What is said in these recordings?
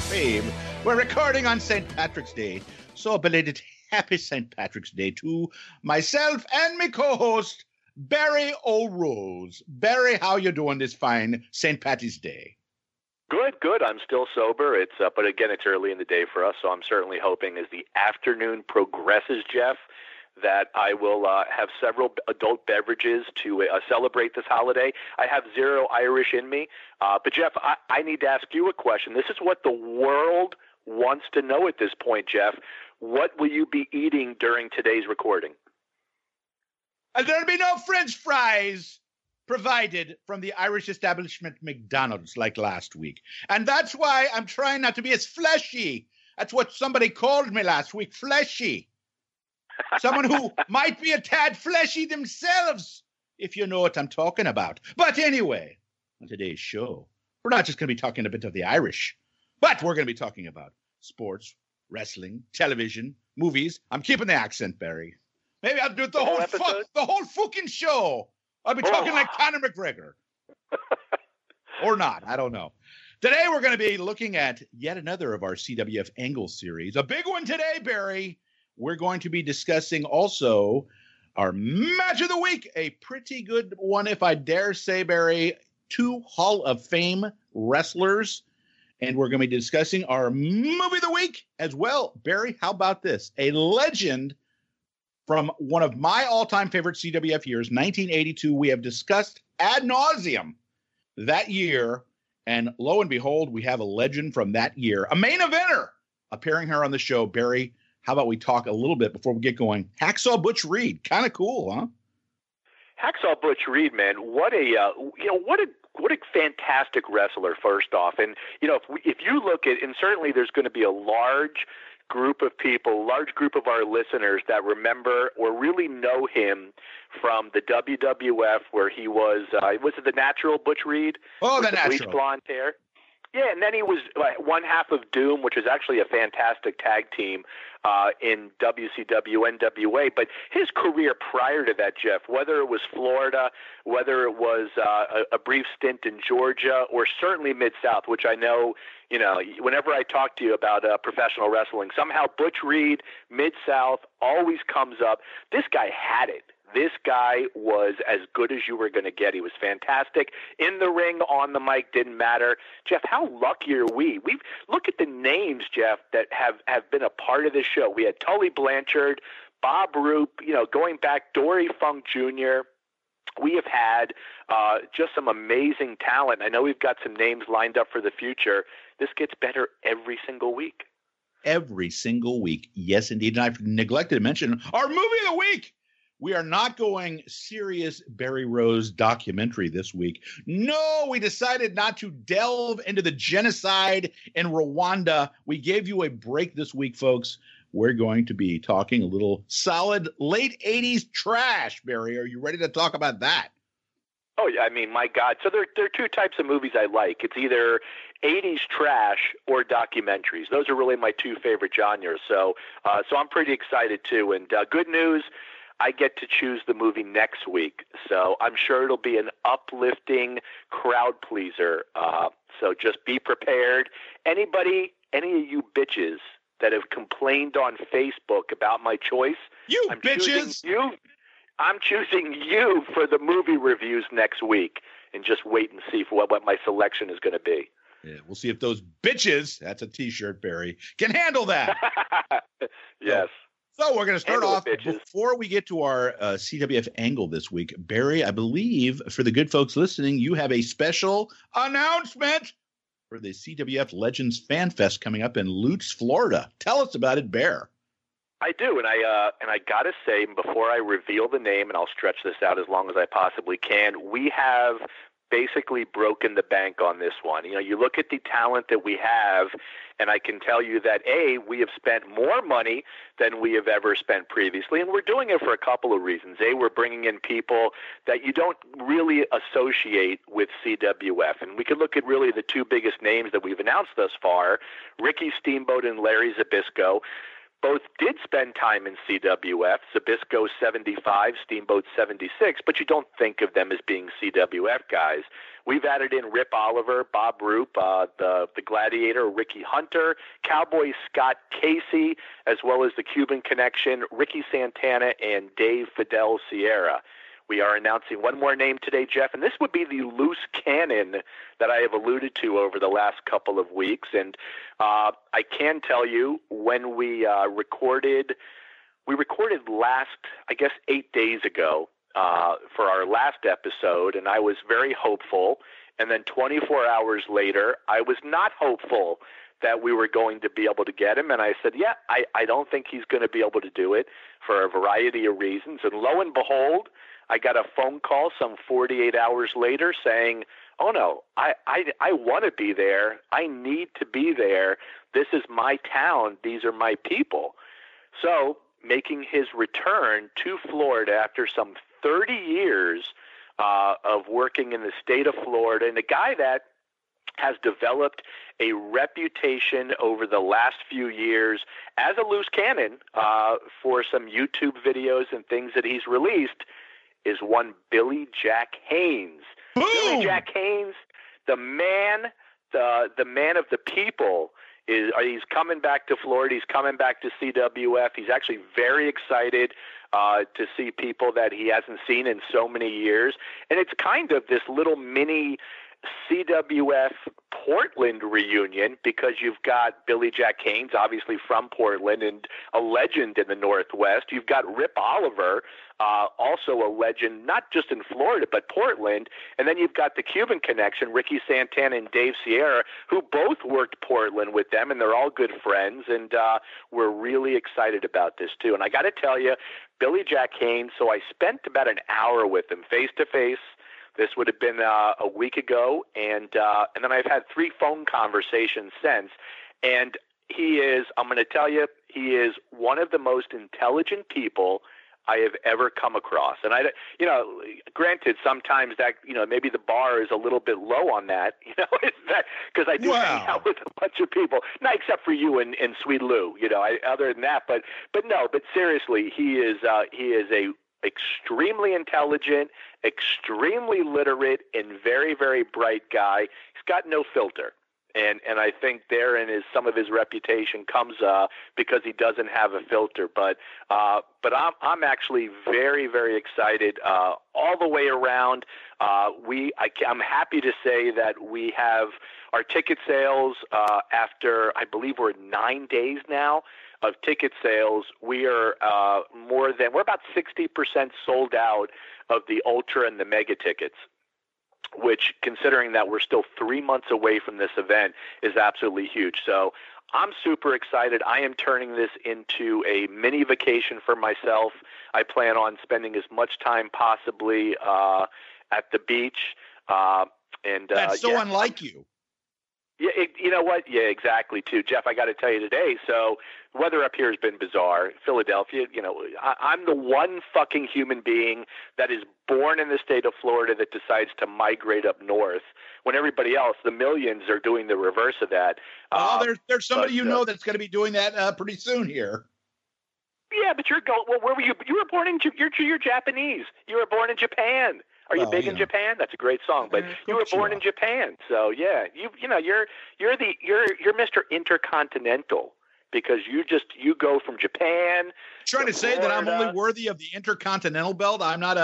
fame. We're recording on St. Patrick's Day. So a belated happy St. Patrick's Day to myself and my co-host, Barry O'Rose. Barry, how you doing this fine St. Patty's Day? Good. I'm still sober. But again, it's early in the day for us, so I'm certainly hoping as the afternoon progresses, Jeff, that I will have several adult beverages to celebrate this holiday. I have zero Irish in me. But, Jeff, I need to ask you a question. This is what the world wants to know at this point, Jeff. What will you be eating during today's recording? There'll be no French fries provided from the Irish establishment McDonald's like last week. And that's why I'm trying not to be as fleshy. That's what somebody called me last week, fleshy. Someone who might be a tad fleshy themselves, if you know what I'm talking about. But anyway, on today's show, we're not just going to be talking a bit of the Irish, but we're going to be talking about sports, wrestling, television, movies. I'm keeping the accent, Barry. Maybe I'll do it the whole fucking show. I'll be talking like Conor McGregor. Or not, I don't know. Today we're going to be looking at yet another of our CWF Angle series. A big one today, Barry. We're going to be discussing also our match of the week. A pretty good one, if I dare say, Barry. 2 Hall of Fame wrestlers. And we're going to be discussing our movie of the week as well. Barry, how about this? A legend from one of my all-time favorite CWF years, 1982. We have discussed ad nauseum that year. And lo and behold, we have a legend from that year. A main eventer appearing here on the show. Barry, how about we talk a little bit before we get going? Hacksaw Butch Reed. Kind of cool, huh? Hacksaw Butch Reed, man. What a fantastic wrestler, first off. And, if you look at, and certainly there's going to be a large group of people, large group of our listeners that remember or really know him from the WWF where he was it the Natural Butch Reed? Oh, the Natural. Bleach blonde hair. Yeah, and then he was one half of Doom, which is actually a fantastic tag team in WCW, NWA. But his career prior to that, Jeff, whether it was Florida, whether it was a brief stint in Georgia, or certainly Mid-South, which I know, whenever I talk to you about professional wrestling, somehow Butch Reed, Mid-South, always comes up. This guy had it. This guy was as good as you were going to get. He was fantastic. In the ring, on the mic, didn't matter. Jeff, how lucky are we? Look at the names, Jeff, that have been a part of this show. We had Tully Blanchard, Bob Roop, going back, Dory Funk Jr., we have had just some amazing talent. I know we've got some names lined up for the future. This gets better every single week. Every single week. Yes, indeed. And I've neglected to mention our movie of the week. We are not going serious Barry Rose documentary this week. No, we decided not to delve into the genocide in Rwanda. We gave you a break this week, folks. We're going to be talking a little solid late 80s trash, Barry. Are you ready to talk about that? Oh, yeah. I mean, my God. So there are 2 types of movies I like. It's either 80s trash or documentaries. Those are really my 2 favorite genres. So I'm pretty excited, too. And good news, I get to choose the movie next week. So I'm sure it'll be an uplifting crowd pleaser. So just be prepared. Any of you bitches that have complained on Facebook about my choice, I'm choosing you for the movie reviews next week, and just wait and see for what my selection is going to be. Yeah, we'll see if those bitches, that's a T-shirt, Barry, can handle that. Yes. So we're going to start off before we get to our CWF angle this week. Barry, I believe for the good folks listening, you have a special announcement for the CWF Legends Fan Fest coming up in Lutz, Florida. Tell us about it, Bear. I do, and I gotta say, before I reveal the name, and I'll stretch this out as long as I possibly can, we have basically broken the bank on this one. You look at the talent that we have, and I can tell you that, A, we have spent more money than we have ever spent previously, and we're doing it for a couple of reasons. A, we're bringing in people that you don't really associate with CWF, and we could look at really the 2 biggest names that we've announced thus far, Ricky Steamboat and Larry Zbyszko. Both did spend time in CWF, Zbyszko 75, Steamboat 76, but you don't think of them as being CWF guys. We've added in Rip Oliver, Bob Roop, the Gladiator, Ricky Hunter, Cowboy Scott Casey, as well as the Cuban Connection, Ricky Santana, and Dave Fidel Sierra. We are announcing one more name today, Jeff, and this would be the loose cannon that I have alluded to over the last couple of weeks. And I can tell you, when we recorded last, I guess, 8 days ago for our last episode, and I was very hopeful. And then 24 hours later, I was not hopeful that we were going to be able to get him. And I said, yeah, I don't think he's going to be able to do it for a variety of reasons. And lo and behold, I got a phone call some 48 hours later saying, oh, no, I want to be there. I need to be there. This is my town. These are my people. So making his return to Florida after some 30 years of working in the state of Florida, and a guy that has developed a reputation over the last few years as a loose cannon for some YouTube videos and things that he's released, is one Billy Jack Haynes. Boom! Billy Jack Haynes, the man of the people, he's coming back to Florida. He's coming back to CWF. He's actually very excited to see people that he hasn't seen in so many years. And it's kind of this little mini CWF Portland reunion, because you've got Billy Jack Haynes, obviously from Portland and a legend in the Northwest. You've got Rip Oliver, also a legend, not just in Florida, but Portland. And then you've got the Cuban Connection, Ricky Santana and Dave Sierra, who both worked Portland with them, and they're all good friends. And we're really excited about this, too. And I got to tell you, Billy Jack Haynes, so I spent about an hour with him face-to-face. This would have been a week ago, and then I've had 3 phone conversations since. And he is, I'm going to tell you, he is one of the most intelligent people I have ever come across. And granted, sometimes that, maybe the bar is a little bit low on that, because I do hang out with a bunch of people, not except for you and Sweet Lou, other than that, but seriously, he is a extremely intelligent, extremely literate, and very, very bright guy. He's got no filter. And I think therein is some of his reputation comes because he doesn't have a filter. But I'm actually very, very excited all the way around. I'm happy to say that we have our ticket sales after, I believe we're 9 days now of ticket sales. We are we're about 60% sold out of the Ultra and the Mega tickets, which, considering that we're still 3 months away from this event, is absolutely huge. So I'm super excited. I am turning this into a mini vacation for myself. I plan on spending as much time possibly at the beach. That's so unlike you. Yeah, you know what? Yeah, exactly, too. Jeff, I got to tell you today, so weather up here has been bizarre. Philadelphia, I'm the one fucking human being that is born in the state of Florida that decides to migrate up north, when everybody else, the millions, are doing the reverse of that. There's somebody that's going to be doing that pretty soon here. Yeah, but where were you? You were born you're Japanese. You were born in Japan. Are you big in Japan? That's a great song. But you were born in Japan, so yeah, you're Mr. Intercontinental, because you go from Japan. Trying to say that I'm only worthy of the Intercontinental belt. I'm not a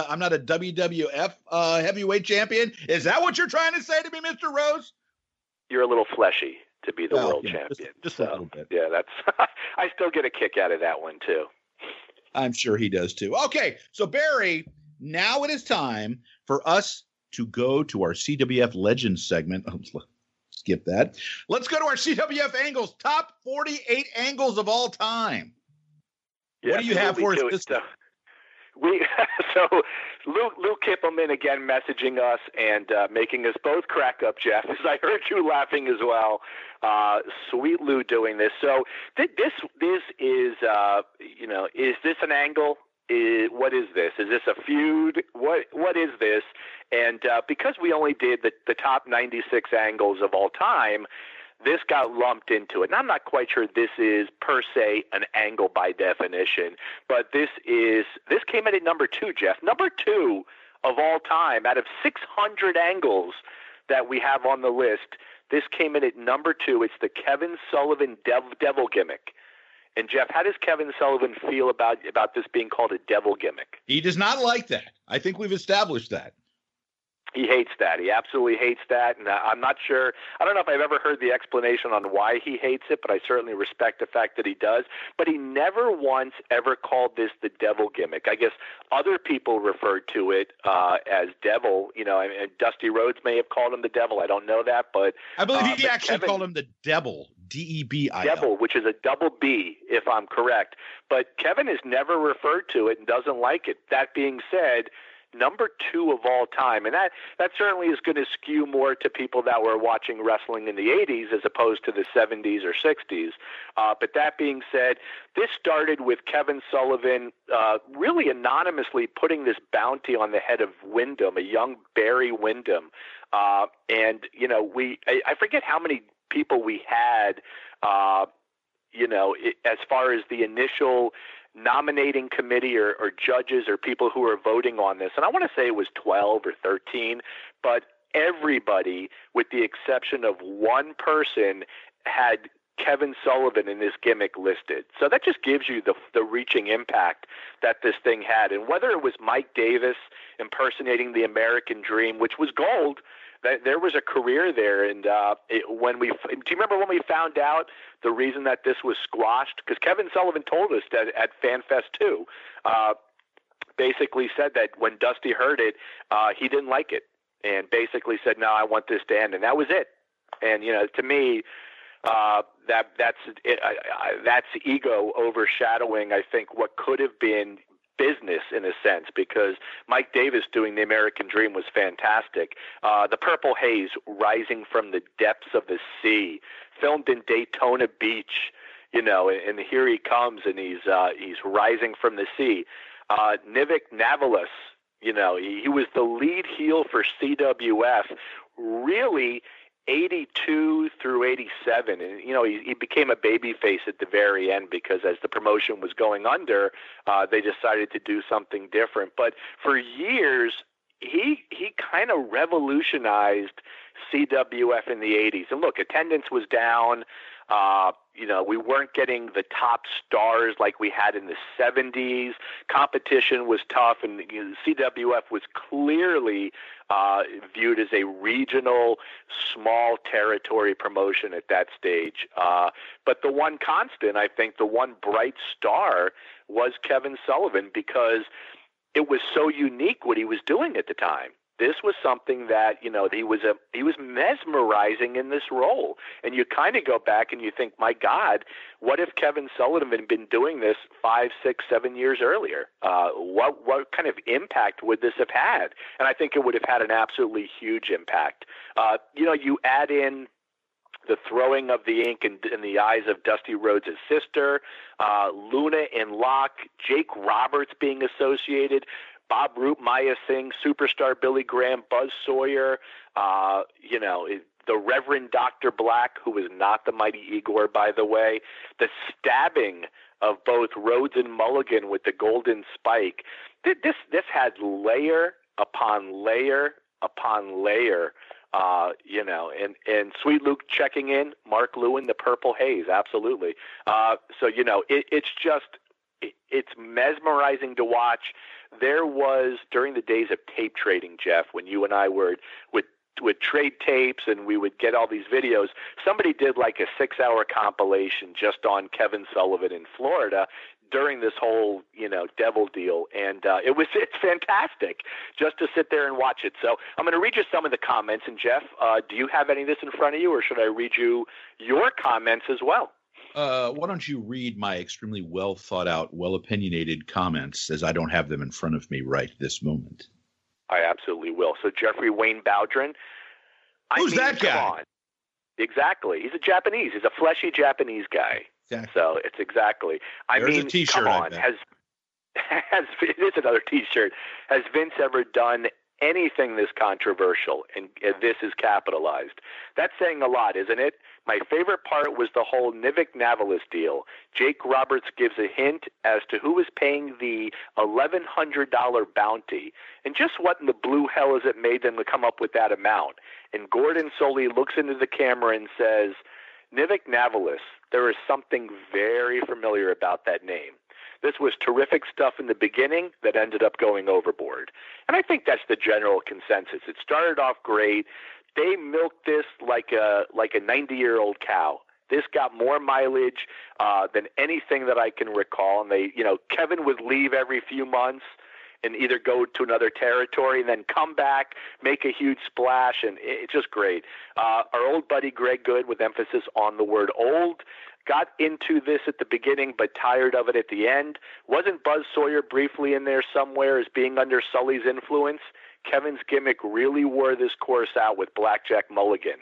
WWF heavyweight champion. Is that what you're trying to say to me, Mr. Rose? You're a little fleshy to be the world champion. Just a little bit. Yeah, that's. I still get a kick out of that one too. I'm sure he does too. Okay, so Barry, now it is time for us to go to our CWF Legends segment. Skip that. Let's go to our CWF angles, top 48 angles of all time. Yeah, what do you have for us this time? So Lou Kippelman again messaging us and making us both crack up, Jeff, as I heard you laughing as well. Sweet Lou doing this. So this is, is this an angle? What is this? Is this a feud? What is this? And because we only did the top 96 angles of all time, this got lumped into it. And I'm not quite sure this is per se an angle by definition, but this came in at number 2, Jeff. Number 2 of all time out of 600 angles that we have on the list. This came in at number 2. It's the Kevin Sullivan devil gimmick. And Jeff, how does Kevin Sullivan feel about this being called a devil gimmick? He does not like that. I think we've established that. He hates that. He absolutely hates that. And I'm not sure. I don't know if I've ever heard the explanation on why he hates it, but I certainly respect the fact that he does. But he never once ever called this the devil gimmick. I guess other people referred to it as devil. You know, and Dusty Rhodes may have called him the devil. I don't know that. But I believe he actually called him the Devil. D-E-B-I-L. Devil, which is a double B, if I'm correct. But Kevin has never referred to it and doesn't like it. That being said, number 2 of all time, and that certainly is going to skew more to people that were watching wrestling in the 80s as opposed to the 70s or 60s. But that being said, this started with Kevin Sullivan really anonymously putting this bounty on the head of Wyndham, a young Barry Windham. And, you know, I forget how many people we had, as far as the initial nominating committee or judges or people who were voting on this. And I want to say it was 12 or 13, but everybody, with the exception of one person, had Kevin Sullivan in this gimmick listed. So that just gives you the reaching impact that this thing had. And whether it was Mike Davis impersonating the American Dream, which was gold, there was a career there. And do you remember when we found out the reason that this was squashed? Because Kevin Sullivan told us that at FanFest 2, basically said that when Dusty heard it, he didn't like it, and basically said, "No, I want this to end," and that was it. And to me, that's ego overshadowing, I think, what could have been business in a sense, because Mike Davis doing the American Dream was fantastic. The Purple Haze, Rising from the Depths of the Sea, filmed in Daytona Beach, and here he comes and he's rising from the sea. Nivek Navalis, he was the lead heel for CWF, really 82 through 87, and he became a babyface at the very end because as the promotion was going under, they decided to do something different. But for years, he kind of revolutionized CWF in the 80s. And look, attendance was down. We weren't getting the top stars like we had in the 70s. Competition was tough, and CWF was clearly viewed as a regional, small territory promotion at that stage. But the one constant, I think, the one bright star was Kevin Sullivan, because it was so unique what he was doing at the time. This was something that, he was mesmerizing in this role. And you kind of go back and you think, my God, what if Kevin Sullivan had been doing this 5, 6, 7 years earlier? What kind of impact would this have had? And I think it would have had an absolutely huge impact. You add in the throwing of the ink in the eyes of Dusty Rhodes' sister, Luna and Locke, Jake Roberts being associated, Bob Roop, Maya Singh, Superstar Billy Graham, Buzz Sawyer, the Reverend Dr. Black, who was not the Mighty Igor, by the way, the stabbing of both Rhodes and Mulligan with the golden spike. This had layer upon layer upon layer. And Sweet Luke checking in, Mark Lewin, the Purple Haze, absolutely. It's mesmerizing to watch. There was, during the days of tape trading, Jeff, when you and I would trade tapes and we would get all these videos, somebody did like a 6-hour compilation just on Kevin Sullivan in Florida during this whole, devil deal. And it's fantastic just to sit there and watch it. So I'm going to read you some of the comments. And Jeff, do you have any of this in front of you, or should I read you your comments as well? Why don't you read my extremely well thought out, well opinionated comments, as I don't have them in front of me right this moment. I absolutely will. So Jeffrey Wayne Bowdren. Who's that guy? Come on. Exactly. He's a Japanese. He's a fleshy Japanese guy. Exactly. So it's exactly. There's a T-shirt, come on. It is another T-shirt. Has Vince ever done anything this controversial, and this is capitalized. That's saying a lot, isn't it? My favorite part was the whole Nivek Navalis deal. Jake Roberts gives a hint as to who is paying the $1,100 bounty, and just what in the blue hell has it made them to come up with that amount? And Gordon Solie looks into the camera and says, Nivek Navalis, there is something very familiar about that name. This was terrific stuff in the beginning that ended up going overboard. And I think that's the general consensus. It started off great. They milked this like a 90-year-old cow. This got more mileage than anything that I can recall. And they, Kevin would leave every few months and either go to another territory and then come back, make a huge splash, and it's just great. Our old buddy Greg Good, with emphasis on the word old, got into this at the beginning but tired of it at the end. Wasn't Buzz Sawyer briefly in there somewhere as being under Sully's influence? Kevin's gimmick really wore this course out with Blackjack Mulligan.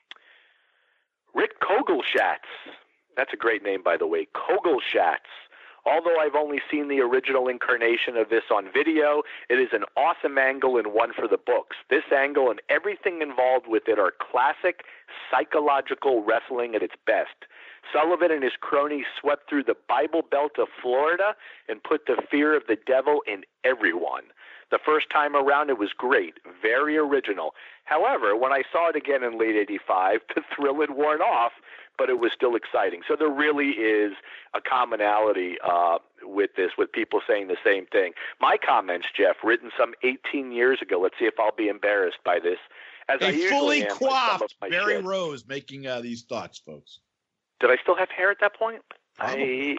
Rick Kogelschatz, that's a great name, by the way, Kogelschatz. Although I've only seen the original incarnation of this on video, it is an awesome angle and one for the books. This angle and everything involved with it are classic psychological wrestling at its best. Sullivan and his cronies swept through the Bible Belt of Florida and put the fear of the devil in everyone. The first time around, it was great, very original. However, when I saw it again in late '85, the thrill had worn off, but it was still exciting. So there really is a commonality with this, with people saying the same thing. My comments, Jeff, written some 18 years ago. Let's see if I'll be embarrassed by this. As I usually fully am, coiffed Barry Rose making these thoughts, folks. Did I still have hair at that point? Probably.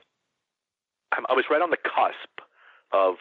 I was right on the cusp of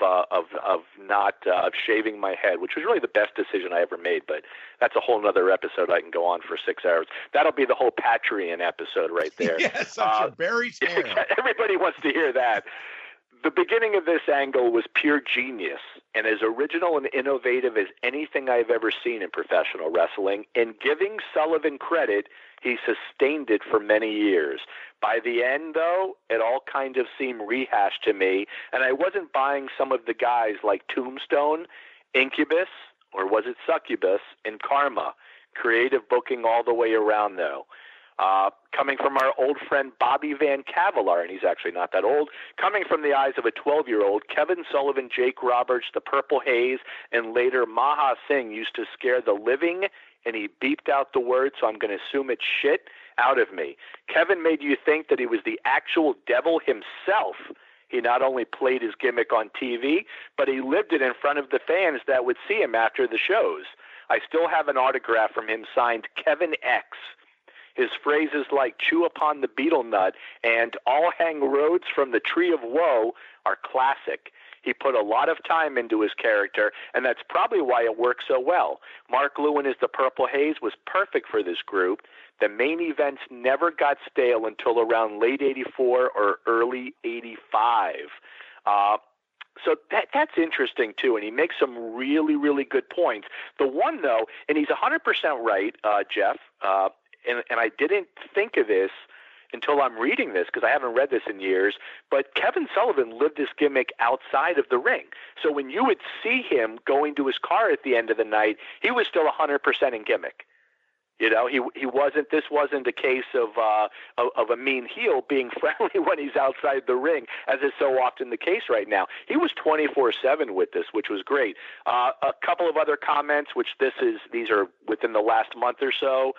shaving my head, which was really the best decision I ever made. But that's a whole other episode. I can go on for 6 hours. That'll be the whole Patreon episode right there. Yes, I'm sure Barry's hair. Everybody wants to hear that. The beginning of this angle was pure genius and as original and innovative as anything I've ever seen in professional wrestling. In giving Sullivan credit, he sustained it for many years. By the end, though, it all kind of seemed rehashed to me, and I wasn't buying some of the guys like Tombstone, Incubus, or was it Succubus, and Karma. Creative booking all the way around, though. Coming from our old friend Bobby Van Cavalier, and he's actually not that old, coming from the eyes of a 12-year-old, Kevin Sullivan, Jake Roberts, the Purple Haze, and later Maha Singh used to scare the living, and he beeped out the word, so I'm going to assume it's shit, out of me. Kevin made you think that he was the actual devil himself. He not only played his gimmick on TV, but he lived it in front of the fans that would see him after the shows. I still have an autograph from him signed Kevin X. His phrases like chew upon the beetle nut and all hang roads from the tree of woe are classic. He put a lot of time into his character, and that's probably why it worked so well. Mark Lewin as the Purple Haze was perfect for this group. The main events never got stale until around late '84 or early '85. So that's interesting, too, and he makes some really, really good points. The one, though, and he's 100% right, Jeff, and I didn't think of this until I'm reading this because I haven't read this in years, but Kevin Sullivan lived this gimmick outside of the ring. So when you would see him going to his car at the end of the night, he was still 100% in gimmick. You know, he wasn't. This wasn't a case of a mean heel being friendly when he's outside the ring, as is so often the case right now. He was 24/7 with this, which was great. A couple of other comments, which these are within the last month or so.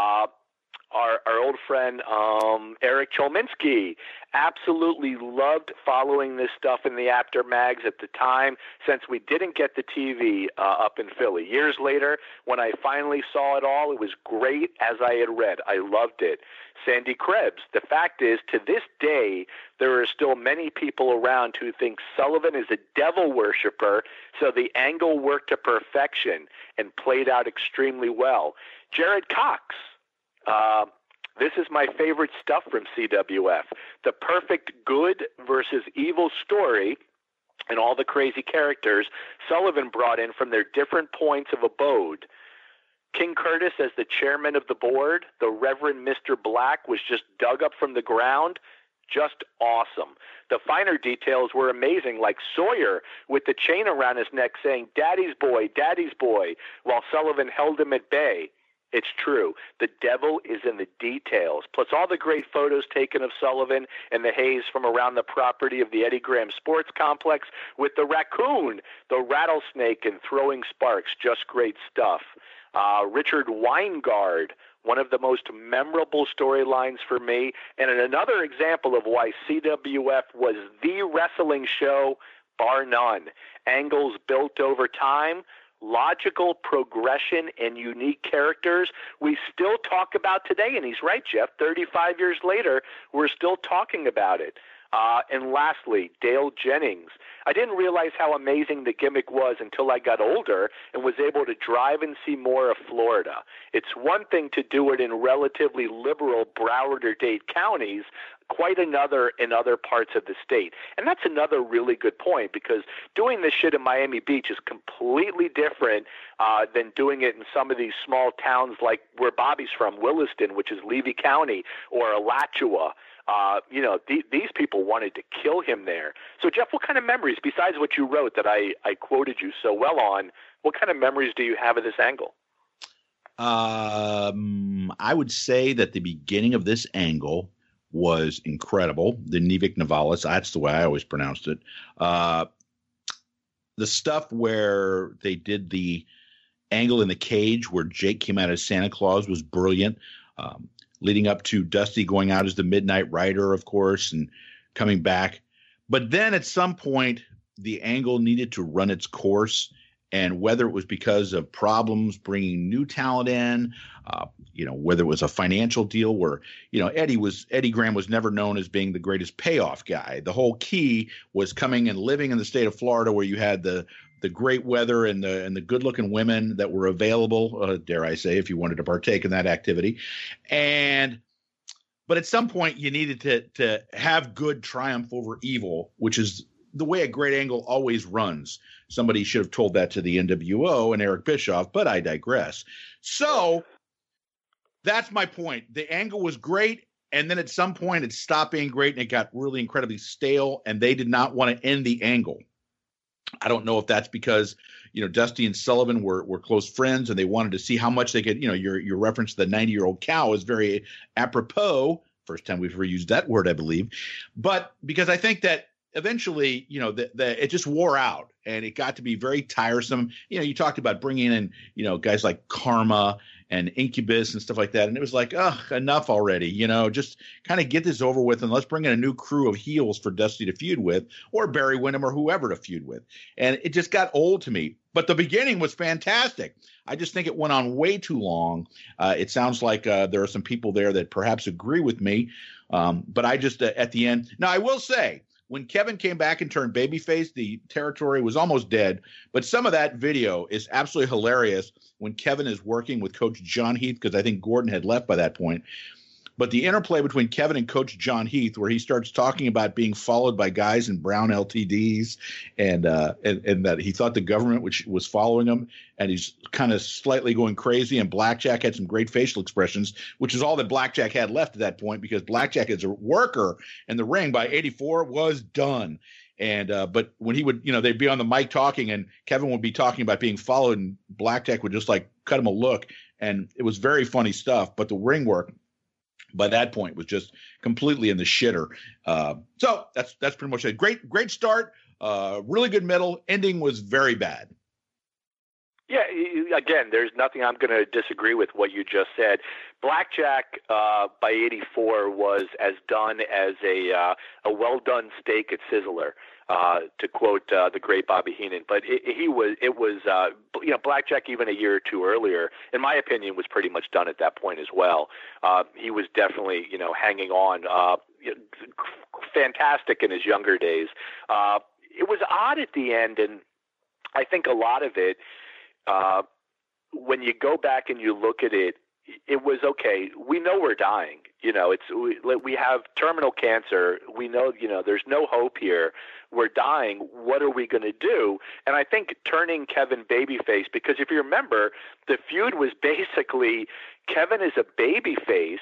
Our old friend Eric Cholminsky absolutely loved following this stuff in the after mags at the time, since we didn't get the TV up in Philly. Years later, when I finally saw it all, it was great as I had read. I loved it. Sandy Krebs, the fact is, to this day, there are still many people around who think Sullivan is a devil worshiper, so the angle worked to perfection and played out extremely well. Jared Cox. This is my favorite stuff from CWF. The perfect good versus evil story and all the crazy characters Sullivan brought in from their different points of abode. King Curtis as the chairman of the board, the Reverend Mr. Black was just dug up from the ground. Just awesome. The finer details were amazing, like Sawyer with the chain around his neck saying, "Daddy's boy, Daddy's boy," while Sullivan held him at bay. It's true. The devil is in the details. Plus all the great photos taken of Sullivan and the haze from around the property of the Eddie Graham Sports Complex with the raccoon, the rattlesnake, and throwing sparks. Just great stuff. Richard Weingard, one of the most memorable storylines for me, and another example of why CWF was the wrestling show, bar none. Angles built over time, logical progression, and unique characters we still talk about today. And he's right, Jeff, 35 years later, we're still talking about it. And lastly, Dale Jennings. I didn't realize how amazing the gimmick was until I got older and was able to drive and see more of Florida. It's one thing to do it in relatively liberal Broward or Dade counties, quite another in other parts of the state. And that's another really good point, because doing this shit in Miami Beach is completely different than doing it in some of these small towns like where Bobby's from, Williston, which is Levy County, or Alachua. These people wanted to kill him there. So, Jeff, what kind of memories, besides what you wrote that I quoted you so well on, what kind of memories do you have of this angle? I would say that the beginning of this angle was incredible. The Nevik Navalis, that's the way I always pronounced it. The stuff where they did the angle in the cage where Jake came out as Santa Claus was brilliant. Leading up to Dusty going out as the Midnight Rider, of course, and coming back. But then at some point, the angle needed to run its course. And whether it was because of problems bringing new talent in, whether it was a financial deal where, Eddie Graham was never known as being the greatest payoff guy. The whole key was coming and living in the state of Florida where you had the great weather and the good-looking women that were available, dare I say, if you wanted to partake in that activity. But at some point, you needed to have good triumph over evil, which is the way a great angle always runs. Somebody should have told that to the NWO and Eric Bischoff, but I digress. So that's my point. The angle was great, and then at some point it stopped being great, and it got really incredibly stale, and they did not want to end the angle. I don't know if that's because, Dusty and Sullivan were close friends and they wanted to see how much they could, your reference to the 90-year-old cow is very apropos. First time we've ever used that word, I believe. But because I think that eventually, it just wore out and it got to be very tiresome. You talked about bringing in, guys like Karma and Incubus and stuff like that. And it was like, enough already, just kind of get this over with and let's bring in a new crew of heels for Dusty to feud with, or Barry Windham or whoever to feud with. And it just got old to me. But the beginning was fantastic. I just think it went on way too long. It sounds like there are some people there that perhaps agree with me. But I just, at the end, now I will say, when Kevin came back and turned babyface, the territory was almost dead. But some of that video is absolutely hilarious when Kevin is working with Coach John Heath, because I think Gordon had left by that point. But the interplay between Kevin and Coach John Heath, where he starts talking about being followed by guys in brown LTDs and that he thought the government was following him, and he's kind of slightly going crazy. And Blackjack had some great facial expressions, which is all that Blackjack had left at that point, because Blackjack as a worker in the ring by 84 was done. And but when he would, they'd be on the mic talking and Kevin would be talking about being followed and Blackjack would just like cut him a look. And it was very funny stuff. But the ring work by that point was just completely in the shitter. So that's pretty much it. Great start. Really good middle. Ending was very bad. Yeah, again, there's nothing I'm going to disagree with what you just said. Blackjack by 84 was as done as a well-done steak at Sizzler, to quote the great Bobby Heenan. But it was Blackjack even a year or two earlier, in my opinion, was pretty much done at that point as well. He was definitely, hanging on. Fantastic in his younger days. It was odd at the end, and I think a lot of it, when you go back and you look at it, it was okay. We know we're dying. We have terminal cancer. We know, there's no hope here. We're dying. What are we going to do? And I think turning Kevin babyface, because if you remember, the feud was basically Kevin is a babyface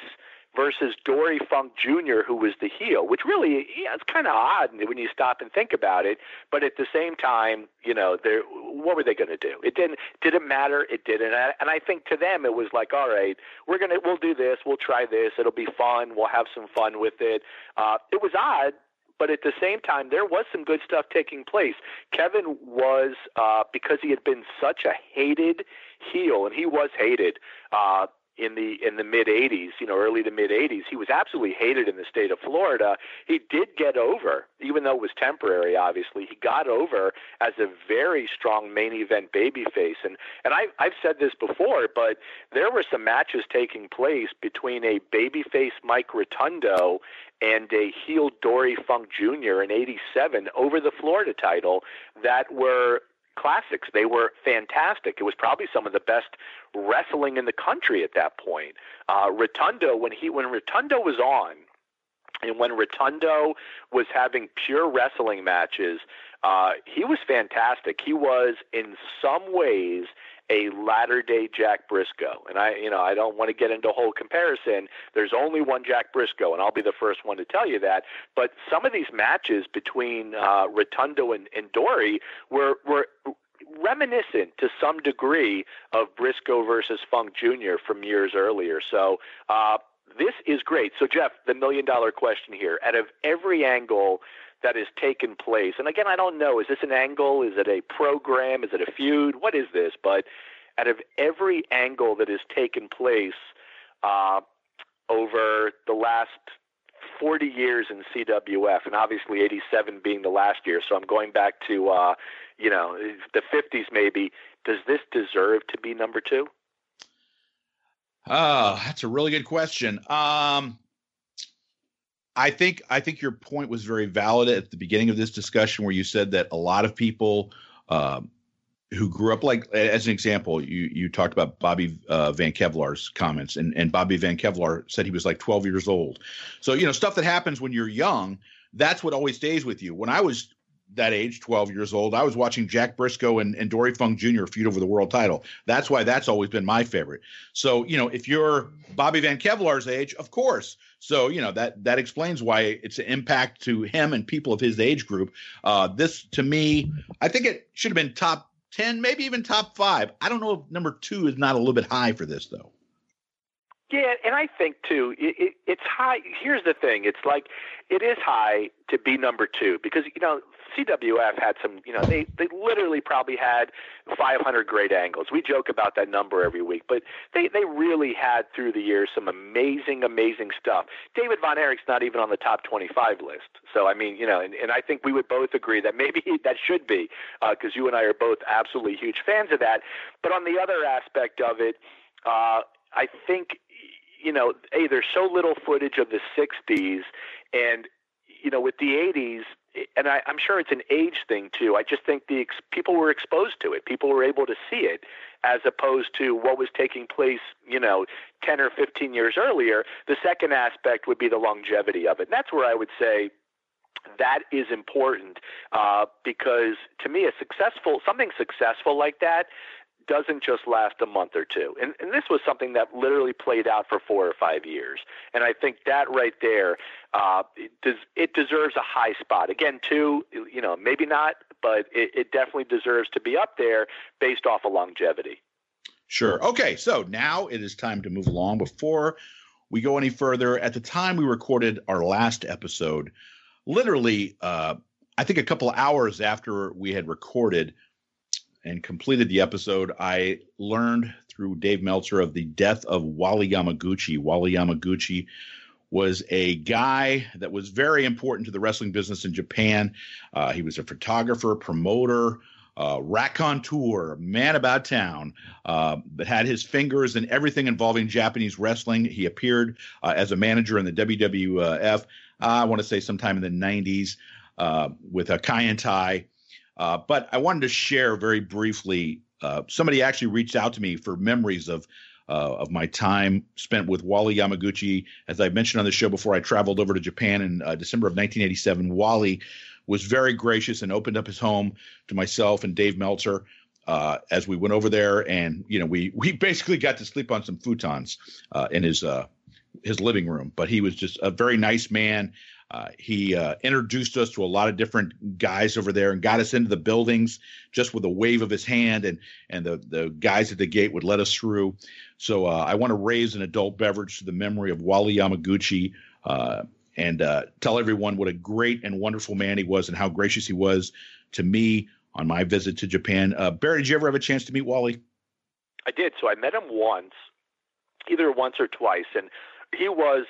versus Dory Funk Jr., who was the heel, which really, it's kind of odd when you stop and think about it. But at the same time, what were they going to do? It didn't matter. It didn't. And I think to them, it was like, all right, we'll do this. We'll try this. It'll be fun. We'll have some fun with it. It was odd. But at the same time, there was some good stuff taking place. Kevin was, because he had been such a hated heel, and he was hated in the mid 80s, early to mid 80s. He was absolutely hated in the state of Florida. He did get over, even though it was temporary, obviously. He got over as a very strong main event babyface. And I've said this before, but there were some matches taking place between a babyface Mike Rotundo and a heel Dory Funk Jr. in '87 over the Florida title that were classics. They were fantastic. It was probably some of the best wrestling in the country at that point. Rotundo, when Rotundo was on, and when Rotundo was having pure wrestling matches, he was fantastic. He was, in some ways, a latter-day Jack Briscoe. And I don't want to get into a whole comparison. There's only one Jack Briscoe, and I'll be the first one to tell you that. But some of these matches between Rotundo and Dory were reminiscent to some degree of Briscoe versus Funk Jr. from years earlier. So this is great. So, Jeff, the million-dollar question here. Out of every angle that has taken place, and again, I don't know, is this an angle? Is it a program? Is it a feud? What is this? But out of every angle that has taken place over the last 40 years in CWF, and obviously 87 being the last year, so I'm going back to, the 50s maybe, does this deserve to be number 2? That's a really good question. I think your point was very valid at the beginning of this discussion, where you said that a lot of people who grew up, like, as an example, you talked about Bobby Van Kevlar's comments, and Bobby Van Kevlar said he was like 12 years old. So, stuff that happens when you're young, that's what always stays with you. When I was that age, 12 years old, I was watching Jack Briscoe and Dory Funk Jr. feud over the world title. That's why that's always been my favorite. So, if you're Bobby Van Kevlar's age, of course. So, that explains why it's an impact to him and people of his age group. This, to me, I think it should have been top 10, maybe even top 5. I don't know if number 2 is not a little bit high for this, though. Yeah, and I think, too, it's high. Here's the thing. It's like, it is high to be number 2 because, CWF had some, they literally probably had 500 great angles. We joke about that number every week, but they really had through the years some amazing, amazing stuff. David Von Erich's not even on the top 25 list. So, I mean, and I think we would both agree that maybe that should be, because you and I are both absolutely huge fans of that. But on the other aspect of it, I think, hey, there's so little footage of the 60s, and, with the 80s, and I'm sure it's an age thing too. I just think people were exposed to it. People were able to see it as opposed to what was taking place, 10 or 15 years earlier. The second aspect would be the longevity of it. And that's where I would say that is important because to me, something successful like that doesn't just last a month or two. And this was something that literally played out for 4 or 5 years. And I think that right there, it deserves a high spot. Again, too, maybe not, but it definitely deserves to be up there based off of longevity. Sure. Okay, so now it is time to move along. Before we go any further, at the time we recorded our last episode, literally, I think a couple of hours after we had recorded and completed the episode, I learned through Dave Meltzer of the death of Wally Yamaguchi. Wally Yamaguchi was a guy that was very important to the wrestling business in Japan. He was a photographer, promoter, raconteur, man about town, that had his fingers in everything involving Japanese wrestling. He appeared as a manager in the WWF, I want to say sometime in the 90s with a Kai En Tai. But I wanted to share very briefly, somebody actually reached out to me for memories of my time spent with Wally Yamaguchi. As I mentioned on the show before, I traveled over to Japan in December of 1987. Wally was very gracious and opened up his home to myself and Dave Meltzer as we went over there. And, we basically got to sleep on some futons in his his living room, but he was just a very nice man. He introduced us to a lot of different guys over there and got us into the buildings just with a wave of his hand, and the guys at the gate would let us through. So I want to raise an adult beverage to the memory of Wally Yamaguchi, and tell everyone what a great and wonderful man he was and how gracious he was to me on my visit to Japan. Barry, did you ever have a chance to meet Wally? I did. So I met him either once or twice, and he was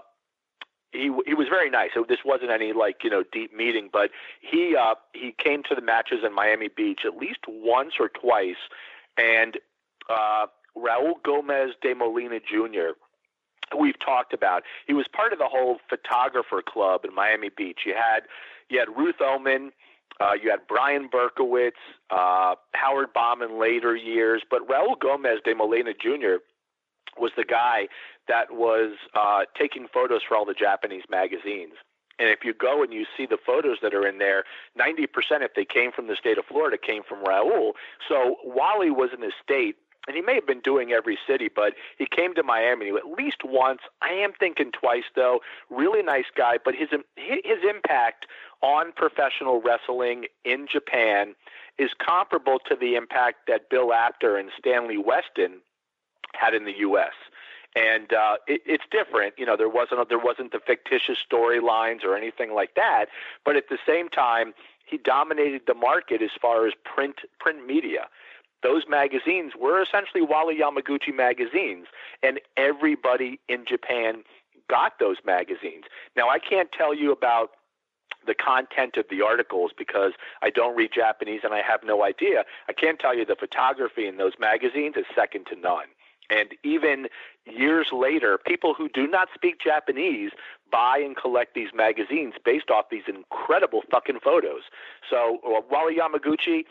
he was very nice. So this wasn't any deep meeting, but he came to the matches in Miami Beach at least once or twice, and Raul Gomez de Molina Jr., we've talked about. He was part of the whole photographer club in Miami Beach. You had Ruth Oman, you had Brian Berkowitz, Howard Baum in later years, but Raul Gomez de Molina Jr. was the guy that was taking photos for all the Japanese magazines. And if you go and you see the photos that are in there, 90%, if they came from the state of Florida, came from Raul. So Wally was in his state, and he may have been doing every city, but he came to Miami at least once. I am thinking twice, though. Really nice guy, but his impact on professional wrestling in Japan is comparable to the impact that Bill Apter and Stanley Weston had in the U.S. And it's different. There wasn't the fictitious storylines or anything like that, but at the same time, he dominated the market as far as print media. Those magazines were essentially Wally Yamaguchi magazines, and everybody in Japan got those magazines. Now, I can't tell you about the content of the articles because I don't read Japanese and I have no idea. I can tell you the photography in those magazines is second to none. And even years later, people who do not speak Japanese buy and collect these magazines based off these incredible fucking photos. So Wally Yamaguchi,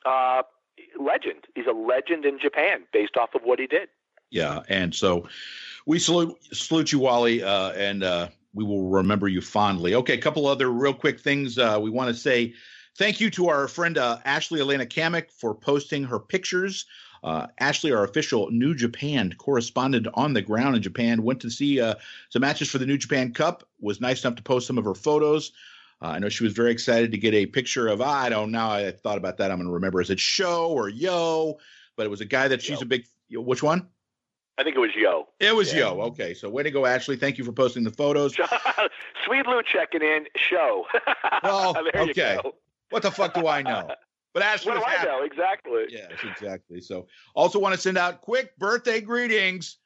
legend. He's a legend in Japan based off of what he did. Yeah, and so we salute you, Wally, and we will remember you fondly. Okay, a couple other real quick things. We want to say thank you to our friend Ashley Elena Kamek for posting her pictures. Ashley, our official New Japan correspondent on the ground in Japan, went to see some matches for the New Japan Cup, was nice enough to post some of her photos. I know she was very excited to get a picture of, I don't know, I thought about that. I'm going to remember. Is it Show or Yo? But it was a guy that she's a big, which one? I think it was Yo. It was Yo. Okay. So way to go, Ashley. Thank you for posting the photos. Sweet Lou checking in. Show. Well, okay. What the fuck do I know? But Ashley, what do I know? Exactly. Yes, exactly. So also want to send out quick birthday greetings.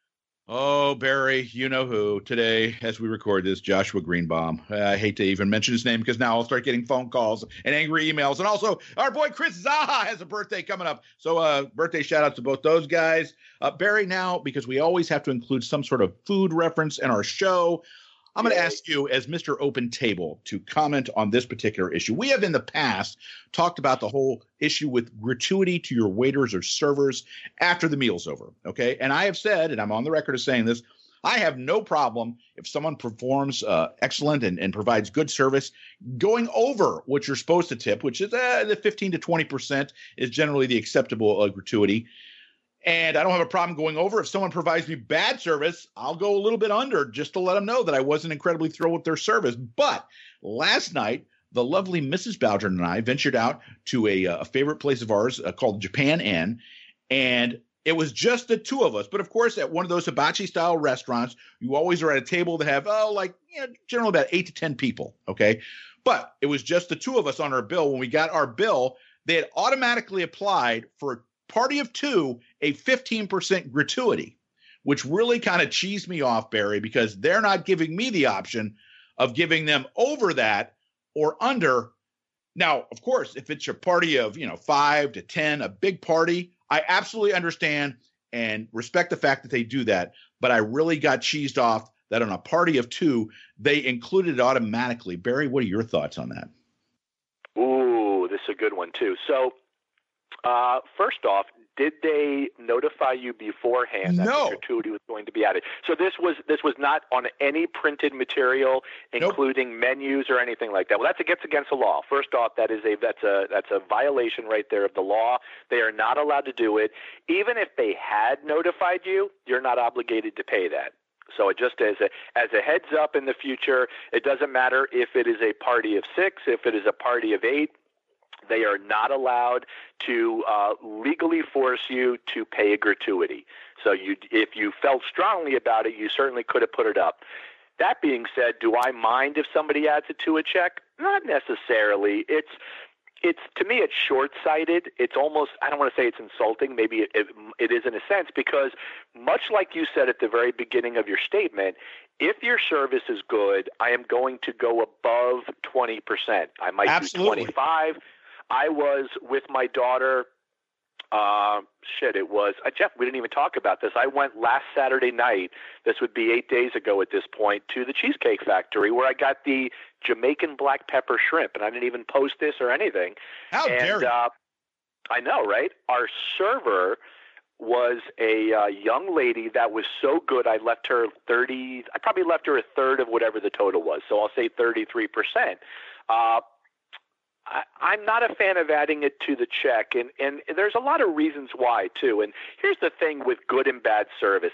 Oh, Barry, you know who. Today, as we record this, Joshua Greenbaum. I hate to even mention his name because now I'll start getting phone calls and angry emails. And also, our boy Chris Zaha has a birthday coming up. So birthday shout-outs to both those guys. Barry, now, because we always have to include some sort of food reference in our show, I'm going to ask you, as Mr. Open Table, to comment on this particular issue. We have in the past talked about the whole issue with gratuity to your waiters or servers after the meal's over, okay? And I have said, and I'm on the record of saying this, I have no problem if someone performs excellent and provides good service going over what you're supposed to tip, which is the 15 to 20% is generally the acceptable gratuity. And I don't have a problem going over. If someone provides me bad service, I'll go a little bit under just to let them know that I wasn't incredibly thrilled with their service. But last night, the lovely Mrs. Bowdern and I ventured out to a favorite place of ours called Japan Inn. And it was just the two of us. But, of course, at one of those hibachi-style restaurants, you always are at a table that have, generally about 8 to 10 people, okay? But it was just the two of us on our bill. When we got our bill, they had automatically applied for party of two, a 15% gratuity, which really kind of cheesed me off, Barry, because they're not giving me the option of giving them over that or under. Now, of course, if it's your party of, 5 to 10, a big party, I absolutely understand and respect the fact that they do that. But I really got cheesed off that on a party of two, they included it automatically. Barry, what are your thoughts on that? Ooh, this is a good one, too. So, first off, did they notify you beforehand that the gratuity was going to be added? So this was not on any printed material, including menus or anything like that. Well, gets against the law. First off, that's a violation right there of the law. They are not allowed to do it. Even if they had notified you, you're not obligated to pay that. So it just as a heads up in the future, it doesn't matter if it is a party of 6, if it is a party of 8. They are not allowed to legally force you to pay a gratuity. So if you felt strongly about it, you certainly could have put it up. That being said, do I mind if somebody adds it to a check? Not necessarily. It's to me, it's short-sighted. It's almost, I don't want to say it's insulting. Maybe it is in a sense, because much like you said at the very beginning of your statement, if your service is good, I am going to go above 20%. I might Absolutely. do 25. I was with my daughter. It was Jeff. We didn't even talk about this. I went last Saturday night. This would be 8 days ago at this point, to the Cheesecake Factory, where I got the Jamaican black pepper shrimp, and I didn't even post this or anything. How dare you? I know, right? Our server was a young lady that was so good. I probably left her a third of whatever the total was. So I'll say 33%. I'm not a fan of adding it to the check, and there's a lot of reasons why too. And here's the thing with good and bad service.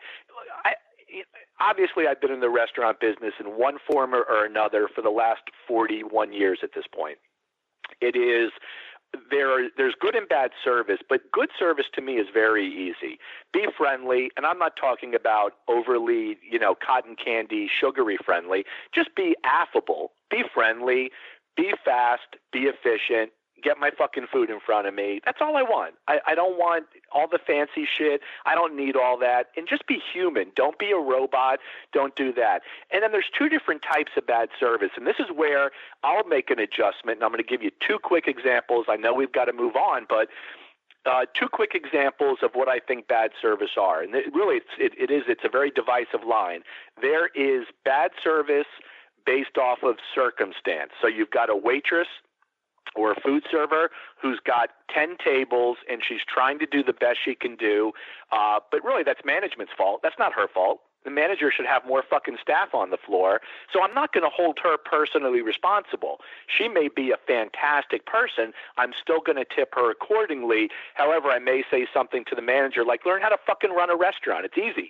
Obviously I've been in the restaurant business in one form or another for the last 41 years at this point. There's good and bad service, but good service to me is very easy. Be friendly, and I'm not talking about overly, cotton candy, sugary friendly. Just be affable, be friendly, be fast, be efficient, get my fucking food in front of me. That's all I want. I don't want all the fancy shit. I don't need all that. And just be human. Don't be a robot. Don't do that. And then there's 2 different types of bad service. And this is where I'll make an adjustment. And I'm going to give you 2 quick examples. I know we've got to move on, but 2 quick examples of what I think bad service are. And it's a very divisive line. There is bad service based off of circumstance. So you've got a waitress or a food server who's got 10 tables and she's trying to do the best she can do, but really that's management's fault. That's not her fault. The manager should have more fucking staff on the floor. So I'm not going to hold her personally responsible. She may be a fantastic person. I'm still going to tip her accordingly. However, I may say something to the manager like, learn how to fucking run a restaurant. It's easy,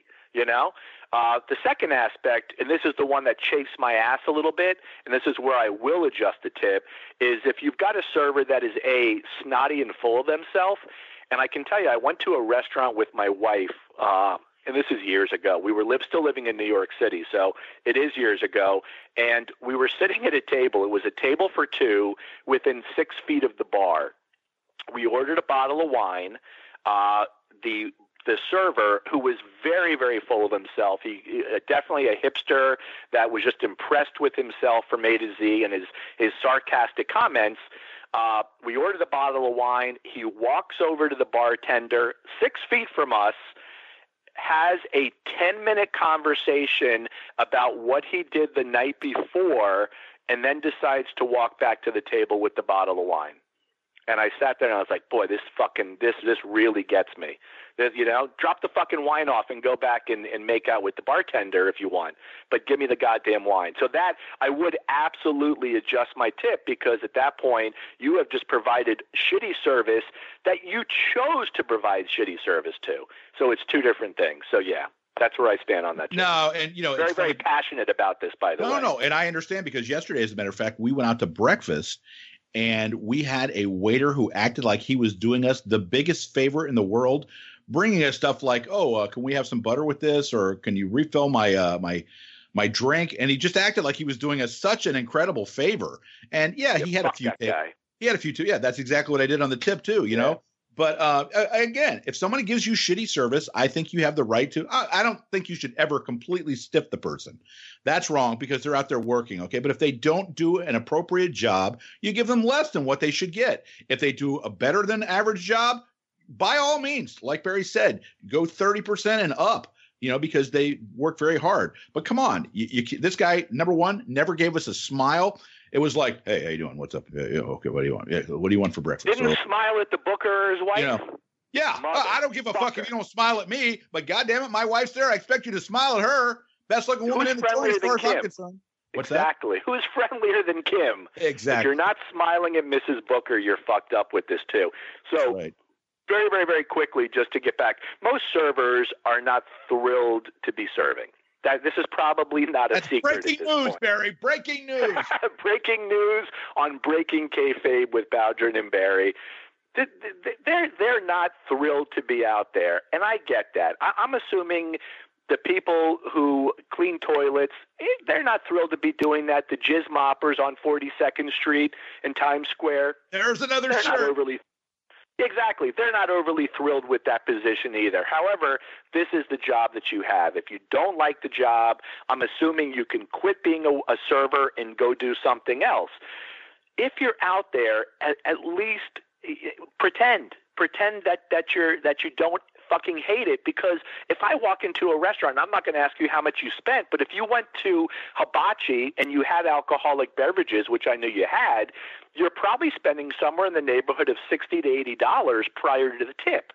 The second aspect, and this is the one that chafes my ass a little bit, and this is where I will adjust the tip, is if you've got a server that is snotty and full of themselves. And I can tell you, I went to a restaurant with my wife, and this is years ago. We were still living in New York City, so it is years ago. And we were sitting at a table. It was a table for 2 within 6 feet of the bar. We ordered a bottle of wine. The server, who was very, very full of himself, he definitely a hipster that was just impressed with himself from A to Z and his sarcastic comments. We ordered a bottle of wine. He walks over to the bartender 6 feet from us, has a 10-minute conversation about what he did the night before, and then decides to walk back to the table with the bottle of wine. And I sat there and I was like, boy, this really gets me. Drop the fucking wine off and go back and make out with the bartender if you want, but give me the goddamn wine. So that I would absolutely adjust my tip, because at that point you have just provided shitty service that you chose to provide shitty service to. So it's 2 different things. So yeah. That's where I stand on that. No, and very, very passionate about this, by the way. No, and I understand, because yesterday, as a matter of fact, we went out to breakfast, and we had a waiter who acted like he was doing us the biggest favor in the world, bringing us stuff like, can we have some butter with this, or can you refill my my drink? And he just acted like he was doing us such an incredible favor. And yeah, he had a few. He had a few too. Yeah, that's exactly what I did on the tip too. You know. But again, if somebody gives you shitty service, I think you have the right to. I don't think you should ever completely stiff the person. That's wrong, because they're out there working. Okay, but if they don't do an appropriate job, you give them less than what they should get. If they do a better than average job, by all means, like Barry said, go 30% and up. Because they work very hard. But come on, this guy, number one, never gave us a smile. It was like, hey, how you doing? What's up? Okay, what do you want? What do you want for breakfast? Didn't smile at the booker or his wife? Yeah, I don't give a fuck if you don't smile at me, but goddamn it, my wife's there. I expect you to smile at her. Best looking woman in the town as far as I'm concerned. Exactly. Who's friendlier than Kim? Exactly. If you're not smiling at Mrs. Booker, you're fucked up with this too. So very, very, very quickly, just to get back, most servers are not thrilled to be serving. That this is probably not a secret. Breaking news, point. Barry. Breaking news. Breaking news on Breaking Kayfabe with Bowdrin and Barry. They're not thrilled to be out there, and I get that. I'm assuming the people who clean toilets, they're not thrilled to be doing that. The jizz moppers on 42nd Street in Times Square. There's another shirt. Exactly. They're not overly thrilled with that position either. However, this is the job that you have. If you don't like the job, I'm assuming you can quit being a server and go do something else. If you're out there, at least pretend that you don't fucking hate it, because if I walk into a restaurant, I'm not going to ask you how much you spent, but if you went to Hibachi and you had alcoholic beverages, which I knew you had, you're probably spending somewhere in the neighborhood of $60 to $80 prior to the tip.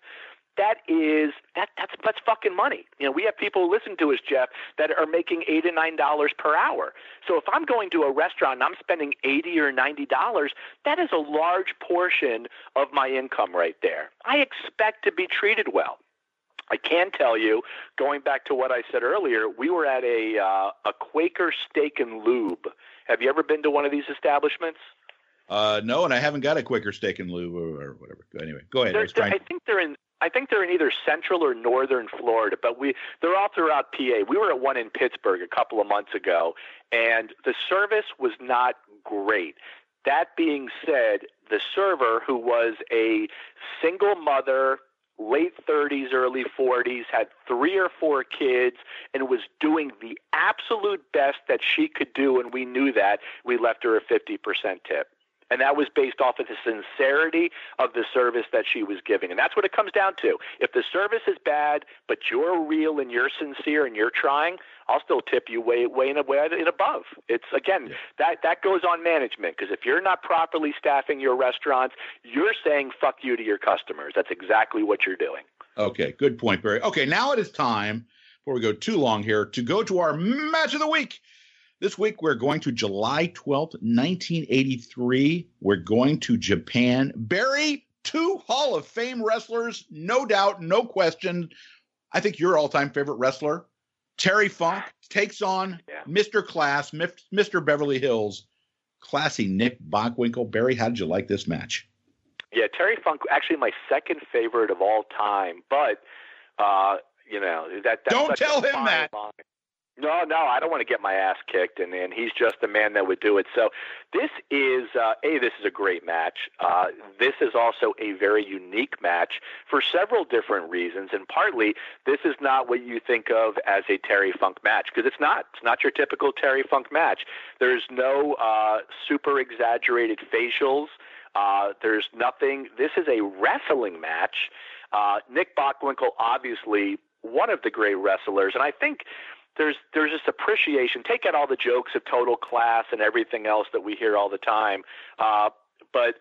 That's fucking money. You know, we have people who listen to us, Jeff, that are making $8 to $9 per hour. So if I'm going to a restaurant and I'm spending $80 or $90, that is a large portion of my income right there. I expect to be treated well. I can tell you, going back to what I said earlier, we were at a Quaker Steak and Lube. Have you ever been to one of these establishments? No, and I haven't got a Quaker Steak and Lube or whatever. Anyway, go ahead. I think they're in either central or northern Florida, but they're all throughout PA. We were at one in Pittsburgh a couple of months ago, and the service was not great. That being said, the server, who was a single mother, late 30s, early 40s, had 3 or 4 kids, and was doing the absolute best that she could do, and we knew that. We left her a 50% tip. And that was based off of the sincerity of the service that she was giving. And that's what it comes down to. If the service is bad, but you're real and you're sincere and you're trying, I'll still tip you way and above. It's, again, that goes on management, because if you're not properly staffing your restaurants, you're saying fuck you to your customers. That's exactly what you're doing. Okay, good point, Barry. Okay, now it is time, before we go too long here, to go to our match of the week. This week, we're going to July 12th, 1983. We're going to Japan. Barry, 2 Hall of Fame wrestlers, no doubt, no question. I think your all-time favorite wrestler, Terry Funk, takes on Mr. Class, Mr. Beverly Hills, classy Nick Bockwinkel. Barry, how did you like this match? Yeah, Terry Funk, actually my second favorite of all time, but, that's don't tell him that. Line. No, I don't want to get my ass kicked, and he's just the man that would do it. So this is a great match. This is also a very unique match for several different reasons, and partly this is not what you think of as a Terry Funk match, because it's not. It's not your typical Terry Funk match. There's no super exaggerated facials. There's nothing. This is a wrestling match. Nick Bockwinkel, obviously one of the great wrestlers, and I think there's this appreciation. Take out all the jokes of total class and everything else that we hear all the time. But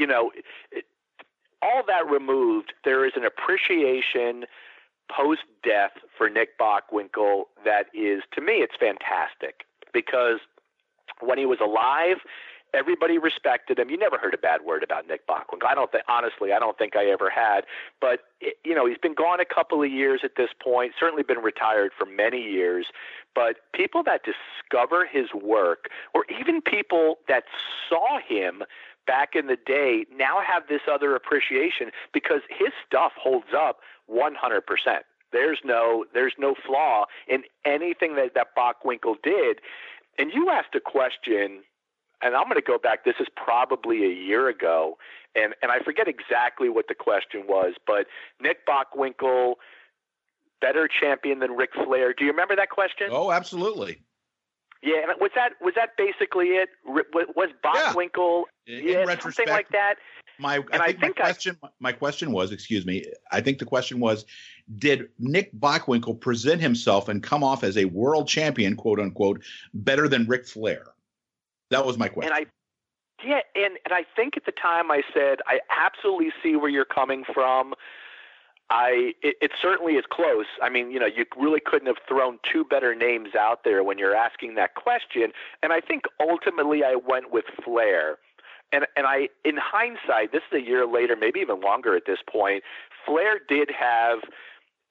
all that removed, there is an appreciation post-death for Nick Bockwinkel that is, to me, it's fantastic. Because when he was alive, everybody respected him. You never heard a bad word about Nick Bockwinkel. I don't think I ever had. But, he's been gone a couple of years at this point, certainly been retired for many years. But people that discover his work, or even people that saw him back in the day, now have this other appreciation, because his stuff holds up 100%. There's no flaw in anything that Bockwinkel did. And you asked a question, and I'm going to go back. This is probably a year ago, and I forget exactly what the question was, but Nick Bockwinkel, better champion than Ric Flair. Do you remember that question? Oh, absolutely. Yeah, and was that basically it? Was Bockwinkel in retrospect, something like that? My question was, I think the question was, did Nick Bockwinkel present himself and come off as a world champion, quote unquote, better than Ric Flair? That was my question. And I think at the time I said, I absolutely see where you're coming from. It certainly is close. I mean, you really couldn't have thrown 2 better names out there when you're asking that question. And I think ultimately I went with Flair. And I, in hindsight, this is a year later, maybe even longer at this point, Flair did have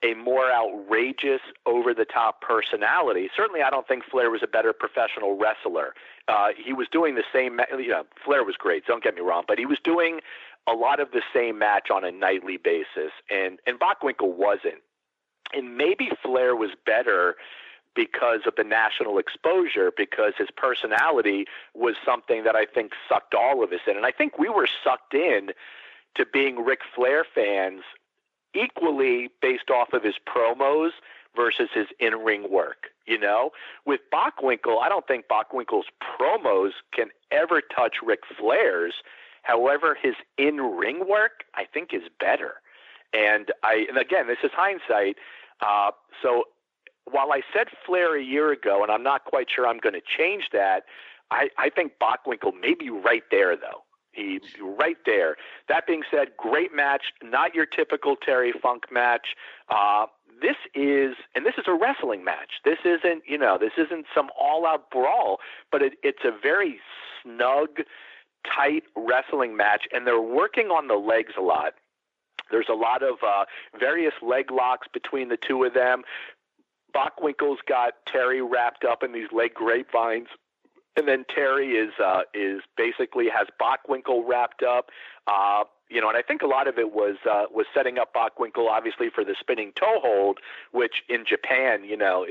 a more outrageous, over-the-top personality. Certainly, I don't think Flair was a better professional wrestler. He was doing the same. Flair was great. Don't get me wrong, but he was doing a lot of the same match on a nightly basis, and Bockwinkel wasn't. And maybe Flair was better because of the national exposure, because his personality was something that I think sucked all of us in. And I think we were sucked in to being Ric Flair fans equally based off of his promos versus his in-ring work. With Bockwinkel, I don't think Bockwinkel's promos can ever touch Ric Flair's. However, his in-ring work, I think, is better. And again, this is hindsight. So while I said Flair a year ago, and I'm not quite sure I'm going to change that, I think Bockwinkel may be right there, though. He's right there. That being said, great match, not your typical Terry Funk match. This is a wrestling match. This isn't some all-out brawl, but it's a very snug, tight wrestling match, and they're working on the legs a lot. There's a lot of various leg locks between the two of them. Bockwinkel's got Terry wrapped up in these leg grapevines, and then Terry is basically has Bockwinkel wrapped up. And I think a lot of it was setting up Bockwinkel, obviously, for the spinning toe hold, which in Japan,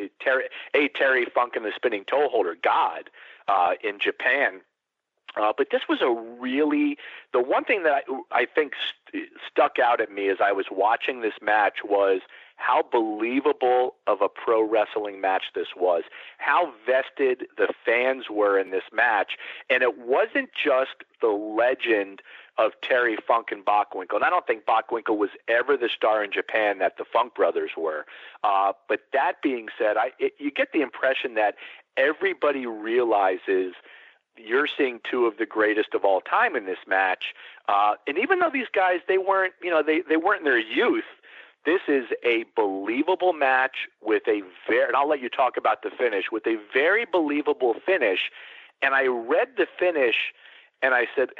Terry Funk and the spinning toe holder, God, in Japan. But this was the one thing that I think stuck out at me as I was watching this match was how believable of a pro wrestling match this was, how vested the fans were in this match. And it wasn't just the legend of Terry Funk and Bockwinkel. And I don't think Bockwinkel was ever the star in Japan that the Funk brothers were. But that being said, you get the impression that everybody realizes you're seeing two of the greatest of all time in this match. And even though these guys, they weren't in their youth, this is a believable match with and I'll let you talk about the finish, with a very believable finish. And I read the finish and I said,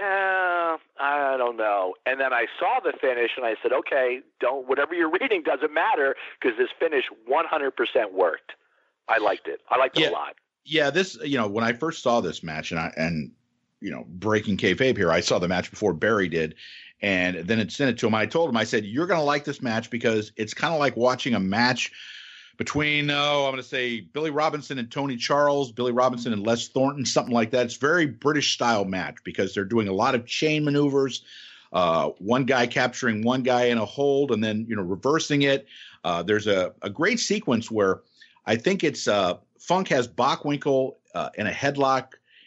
I don't know. And then I saw the finish and I said, okay, whatever you're reading doesn't matter, because this finish 100% worked. I liked it. I liked it a lot. Yeah, this, when I first saw this match and breaking kayfabe here, I saw the match before Barry did, and then it sent it to him. I told him, I said, you're going to like this match because it's kind of like watching a match between, I'm going to say Billy Robinson and Tony Charles, Billy Robinson and Les Thornton, something like that. It's very British style match because they're doing a lot of chain maneuvers, one guy capturing one guy in a hold and then, reversing it. There's a great sequence where I think it's Funk has Bockwinkel in a headlock,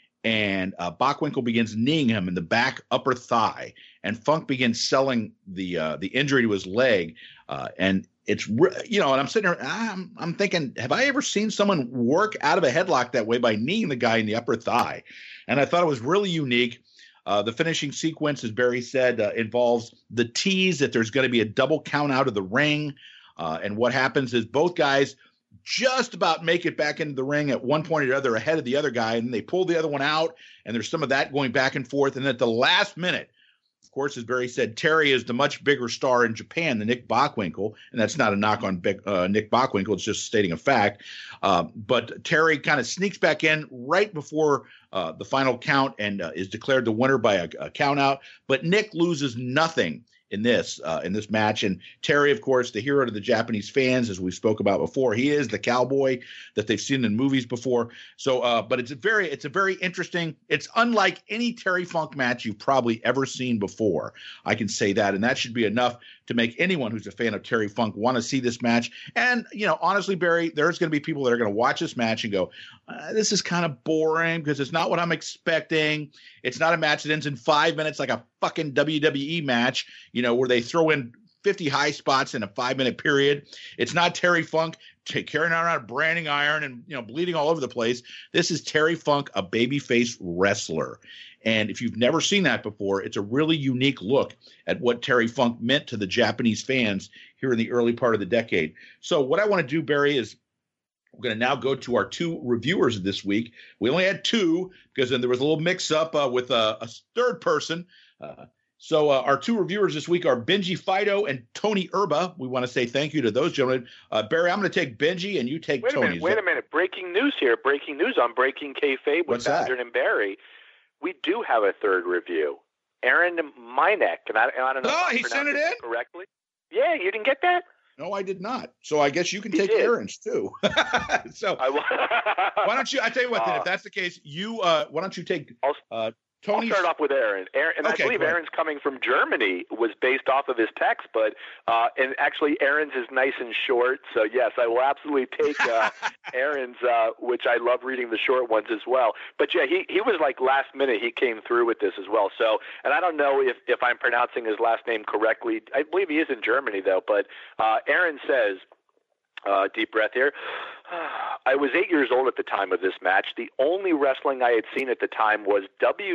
and Bockwinkel begins kneeing him in the back upper thigh, and Funk begins selling the injury to his leg, and it's and I'm sitting there, I'm thinking, have I ever seen someone work out of a headlock that way by kneeing the guy in the upper thigh? And I thought it was really unique. The finishing sequence, as Barry said, involves the tease that there's going to be a double count out of the ring, and what happens is both guys just about make it back into the ring at one point or the other ahead of the other guy, and they pull the other one out, and there's some of that going back and forth. And at the last minute, of course, as Barry said, Terry is the much bigger star in Japan than Nick Bockwinkel, and that's not a knock on Nick Bockwinkel, it's just stating a fact. But Terry kind of sneaks back in right before the final count and is declared the winner by a count out, but Nick loses nothing in this match. And Terry, of course, the hero to the Japanese fans, as we spoke about before, he is the cowboy that they've seen in movies before. So, but it's a very interesting, it's unlike any Terry Funk match you've probably ever seen before. I can say that, and that should be enough to make anyone who's a fan of Terry Funk want to see this match. And, honestly, Barry, there's going to be people that are going to watch this match and go, this is kind of boring because it's not what I'm expecting. It's not a match that ends in 5 minutes like a fucking WWE match, where they throw in 50 high spots in a 5-minute period. It's not Terry Funk carrying around a branding iron and, bleeding all over the place. This is Terry Funk, a babyface wrestler. And if you've never seen that before, it's a really unique look at what Terry Funk meant to the Japanese fans here in the early part of the decade. So what I want to do, Barry, is we're going to now go to our two reviewers this week. We only had two because then there was a little mix-up with a third person. So our two reviewers this week are Benji Fido and Tony Erba. We want to say thank you to those gentlemen. Barry, I'm going to take Benji and you take Tony. Wait a minute. Breaking news here. Breaking news on Breaking Kayfabe with Badger and Barry. We do have a third review. Aaron Minek. And I don't know if I he sent it in? correctly. Yeah, you didn't get that? No, I did not. So I guess you can take Aaron's too. So why don't you? I tell you what, then, if that's the case, you why don't you take Tony? I'll start off with Aaron. And okay, I believe Aaron's coming from Germany was based off of his text, but and actually Aaron's is nice and short. So yes, I will absolutely take Aaron's, which I love reading the short ones as well. But yeah, he was like last minute. He came through with this as well. So, and I don't know if I'm pronouncing his last name correctly. I believe he is in Germany though. But Aaron says. Deep breath here. I was 8 years old at the time of this match. The only wrestling I had seen at the time was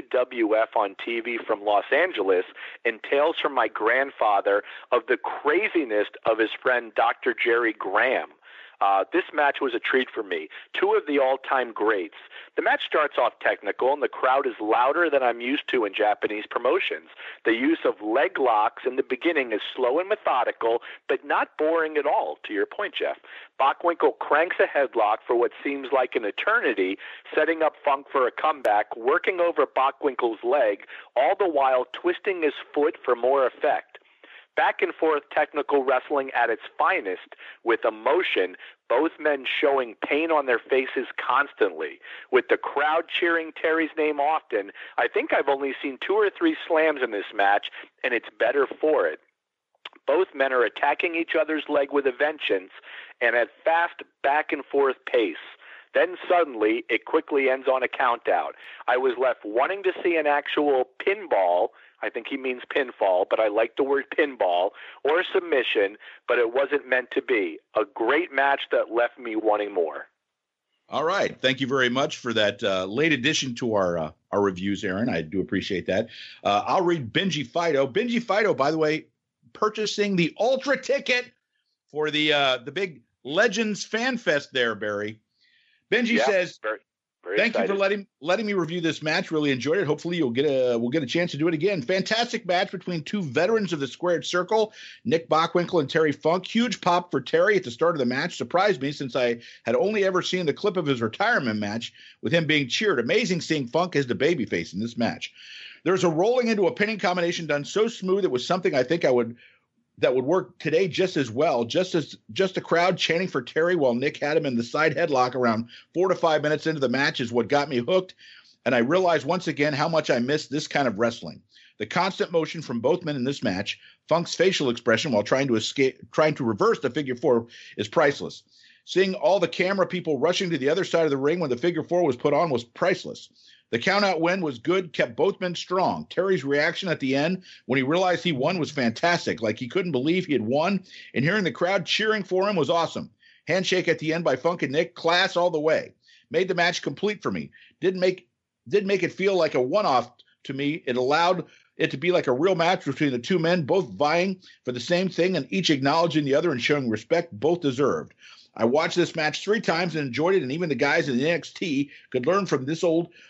WWF on TV from Los Angeles and tales from my grandfather of the craziness of his friend Dr. Jerry Graham. This match was a treat for me. Two of the all-time greats. The match starts off technical, and the crowd is louder than I'm used to in Japanese promotions. The use of leg locks in the beginning is slow and methodical, but not boring at all, to your point, Jeff. Bockwinkel cranks a headlock for what seems like an eternity, setting up Funk for a comeback, working over Bockwinkel's leg, all the while twisting his foot for more effect. Back and forth technical wrestling at its finest with emotion, both men showing pain on their faces constantly. With the crowd cheering Terry's name often, I think I've only seen 2 or 3 slams in this match, and it's better for it. Both men are attacking each other's leg with a vengeance and at fast back and forth pace. Then suddenly, it quickly ends on a countout. I was left wanting to see an actual pinball. I think he means pinfall, but I like the word pinball, or submission, but it wasn't meant to be. A great match that left me wanting more. All right. Thank you very much for that late addition to our reviews, Aaron. I do appreciate that. I'll read Benji Fido. Benji Fido, by the way, purchasing the Ultra ticket for the big Legends Fan Fest there, Barry. Benji says, very thank excited. you for letting me review this match. Really enjoyed it. Hopefully we'll get a chance to do it again. Fantastic match between two veterans of the Squared Circle, Nick Bockwinkel and Terry Funk. Huge pop for Terry at the start of the match. Surprised me since I had only ever seen the clip of his retirement match with him being cheered. Amazing seeing Funk as the babyface in this match. There's a rolling into a pinning combination done so smooth it was something I think that would work today just as well. Just a crowd chanting for Terry while Nick had him in the side headlock around 4 to 5 minutes into the match is what got me hooked. And I realized once again how much I missed this kind of wrestling. The constant motion from both men in this match, Funk's facial expression while trying to reverse the figure 4 is priceless. Seeing all the camera people rushing to the other side of the ring when the figure 4 was put on was priceless. The countout win was good, kept both men strong. Terry's reaction at the end when he realized he won was fantastic, like he couldn't believe he had won, and hearing the crowd cheering for him was awesome. Handshake at the end by Funk and Nick, class all the way. Made the match complete for me. Didn't make it feel like a one-off to me. It allowed it to be like a real match between the two men, both vying for the same thing and each acknowledging the other and showing respect both deserved. I watched this match 3 times and enjoyed it, and even the guys in the NXT could learn from this,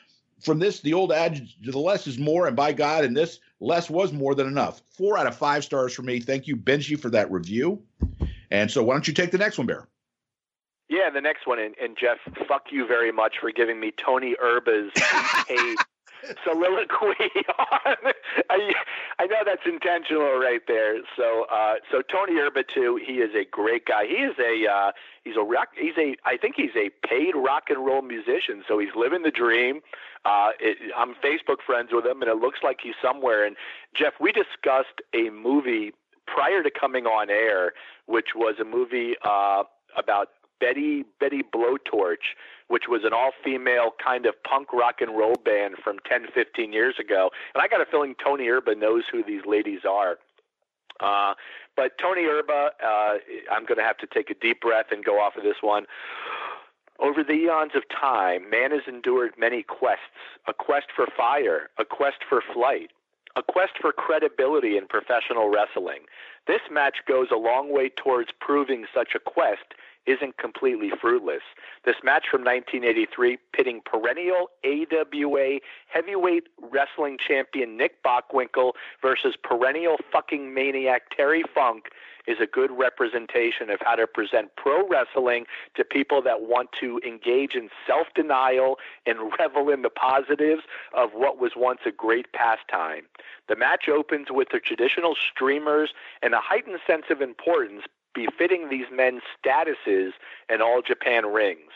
the old adage, the less is more, and by God, in this, less was more than enough. 4 out of 5 stars for me. Thank you, Benji, for that review. And so why don't you take the next one, Bear? Yeah, the next one, and Jeff, fuck you very much for giving me Tony Erba's paid soliloquy on. I know that's intentional right there. So Tony Erba too. He is a great guy. I think he's a paid rock and roll musician. So he's living the dream. I'm Facebook friends with him, and it looks like he's somewhere. And Jeff, we discussed a movie prior to coming on air, which was a movie about Betty Blowtorch, which was an all-female kind of punk rock and roll band from 10, 15 years ago. And I got a feeling Tony Erba knows who these ladies are. But Tony Erba, I'm going to have to take a deep breath and go off of this one. Over the eons of time, man has endured many quests, a quest for fire, a quest for flight, a quest for credibility in professional wrestling. This match goes a long way towards proving such a quest isn't completely fruitless. This match from 1983 pitting perennial AWA heavyweight wrestling champion Nick Bockwinkel versus perennial fucking maniac Terry Funk is a good representation of how to present pro wrestling to people that want to engage in self-denial and revel in the positives of what was once a great pastime. The match opens with the traditional streamers and a heightened sense of importance befitting these men's statuses in All Japan rings.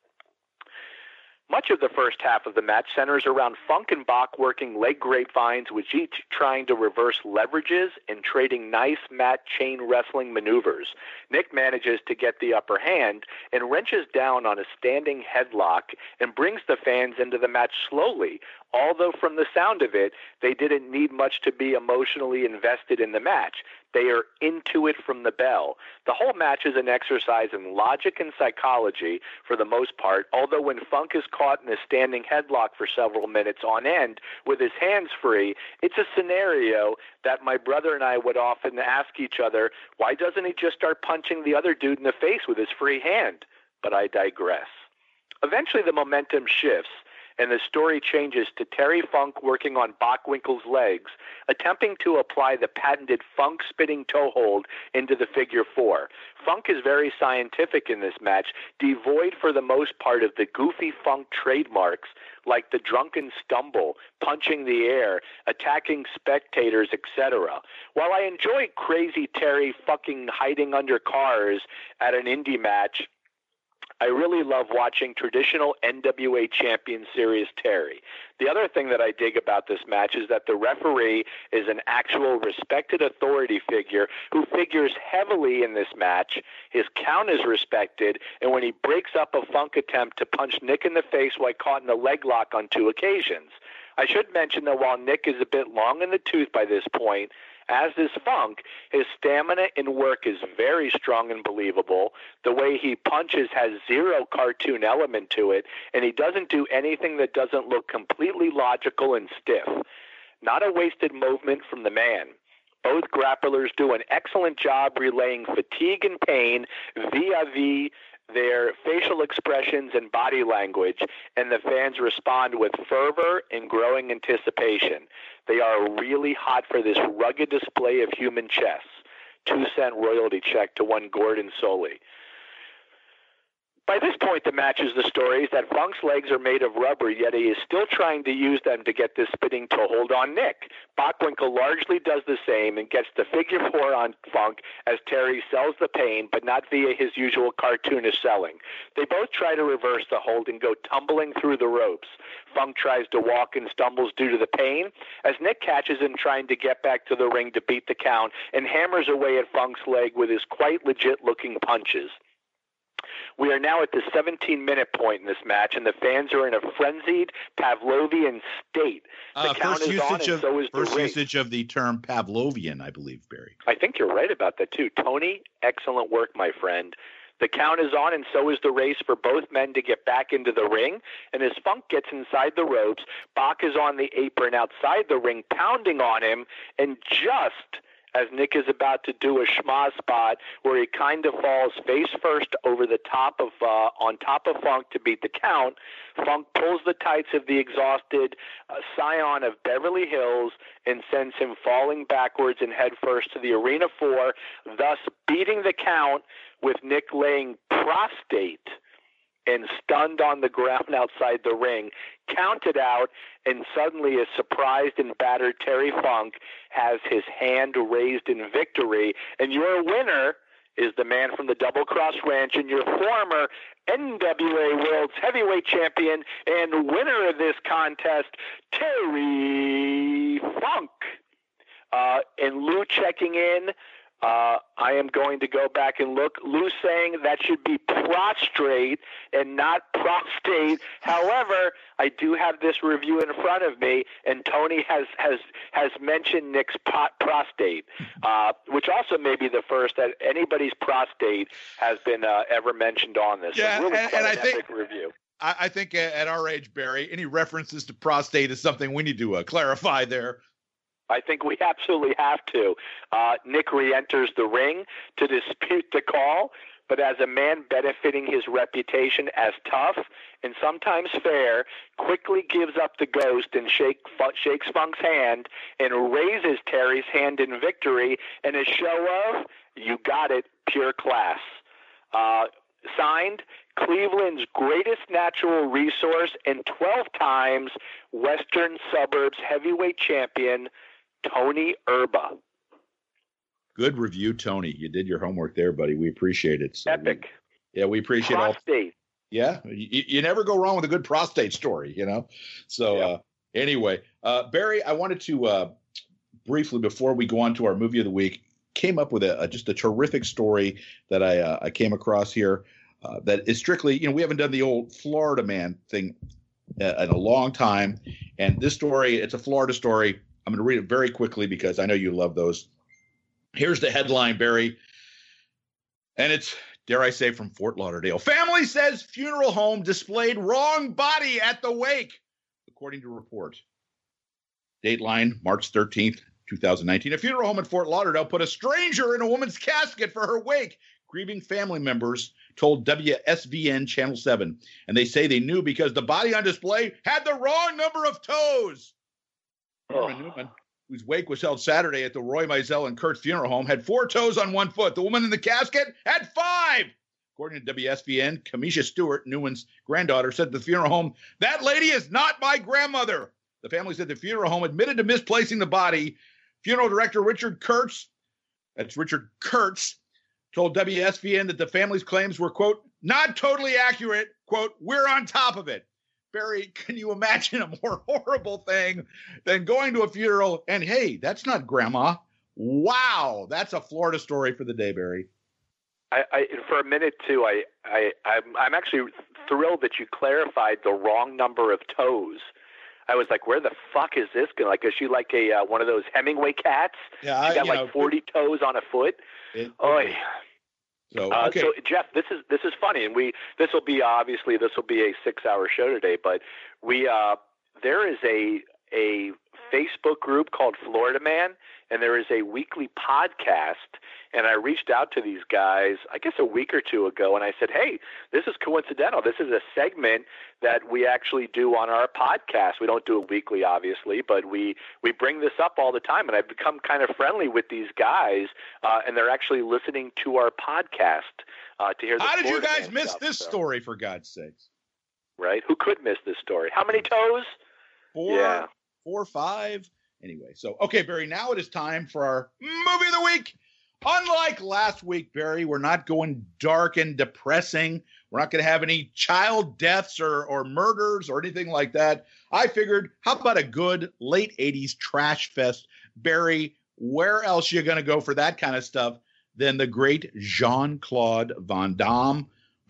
Much of the first half of the match centers around Funk and Bach working leg grapevines, with each trying to reverse leverages and trading nice mat chain wrestling maneuvers. Nick manages to get the upper hand and wrenches down on a standing headlock and brings the fans into the match slowly, although from the sound of it, they didn't need much to be emotionally invested in the match. They are into it from the bell. The whole match is an exercise in logic and psychology for the most part, although when Funk is caught in a standing headlock for several minutes on end with his hands free, it's a scenario that my brother and I would often ask each other, why doesn't he just start punching the other dude in the face with his free hand? But I digress. Eventually the momentum shifts, and the story changes to Terry Funk working on Bockwinkel's legs, attempting to apply the patented Funk spinning toe hold into the figure four. Funk is very scientific in this match, devoid for the most part of the goofy Funk trademarks like the drunken stumble, punching the air, attacking spectators, etc. While I enjoy crazy Terry fucking hiding under cars at an indie match, I really love watching traditional NWA Champion Series Terry. The other thing that I dig about this match is that the referee is an actual respected authority figure who figures heavily in this match. His count is respected, and when he breaks up a Funk attempt to punch Nick in the face while caught in a leg lock on 2 occasions. I should mention that while Nick is a bit long in the tooth by this point, as is Funk, his stamina and work is very strong and believable. The way he punches has zero cartoon element to it, and he doesn't do anything that doesn't look completely logical and stiff. Not a wasted movement from the man. Both grapplers do an excellent job relaying fatigue and pain via their facial expressions and body language, and the fans respond with fervor and growing anticipation. They are really hot for this rugged display of human chess. 2-cent royalty check to one Gordon Soley. By this point, the match is the story is that Funk's legs are made of rubber, yet he is still trying to use them to get this spinning toe hold on Nick. Bockwinkel largely does the same and gets the figure four on Funk as Terry sells the pain, but not via his usual cartoonish selling. They both try to reverse the hold and go tumbling through the ropes. Funk tries to walk and stumbles due to the pain, as Nick catches him trying to get back to the ring to beat the count and hammers away at Funk's leg with his quite legit-looking punches. We are now at the 17-minute point in this match, and the fans are in a frenzied Pavlovian state. The count is on, and so is the ring. First usage of the term Pavlovian, I believe, Barry. I think you're right about that, too. Tony, excellent work, my friend. The count is on, and so is the race for both men to get back into the ring. And as Funk gets inside the ropes, Bach is on the apron outside the ring, pounding on him, and just as Nick is about to do a schmaz spot where he kind of falls face first over the top of on top of Funk to beat the count, Funk pulls the tights of the exhausted scion of Beverly Hills and sends him falling backwards and head first to the arena floor, thus beating the count with Nick laying prostrate and stunned on the ground outside the ring, counted out, and suddenly a surprised and battered Terry Funk has his hand raised in victory, and your winner is the man from the Double Cross Ranch and your former NWA World's Heavyweight Champion and winner of this contest, Terry Funk. And Lou checking in. I am going to go back and look. Lou saying that should be prostrate and not prostate. However, I do have this review in front of me, and Tony has mentioned Nick's prostate, which also may be the first that anybody's prostate has been ever mentioned on this. Yeah, so really and I think review. I think at our age, Barry, any references to prostate is something we need to clarify there. I think we absolutely have to. Nick re-enters the ring to dispute the call. but as a man benefiting his reputation as tough and sometimes fair, quickly gives up the ghost and shakes Funk's hand and raises Terry's hand in victory in a show of, you got it, pure class. Signed, Cleveland's greatest natural resource and 12 times Western Suburbs heavyweight champion, Tony Erba. Good review, Tony. You did your homework there, buddy. We appreciate it. So Epic. We appreciate prostate. Yeah, you never go wrong with a good prostate story, you know? So anyway, Barry, I wanted to briefly, before we go on to our movie of the week, came up with just a terrific story that I came across here that is strictly, we haven't done the old Florida man thing in a long time. And this story, it's a Florida story. I'm going to read it very quickly because I know you love those. Here's the headline, Barry. And it's, dare I say, from Fort Lauderdale. Family says funeral home displayed wrong body at the wake, according to report. Dateline, March 13th, 2019. A funeral home in Fort Lauderdale put a stranger in a woman's casket for her wake. Grieving family members told WSVN Channel 7. And they say they knew because the body on display had the wrong number of toes. Norma Newman, whose wake was held Saturday at the Roy Mizell and Kurtz Funeral Home, had 4 toes on 1 foot. The woman in the casket had 5. According to WSVN, Kamisha Stewart, Newman's granddaughter, said to the funeral home, "That lady is not my grandmother." The family said the funeral home admitted to misplacing the body. Funeral director Richard Kurtz, told WSVN that the family's claims were, quote, "not totally accurate." Quote, "We're on top of it." Barry, can you imagine a more horrible thing than going to a funeral and, hey, that's not grandma? Wow, that's a Florida story for the day, Barry. I for a minute too, I'm actually thrilled that you clarified the wrong number of toes. I was like, where the fuck is this going? Like, is she like a one of those Hemingway cats? Yeah, she got like 40 toes on a foot. So, okay. So Jeff, this is funny, and this will be a 6-hour show today, but there is a Facebook group called Florida Man, and there is a weekly podcast, and I reached out to these guys, I guess a week or two ago, and I said, hey, this is coincidental. This is a segment that we actually do on our podcast. We don't do it weekly, obviously, but we bring this up all the time, and I've become kind of friendly with these guys, and they're actually listening to our podcast to hear the How did Florida you guys Man miss stuff, this story, for God's sakes? Right? Who could miss this story? How many toes? 4, 5. Anyway, so, okay, Barry, now it is time for our movie of the week. Unlike last week, Barry, we're not going dark and depressing. We're not going to have any child deaths or murders or anything like that. I figured, how about a good late 80s trash fest? Barry, where else are you going to go for that kind of stuff than the great Jean-Claude Van Damme,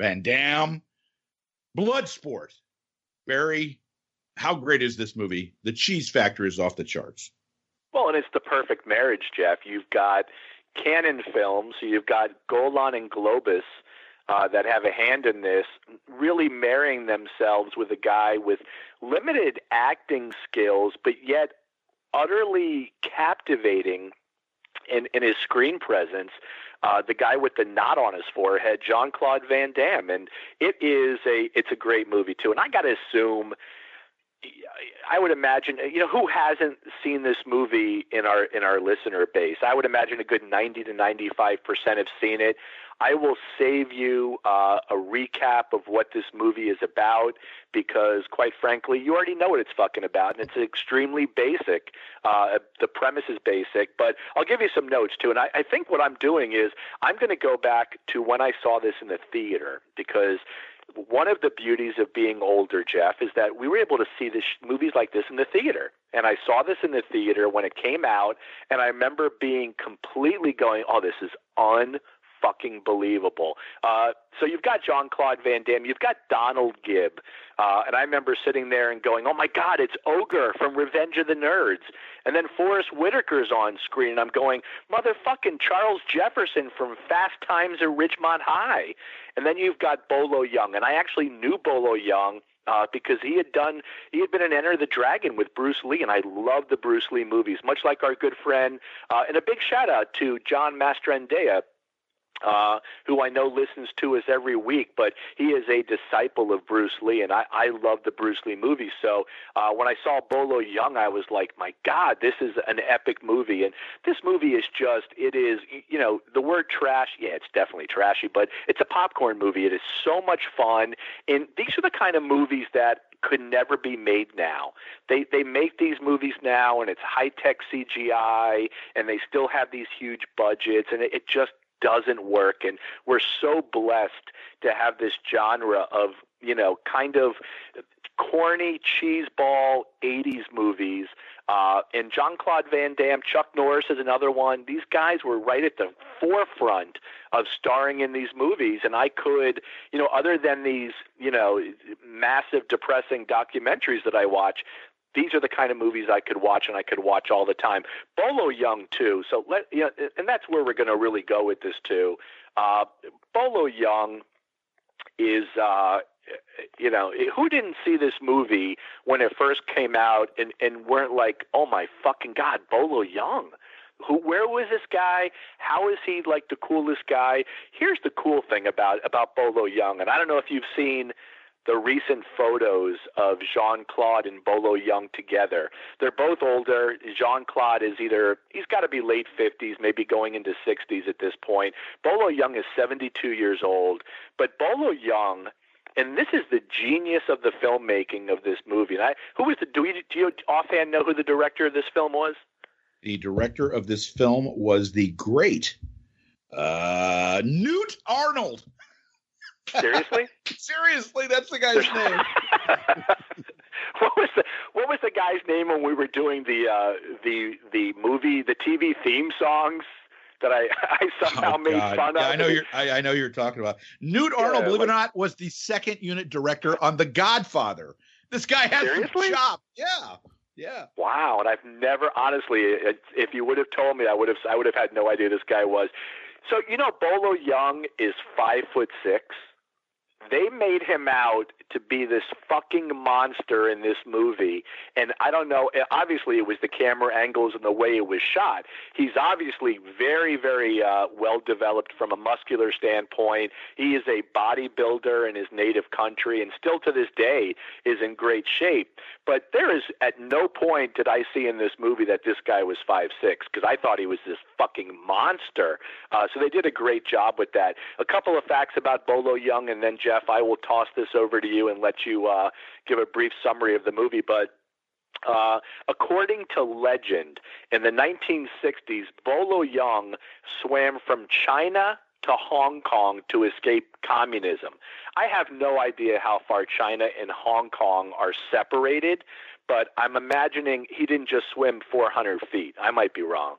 Bloodsport? Barry, how great is this movie? The cheese factor is off the charts. Well, and it's the perfect marriage, Jeff. You've got Cannon Films, so you've got Golan and Globus that have a hand in this, really marrying themselves with a guy with limited acting skills, but yet utterly captivating in his screen presence. The guy with the knot on his forehead, Jean-Claude Van Damme, and it's a great movie too. And I got to assume, I would imagine, who hasn't seen this movie in our listener base? I would imagine a good 90 to 95% have seen it. I will save you a recap of what this movie is about because, quite frankly, you already know what it's fucking about, and it's extremely basic. The premise is basic, but I'll give you some notes, too. And I think what I'm doing is I'm going to go back to when I saw this in the theater because one of the beauties of being older, Jeff, is that we were able to see movies like this in the theater. And I saw this in the theater when it came out, and I remember being completely going, oh, this is unfucking believable. So you've got Jean-Claude Van Damme, you've got Donald Gibb, and I remember sitting there and going, oh my God, it's Ogre from Revenge of the Nerds. And then Forrest Whitaker's on screen, and I'm going, motherfucking Charles Jefferson from Fast Times at Ridgemont High. And then you've got Bolo Young, and I actually knew Bolo Young because he had been in Enter the Dragon with Bruce Lee, and I love the Bruce Lee movies, much like our good friend, and a big shout out to John Mastrandea, who I know listens to us every week, but he is a disciple of Bruce Lee, and I love the Bruce Lee movies. So when I saw Bolo Yeung, I was like, my God, this is an epic movie. And this movie is just, it is, you know, the word trash, yeah, it's definitely trashy, but it's a popcorn movie. It is so much fun. And these are the kind of movies that could never be made now. They make these movies now, and it's high-tech CGI, and they still have these huge budgets, and it just doesn't work. And we're so blessed to have this genre of, you know, kind of corny cheeseball 80s movies. And Jean-Claude Van Damme, Chuck Norris is another one. These guys were right at the forefront of starring in these movies. And I could, you know, other than these, you know, massive depressing documentaries that I watch, these are the kind of movies I could watch, and I could watch all the time. Bolo Yeung too. So and that's where we're going to really go with this too. Bolo Yeung is, you know, who didn't see this movie when it first came out and weren't like, oh my fucking God, Bolo Yeung. Where was this guy? How is he like the coolest guy? Here's the cool thing about Bolo Yeung, and I don't know if you've seen the recent photos of Jean-Claude and Bolo Yeung together. They're both older. Jean-Claude is he's got to be late 50s, maybe going into 60s at this point. Bolo Yeung is 72 years old. But Bolo Yeung, and this is the genius of the filmmaking of this movie. And do you offhand know who the director of this film was? The director of this film was the great Newt Arnold. Seriously? Seriously, that's the guy's name. What was the guy's name when we were doing the movie, the TV theme songs that I somehow made fun of? I know you're talking about. Newt Arnold, believe it or not, was the second unit director on The Godfather. This guy has some chop. Yeah. Wow, and I've never, honestly, if you would have told me, I would have had no idea this guy was. So, you know, Bolo Yeung is 5'6". They made him out to be this fucking monster in this movie. And I don't know, obviously it was the camera angles and the way it was shot. He's obviously very, very well developed from a muscular standpoint. He is a bodybuilder in his native country and still to this day is in great shape. But there is at no point did I see in this movie that this guy was 5'6", because I thought he was this fucking monster. So they did a great job with that. A couple of facts about Bolo Yeung, and then Jeff, I will toss this over to you and let you give a brief summary of the movie. But according to legend, in the 1960s, Bolo Yeung swam from China to Hong Kong to escape communism. I have no idea how far China and Hong Kong are separated, but I'm imagining he didn't just swim 400 feet. I might be wrong.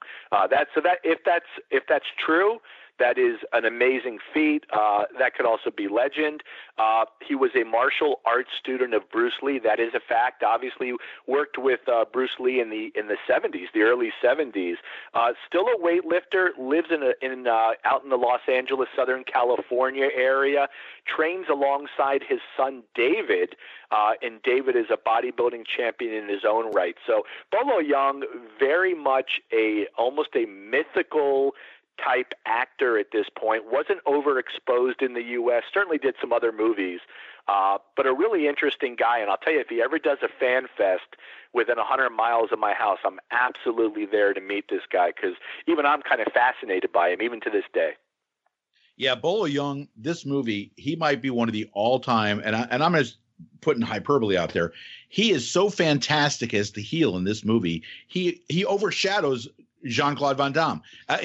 If that's true, that is an amazing feat. That could also be legend. He was a martial arts student of Bruce Lee. That is a fact. Obviously, worked with Bruce Lee in the 70s, the early 70s. Still a weightlifter. Lives out in the Los Angeles, Southern California area. Trains alongside his son David, and David is a bodybuilding champion in his own right. So Bolo Yeung, very much almost a mythical type actor at this point, wasn't overexposed in the U.S., certainly did some other movies, but a really interesting guy. And I'll tell you, if he ever does a fan fest within 100 miles of my house, I'm absolutely there to meet this guy, because even I'm kind of fascinated by him, even to this day. Yeah, Bolo Yeung, this movie, he might be one of the all-time, and I'm just putting hyperbole out there, he is so fantastic as the heel in this movie. He overshadows Jean-Claude Van Damme.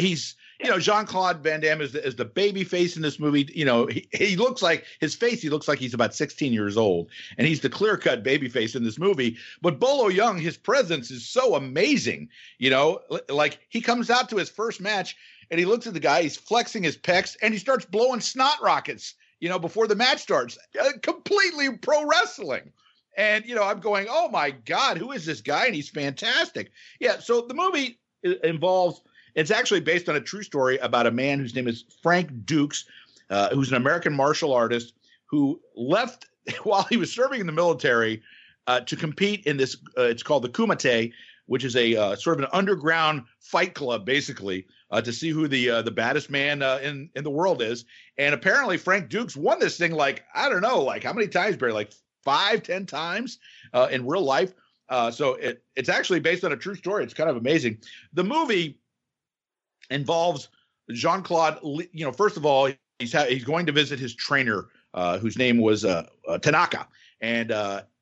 Jean-Claude Van Damme is the baby face in this movie. You know, he looks like he looks like he's about 16 years old, and he's the clear-cut baby face in this movie. But Bolo Yeung, his presence is so amazing. You know, like he comes out to his first match and he looks at the guy, he's flexing his pecs, and he starts blowing snot rockets, you know, before the match starts. Completely pro wrestling. And, you know, I'm going, oh my God, who is this guy? And he's fantastic. Yeah. So the movie involves, it's actually based on a true story about a man whose name is Frank Dukes, who's an American martial artist who left while he was serving in the military to compete in this, it's called the Kumite, which is a sort of an underground fight club, basically, to see who the baddest man in the world is. And apparently Frank Dukes won this thing like, I don't know, like how many times, Barry? Like 5-10 times in real life. So it's actually based on a true story. It's kind of amazing. The movie involves Jean-Claude. First of all, he's going to visit his trainer, whose name was Tanaka, and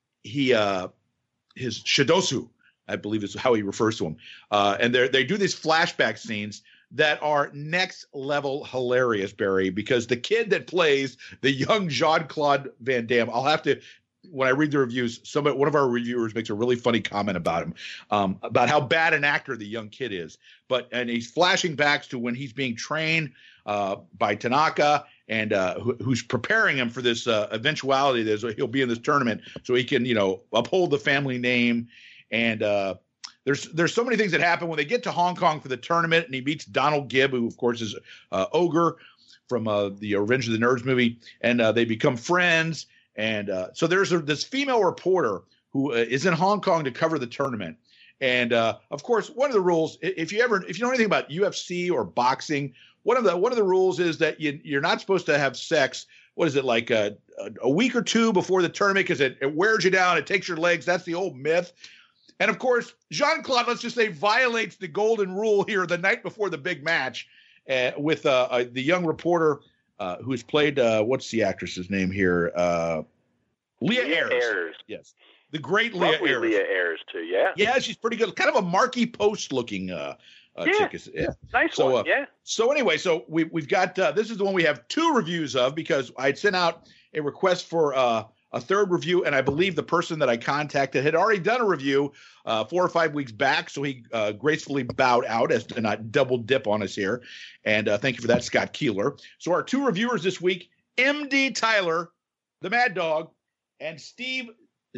his Shidosu, I believe is how he refers to him. And they do these flashback scenes that are next level hilarious, Barry, because the kid that plays the young Jean-Claude Van Damme, I'll have to, when I read the reviews, one of our reviewers makes a really funny comment about him, about how bad an actor the young kid is. And he's flashing back to when he's being trained by Tanaka, and who's preparing him for this eventuality that he'll be in this tournament, so he can, uphold the family name. And there's so many things that happen when they get to Hong Kong for the tournament, and he meets Donald Gibb, who of course is Ogre from the Revenge of the Nerds movie, and they become friends. And so there's this female reporter who is in Hong Kong to cover the tournament. And of course, one of the rules, if you know anything about UFC or boxing, one of the rules is that you're not supposed to have sex. What is it, like a week or two before the tournament, because it wears you down, it takes your legs. That's the old myth. And of course, Jean-Claude, let's just say, violates the golden rule here the night before the big match with the young reporter who's played, what's the actress's name here? Leah Ayres. Yes. The great Leah Ayres. Leah Ayres, too, yeah. Yeah, she's pretty good. Kind of a Marky Post looking chick. Yeah. Nice one, yeah. So anyway, so we've got, this is the one we have 2 reviews of, because I had sent out a request for a third review, and I believe the person that I contacted had already done a review 4 or 5 weeks back, so he gracefully bowed out as to not double dip on us here. And thank you for that, Scott Keeler. So our 2 reviewers this week, MD Tyler, the Mad Dog, and Steve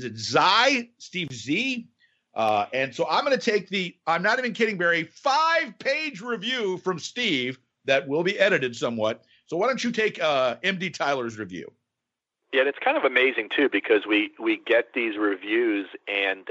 Z. And so I'm going to take I'm not even kidding, Barry, 5-page review from Steve that will be edited somewhat. So why don't you take MD Tyler's review? Yeah, and it's kind of amazing, too, because we get these reviews, and,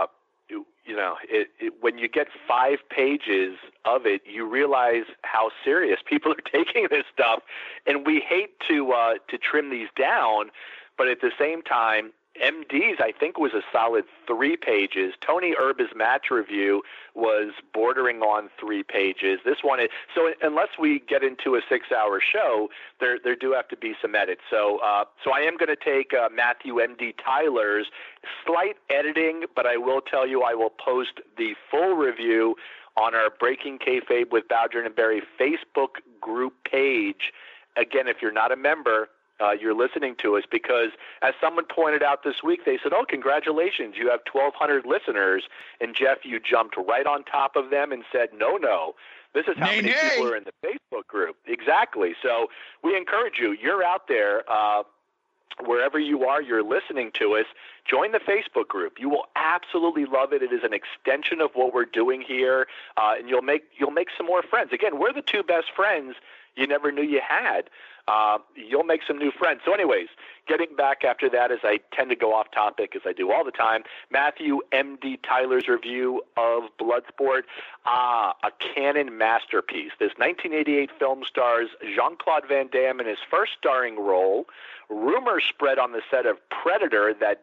when you get 5 pages of it, you realize how serious people are taking this stuff. And we hate to trim these down, but at the same time, MD's, I think, was a solid 3 pages. Tony Erba's match review was bordering on 3 pages. This one is, so unless we get into a 6-hour show, there do have to be some edits. So I am going to take Matthew MD Tyler's slight editing, but I will tell you I will post the full review on our Breaking Kayfabe with Bowdre and Barry Facebook group page. Again, if you're not a member, you're listening to us, because as someone pointed out this week, they said, oh, congratulations, you have 1,200 listeners. And Jeff, you jumped right on top of them and said, no, this is how many people are in the Facebook group. Exactly. So we encourage you, you're out there, wherever you are, you're listening to us, join the Facebook group. You will absolutely love it. It is an extension of what we're doing here, and you'll make some more friends. Again, we're the 2 best friends you never knew you had. You'll make some new friends. So anyways, getting back after that, as I tend to go off topic, as I do all the time, Matthew MD Tyler's review of Bloodsport, a canon masterpiece. This 1988 film stars Jean-Claude Van Damme in his first starring role. Rumors spread on the set of Predator that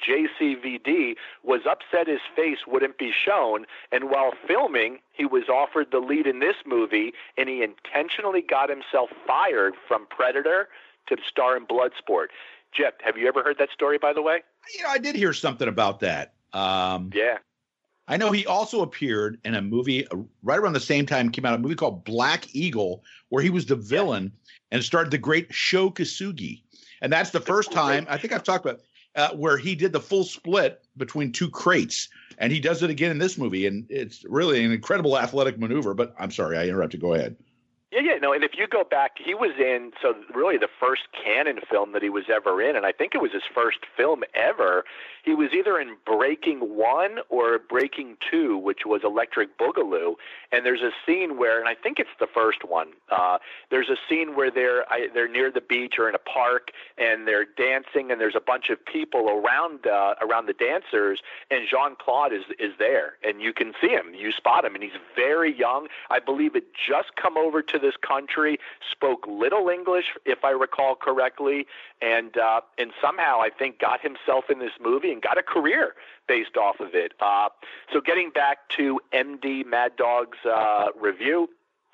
JCVD was upset his face wouldn't be shown, and while filming, he was offered the lead in this movie, and he intentionally got himself fired from Predator to star in Bloodsport. Jeff, have you ever heard that story, by the way? I did hear something about that. Yeah. I know he also appeared in a movie right around the same time, came out a movie called Black Eagle, where he was the villain and starred the great Sho Kosugi. And that's the first time, I think I've talked about, where he did the full split between 2 crates. And he does it again in this movie. And it's really an incredible athletic maneuver. But I'm sorry, I interrupted. Go ahead. Yeah, no, and if you go back, he was in, so really the first Cannon film that he was ever in, and I think it was his first film ever. He was either in Breaking 1 or Breaking 2, which was Electric Boogaloo, and there's a scene where, and I think it's the first one, there's a scene where they're near the beach or in a park, and they're dancing, and there's a bunch of people around the dancers, and Jean-Claude is there, and you can see him, you spot him, and he's very young. I believe it just come over to this country, spoke little English, if I recall correctly, and somehow I think got himself in this movie and got a career based off of it. So getting back to MD Mad Dog's review,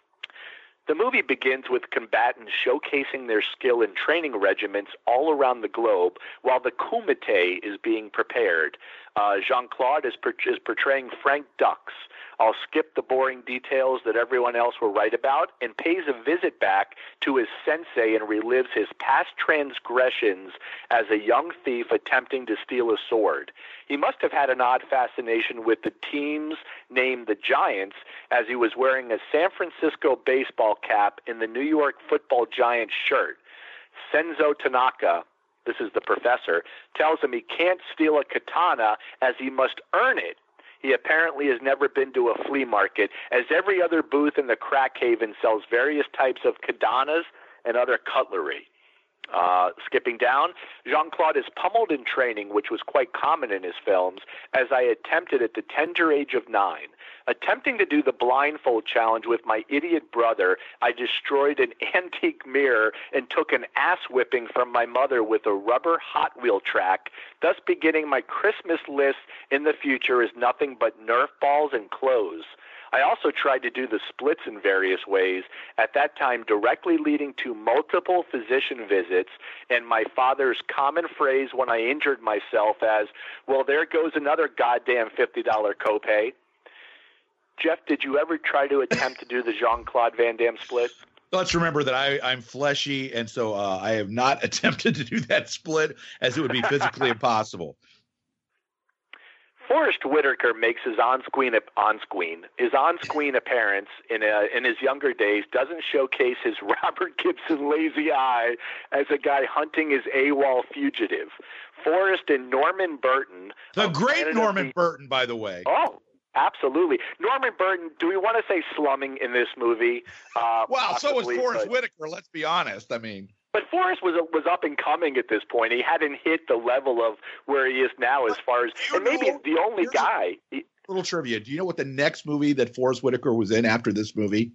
the movie begins with combatants showcasing their skill in training regiments all around the globe while the Kumite is being prepared. Jean-Claude is portraying Frank Dux. I'll skip the boring details that everyone else will write about and pays a visit back to his sensei and relives his past transgressions as a young thief attempting to steal a sword. He must have had an odd fascination with the teams named the Giants, as he was wearing a San Francisco baseball cap in the New York Football Giants shirt. Senzo Tanaka, this is the professor, tells him he can't steal a katana as he must earn it. He apparently has never been to a flea market, as every other booth in the crack haven sells various types of katanas and other cutlery. Skipping down, Jean-Claude is pummeled in training, which was quite common in his films, as I attempted at the tender age of 9. Attempting to do the blindfold challenge with my idiot brother, I destroyed an antique mirror and took an ass whipping from my mother with a rubber Hot Wheel track, thus beginning my Christmas list in the future is nothing but Nerf balls and clothes. I also tried to do the splits in various ways, at that time directly leading to multiple physician visits and my father's common phrase when I injured myself as, well, there goes another goddamn $50 copay. Jeff, did you ever try to attempt to do the Jean-Claude Van Damme split? Let's remember that I'm fleshy, and so I have not attempted to do that split, as it would be physically impossible. Forrest Whitaker makes his on-screen appearance in his younger days, doesn't showcase his Robert Gibson lazy eye as a guy hunting his AWOL fugitive. Forrest and Norman Burton. The great Norman Burton, by the way. Oh, absolutely. Norman Burton, do we want to say slumming in this movie? Well, possibly, so was Forrest Whitaker, let's be honest. I mean. But Forrest was up and coming at this point. He hadn't hit the level of where he is now as far as, and maybe the only guy. Little trivia. Do you know what the next movie that Forrest Whitaker was in after this movie?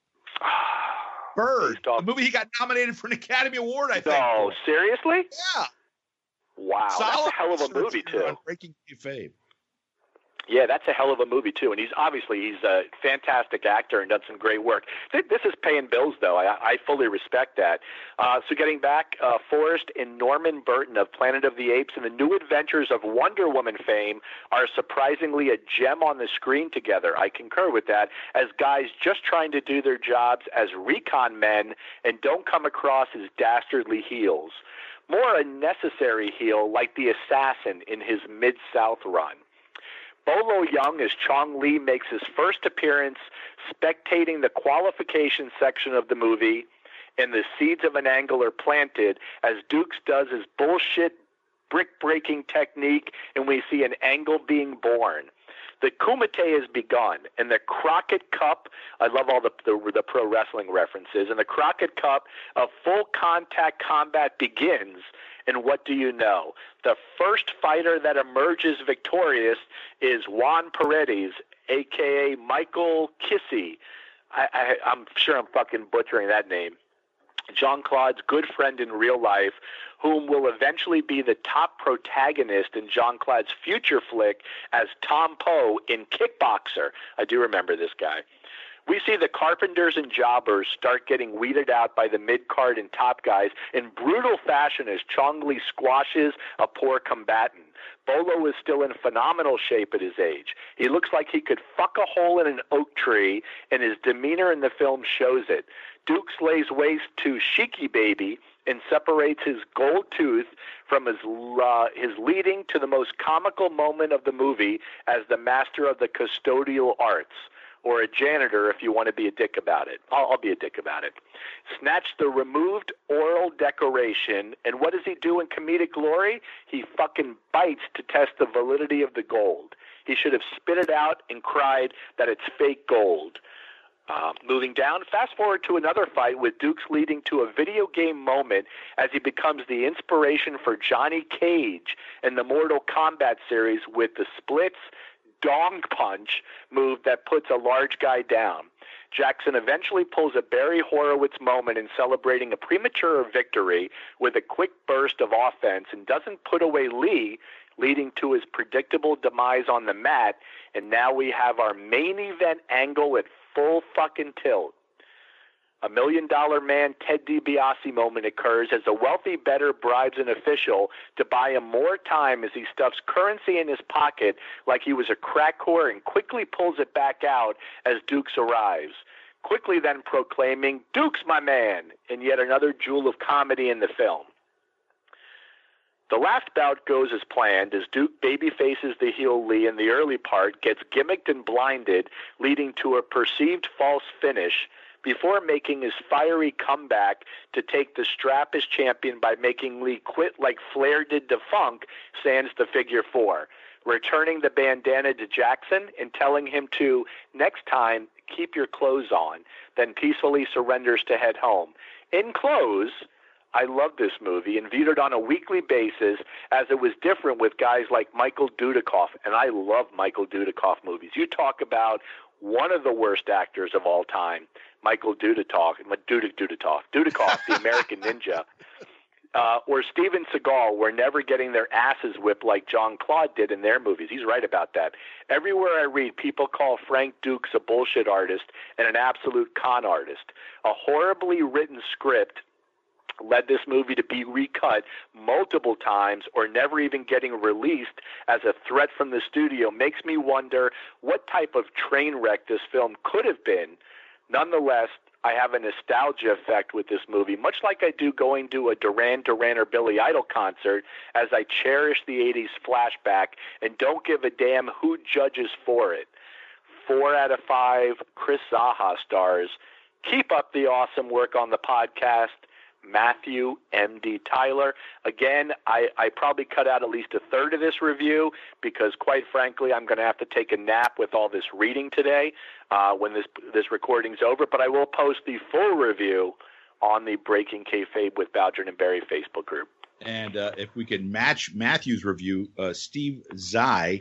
Bird. The movie he got nominated for an Academy Award, I think. No, seriously? Yeah. Wow, that's a hell of a movie, too. Breaking Fame. Yeah, that's a hell of a movie, too. And he's a fantastic actor and done some great work. This is paying bills, though. I fully respect that. So getting back, Forrest and Norman Burton of Planet of the Apes and the New Adventures of Wonder Woman fame are surprisingly a gem on the screen together. I concur with that, as guys just trying to do their jobs as recon men and don't come across as dastardly heels. More a necessary heel like the assassin in his Mid-South run. Bolo Young as Chong Li makes his first appearance spectating the qualification section of the movie, and the seeds of an angle are planted as Dukes does his bullshit brick-breaking technique, and we see an angle being born. The Kumite has begun, and the Crockett Cup, I love all the pro wrestling references, and the Crockett Cup of full contact combat begins. And what do you know? The first fighter that emerges victorious is Juan Paredes, a.k.a. Michael Kissy. I'm sure I'm fucking butchering that name. Jean-Claude's good friend in real life, whom will eventually be the top protagonist in Jean-Claude's future flick as Tom Poe in Kickboxer. I do remember this guy. We see the Carpenters and Jobbers start getting weeded out by the mid-card and top guys in brutal fashion as Chong Li squashes a poor combatant. Bolo is still in phenomenal shape at his age. He looks like he could fuck a hole in an oak tree, and his demeanor in the film shows it. Dukes lays waste to Sheiky Baby and separates his gold tooth from his leading to the most comical moment of the movie as the master of the custodial arts. or a janitor if you want to be a dick about it. I'll be a dick about it. Snatch the removed oral decoration, and what does he do in comedic glory? He fucking bites to test the validity of the gold. He should have spit it out and cried that it's fake gold. Moving down, fast forward to another fight with Dukes leading to a video game moment as he becomes the inspiration for Johnny Cage in the Mortal Kombat series with the splits dong punch move that puts a large guy down. Jackson eventually pulls a Barry Horowitz moment in celebrating a premature victory with a quick burst of offense and doesn't put away Lee, leading to his predictable demise on the mat. And now we have our main event angle at full fucking tilt. A $1 Million Man Ted DiBiase moment occurs as a wealthy bettor bribes an official to buy him more time as he stuffs currency in his pocket like he was a crack whore and quickly pulls it back out as Dukes arrives, quickly then proclaiming, "Dukes, my man," in yet another jewel of comedy in the film. The last bout goes as planned as Duke babyfaces the heel Lee in the early part, gets gimmicked and blinded, leading to a perceived false finish, before making his fiery comeback to take the strap as champion by making Lee quit like Flair did to Funk, sans the figure 4, returning the bandana to Jackson and telling him to, next time, keep your clothes on, then peacefully surrenders to head home. In close, I love this movie and viewed it on a weekly basis as it was different with guys like Michael Dudikoff, and I love Michael Dudikoff movies. You talk about one of the worst actors of all time, Michael Dudikoff, the American Ninja, or Steven Seagal were never getting their asses whipped like Jean-Claude did in their movies. He's right about that. Everywhere I read, people call Frank Dukes a bullshit artist and an absolute con artist. A horribly written script led this movie to be recut multiple times or never even getting released as a threat from the studio makes me wonder what type of train wreck this film could have been. Nonetheless, I have a nostalgia effect with this movie, much like I do going to a Duran Duran or Billy Idol concert, as I cherish the 80s flashback and don't give a damn who judges for it. 4 out of 5 Chris Zaha stars. Keep up the awesome work on the podcast. Matthew M.D. Tyler. Again, I probably cut out at least a third of this review because, quite frankly, I'm going to have to take a nap with all this reading today when this recording's over. But I will post the full review on the Breaking Kayfabe with Bowdrin and Barry Facebook group. And if we can match Matthew's review, Steve Zai,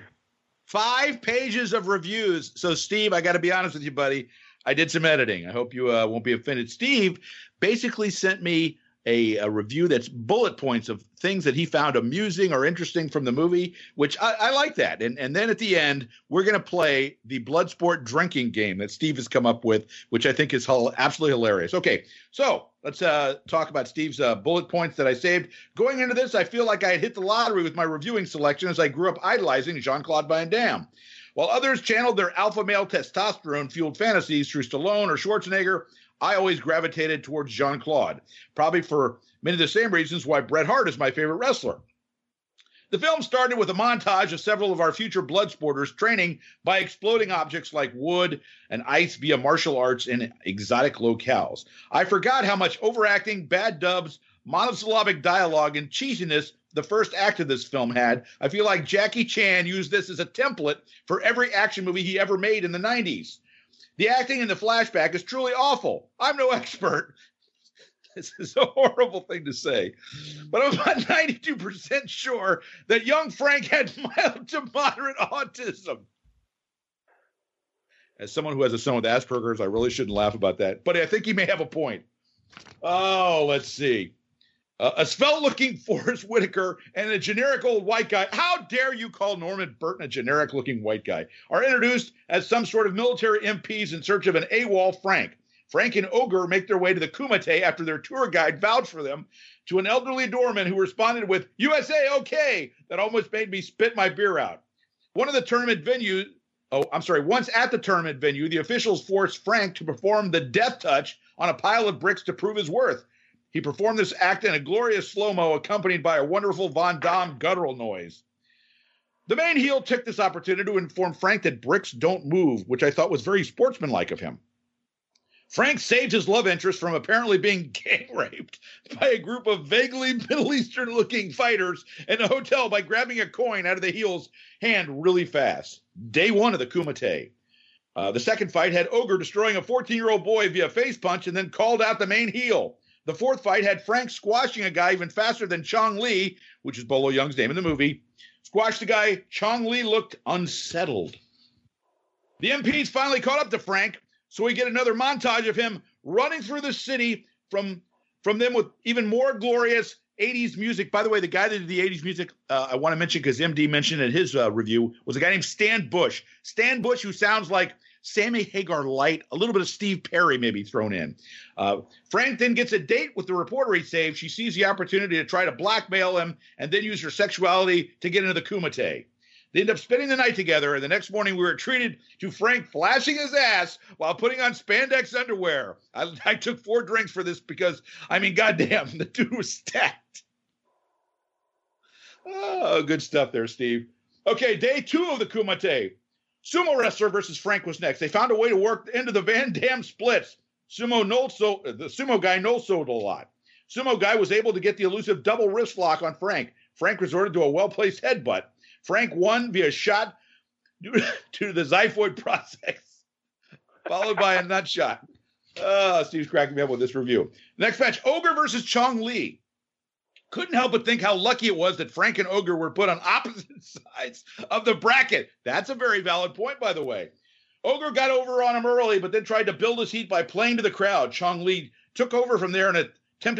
5 pages of reviews. So, Steve, I got to be honest with you, buddy. I did some editing. I hope you won't be offended. Steve basically sent me a review that's bullet points of things that he found amusing or interesting from the movie, which I like that. And then at the end, we're going to play the Bloodsport drinking game that Steve has come up with, which I think is absolutely hilarious. Okay, so let's talk about Steve's bullet points that I saved. Going into this, I feel like I had hit the lottery with my reviewing selection as I grew up idolizing Jean-Claude Van Damme. While others channeled their alpha male testosterone-fueled fantasies through Stallone or Schwarzenegger, I always gravitated towards Jean-Claude, probably for many of the same reasons why Bret Hart is my favorite wrestler. The film started with a montage of several of our future Bloodsporters training by exploding objects like wood and ice via martial arts in exotic locales. I forgot how much overacting, bad dubs, monosyllabic dialogue, and cheesiness the first act of this film had. I feel like Jackie Chan used this as a template for every action movie he ever made in the 90s. The acting in the flashback is truly awful. I'm no expert. This is a horrible thing to say. But I'm about 92% sure that young Frank had mild to moderate autism. As someone who has a son with Asperger's, I really shouldn't laugh about that. But I think he may have a point. Oh, let's see. A svelte-looking Forrest Whitaker and a generic old white guy, how dare you call Norman Burton a generic-looking white guy, are introduced as some sort of military MPs in search of an AWOL Frank. Frank and Ogre make their way to the Kumite after their tour guide vouched for them to an elderly doorman who responded with, USA, okay, that almost made me spit my beer out. Once at the tournament venue, the officials forced Frank to perform the death touch on a pile of bricks to prove his worth. He performed this act in a glorious slow-mo accompanied by a wonderful Von Damme guttural noise. The main heel took this opportunity to inform Frank that bricks don't move, which I thought was very sportsmanlike of him. Frank saved his love interest from apparently being gang raped by a group of vaguely Middle Eastern-looking fighters in a hotel by grabbing a coin out of the heel's hand really fast. Day one of the Kumite. The second fight had Ogre destroying a 14-year-old boy via face punch and then called out the main heel. The fourth fight had Frank squashing a guy even faster than Chong Li, which is Bolo Young's name in the movie. Squashed the guy. Chong Li looked unsettled. The MPs finally caught up to Frank, so we get another montage of him running through the city from them with even more glorious 80s music. By the way, the guy that did the 80s music, I want to mention because MD mentioned in his review, was a guy named Stan Bush. Stan Bush, who sounds like Sammy Hagar Light, a little bit of Steve Perry maybe thrown in. Frank then gets a date with the reporter he saved. She sees the opportunity to try to blackmail him and then use her sexuality to get into the Kumite. They end up spending the night together, and the next morning we were treated to Frank flashing his ass while putting on spandex underwear. I took 4 drinks for this because, I mean, goddamn, the dude was stacked. Oh, good stuff there, Steve. Okay, day 2 of the Kumite. Sumo wrestler versus Frank was next. They found a way to work into the Van Dam splits. The sumo guy no-sold a lot. Sumo guy was able to get the elusive double wrist lock on Frank. Frank resorted to a well-placed headbutt. Frank won via shot due to the xiphoid process, followed by a nut shot. Steve's cracking me up with this review. Next match, Ogre versus Chong Li. Couldn't help but think how lucky it was that Frank and Ogre were put on opposite sides of the bracket. That's a very valid point, by the way. Ogre got over on him early, but then tried to build his heat by playing to the crowd. Chong Li took over from there and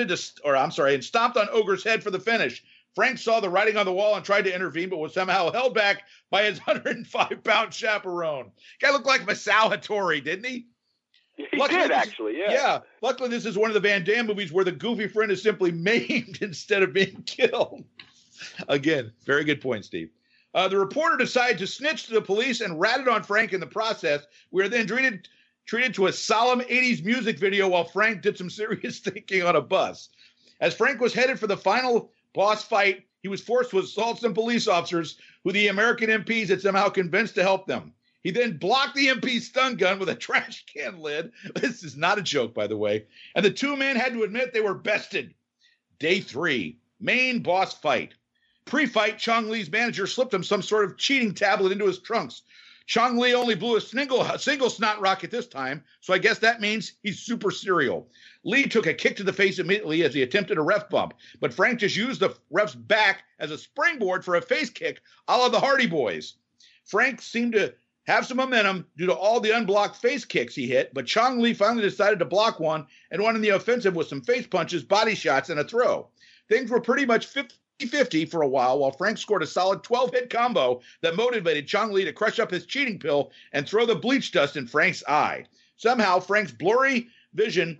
stomped on Ogre's head for the finish. Frank saw the writing on the wall and tried to intervene, but was somehow held back by his 105-pound chaperone. Guy looked like Masao Hattori, didn't he? He did, actually, yeah. Yeah. Luckily, this is one of the Van Damme movies where the goofy friend is simply maimed instead of being killed. Again, very good point, Steve. The reporter decided to snitch to the police and ratted on Frank in the process. We were then treated to a solemn 80s music video while Frank did some serious thinking on a bus. As Frank was headed for the final boss fight, he was forced to assault some police officers who the American MPs had somehow convinced to help them. He then blocked the MP's stun gun with a trash can lid. This is not a joke, by the way. And the two men had to admit they were bested. Day 3, main boss fight. Pre-fight, Chong Li's manager slipped him some sort of cheating tablet into his trunks. Chong Li only blew a single snot rocket this time, so I guess that means he's super serial. Li took a kick to the face immediately as he attempted a ref bump, but Frank just used the ref's back as a springboard for a face kick a la the Hardy Boys. Frank seemed to have some momentum due to all the unblocked face kicks he hit, but Chong Li finally decided to block one and went in the offensive with some face punches, body shots, and a throw. Things were pretty much 50-50 for a while Frank scored a solid 12-hit combo that motivated Chong Li to crush up his cheating pill and throw the bleach dust in Frank's eye. Somehow, Frank's vision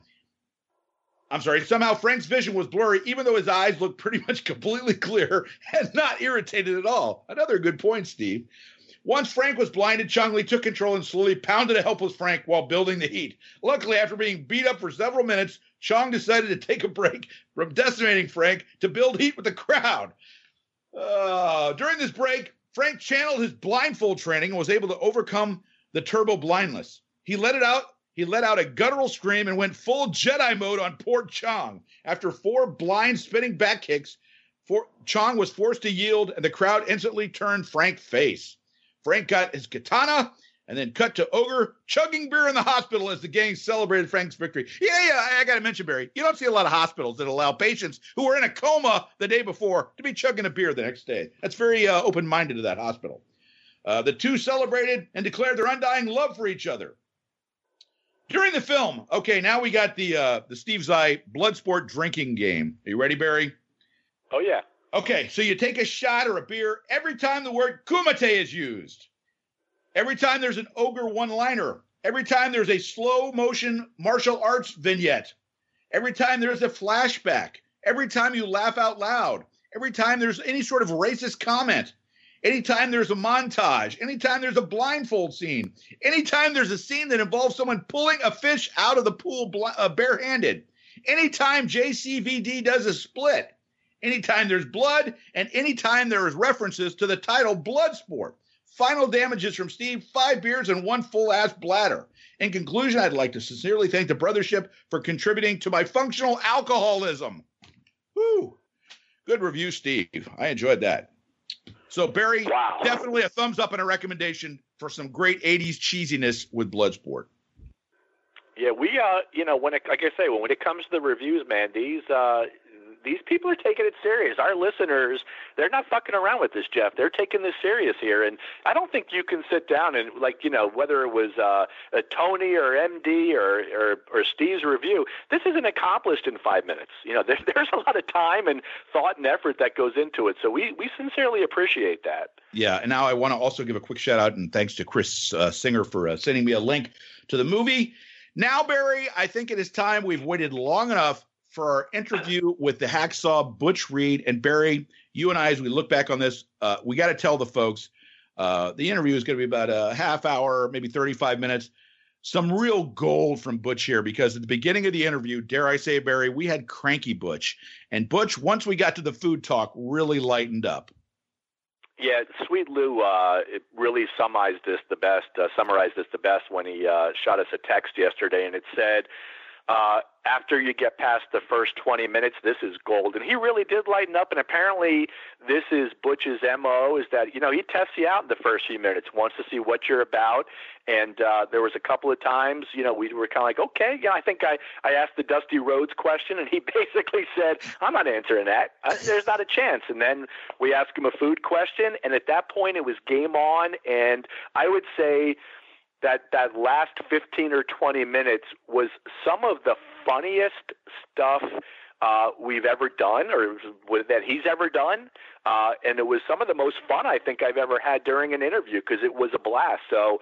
was blurry, even though his eyes looked pretty much completely clear and not irritated at all. Another good point, Steve. Once Frank was blinded, Chong Li took control and slowly pounded a helpless Frank while building the heat. Luckily, after being beat up for several minutes, Chong decided to take a break from decimating Frank to build heat with the crowd. During this break, Frank channeled his blindfold training and was able to overcome the turbo blindness. He let out a guttural scream and went full Jedi mode on poor Chong. After 4 blind spinning back kicks, Chong was forced to yield, and the crowd instantly turned Frank face. Frank got his katana and then cut to Ogre chugging beer in the hospital as the gang celebrated Frank's victory. Yeah, I got to mention, Barry, you don't see a lot of hospitals that allow patients who were in a coma the day before to be chugging a beer the next day. That's very open-minded of that hospital. The two celebrated and declared their undying love for each other. During the film, okay, now we got the Steve Zai Bloodsport drinking game. Are you ready, Barry? Oh, yeah. Okay, so you take a shot or a beer every time the word kumite is used. Every time there's an Ogre one-liner. Every time there's a slow-motion martial arts vignette. Every time there's a flashback. Every time you laugh out loud. Every time there's any sort of racist comment. Anytime there's a montage. Anytime there's a blindfold scene. Anytime there's a scene that involves someone pulling a fish out of the pool barehanded. Anytime JCVD does a split. anytime there's blood, and anytime there is references to the title Bloodsport. Final damages from Steve, 5 beers and 1 full-ass bladder. In conclusion, I'd like to sincerely thank the brothership for contributing to my functional alcoholism. Woo! Good review, Steve. I enjoyed that. So, Barry, wow. Definitely a thumbs up and a recommendation for some great 80s cheesiness with Bloodsport. Yeah, we, like I say, when it comes to the reviews, man, these people are taking it serious. Our listeners, they're not fucking around with this, Jeff. They're taking this serious here. And I don't think you can sit down and, whether it was a Tony or MD or Steve's review, this isn't accomplished in 5 minutes. There's a lot of time and thought and effort that goes into it. So we sincerely appreciate that. Yeah, and now I want to also give a quick shout out and thanks to Chris Singer for sending me a link to the movie. Now, Barry, I think it is time. We've waited long enough for our interview with the Hacksaw Butch Reed. And Barry, you and I, as we look back on this, we got to tell the folks, the interview is going to be about a half hour, maybe 35 minutes. Some real gold from Butch here, because at the beginning of the interview, dare I say, Barry, we had cranky Butch. And Butch, once we got to the food talk, really lightened up. Yeah, Sweet Lou it really summarized this the best when he shot us a text yesterday, and it said, after you get past the first 20 minutes, this is gold. And he really did lighten up, and apparently this is Butch's MO, is that, he tests you out in the first few minutes, wants to see what you're about. And there was a couple of times, we were kind of like, okay, I think I asked the Dusty Rhodes question, and he basically said, I'm not answering that. There's not a chance. And then we asked him a food question, and at that point it was game on. And I would say that last 15 or 20 minutes was some of the funniest stuff we've ever done, or that he's ever done. And it was some of the most fun I think I've ever had during an interview, because it was a blast. So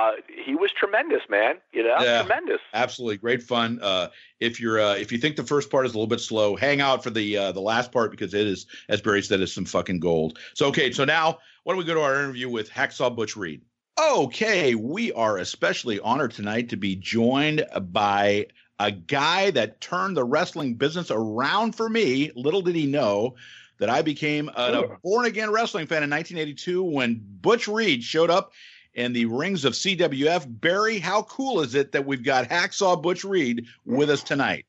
he was tremendous, man. Yeah, tremendous. Absolutely. Great fun. If you think the first part is a little bit slow, hang out for the last part, because it is, as Barry said, is some fucking gold. So, okay. So now why don't we go to our interview with Hacksaw Butch Reed? Okay, we are especially honored tonight to be joined by a guy that turned the wrestling business around for me. Little did he know that I became a born-again wrestling fan in 1982 when Butch Reed showed up in the rings of CWF. Barry, how cool is it that we've got Hacksaw Butch Reed with us tonight?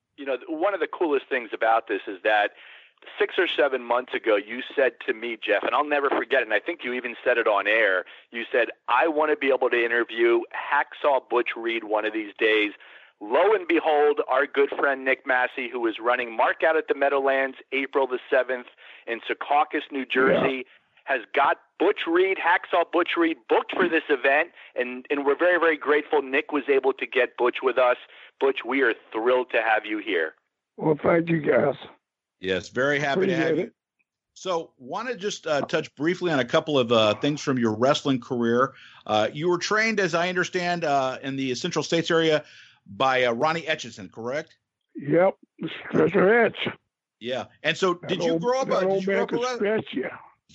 One of the coolest things about this is that 6 or 7 months ago, you said to me, Jeff, and I'll never forget it, and I think you even said it on air, you said, I want to be able to interview Hacksaw Butch Reed one of these days. Lo and behold, our good friend Nick Massey, who is running Mark Out at the Meadowlands April the 7th in Secaucus, New Jersey, has got Butch Reed, Hacksaw Butch Reed, booked for this event, and we're very, very grateful Nick was able to get Butch with us. Butch, we are thrilled to have you here. Well, thank you, guys. Yes, very happy to have you. So want to just touch briefly on a couple of things from your wrestling career. You were trained, as I understand, in the Central States area by Ronnie Etchison, correct? Yep, Stretcher Etch. Yeah, and so did you grow up? That old man could stretch you.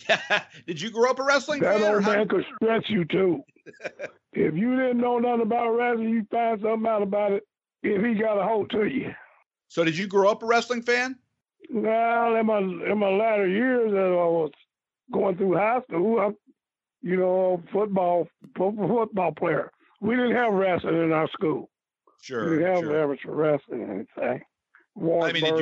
Did you grow up a wrestling fan? That old man could stretch you too. If you didn't know nothing about wrestling, you find something out about it if he got a hold to you. So did you grow up a wrestling fan? Well, in my latter years, as I was going through high school, I'm, football player. We didn't have wrestling in our school. Sure. We didn't have amateur wrestling or anything. Did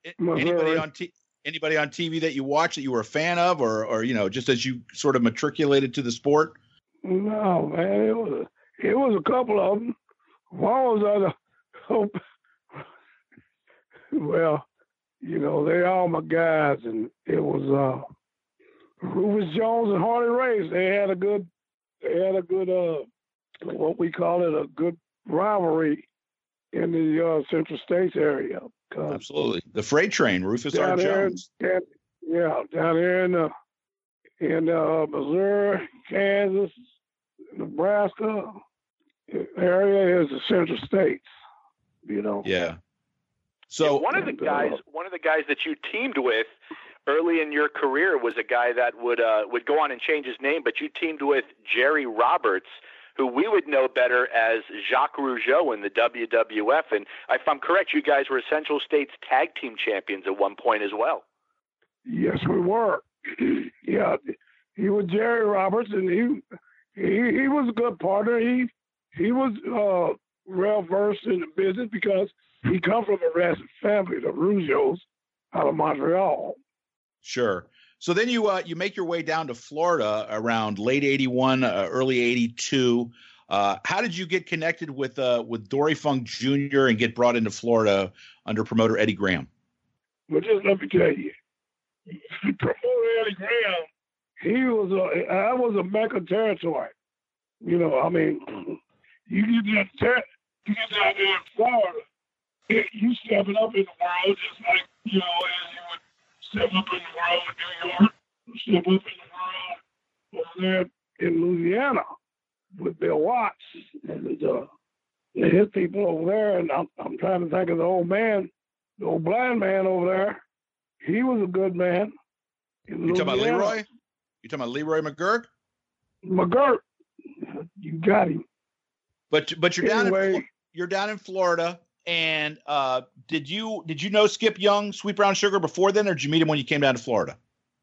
you anybody on TV that you watched that you were a fan of, or just as you sort of matriculated to the sport? No, man, it was a couple of them. One was well. They all my guys, and it was Rufus Jones and Harley Race. They had a good what we call it, a good rivalry in the Central States area. Absolutely, the freight train, Rufus R. Jones. Down here in Missouri, Kansas, Nebraska area is the Central States. Yeah. So one of the guys that you teamed with early in your career was a guy that would go on and change his name, but you teamed with Jerry Roberts, who we would know better as Jacques Rougeau in the WWF. And if I'm correct, you guys were Central States Tag Team Champions at one point as well. Yes, we were. Yeah, he was Jerry Roberts, and he was a good partner. He was well versed in the business because he come from a wrestling family, the Rougeaus, out of Montreal. Sure. So then you make your way down to Florida around late '81, early '82. How did you get connected with Dory Funk Jr. and get brought into Florida under promoter Eddie Graham? Well, just let me tell you, promoter Eddie Graham, I was a Mecca territory. You know, I mean, you get down there in Florida, you stepping up in the world just like, you know, as you would step up in the world in New York, step up in the world over there in Louisiana with Bill Watts and his people over there. And I'm trying to think of the old man, the old blind man over there. He was a good man. You talking about Leroy? You talking about Leroy McGurk? McGurk. You got him. But you're down in Florida, and did you know Skip Young, Sweet Brown Sugar, before then, or did you meet him when you came down to Florida?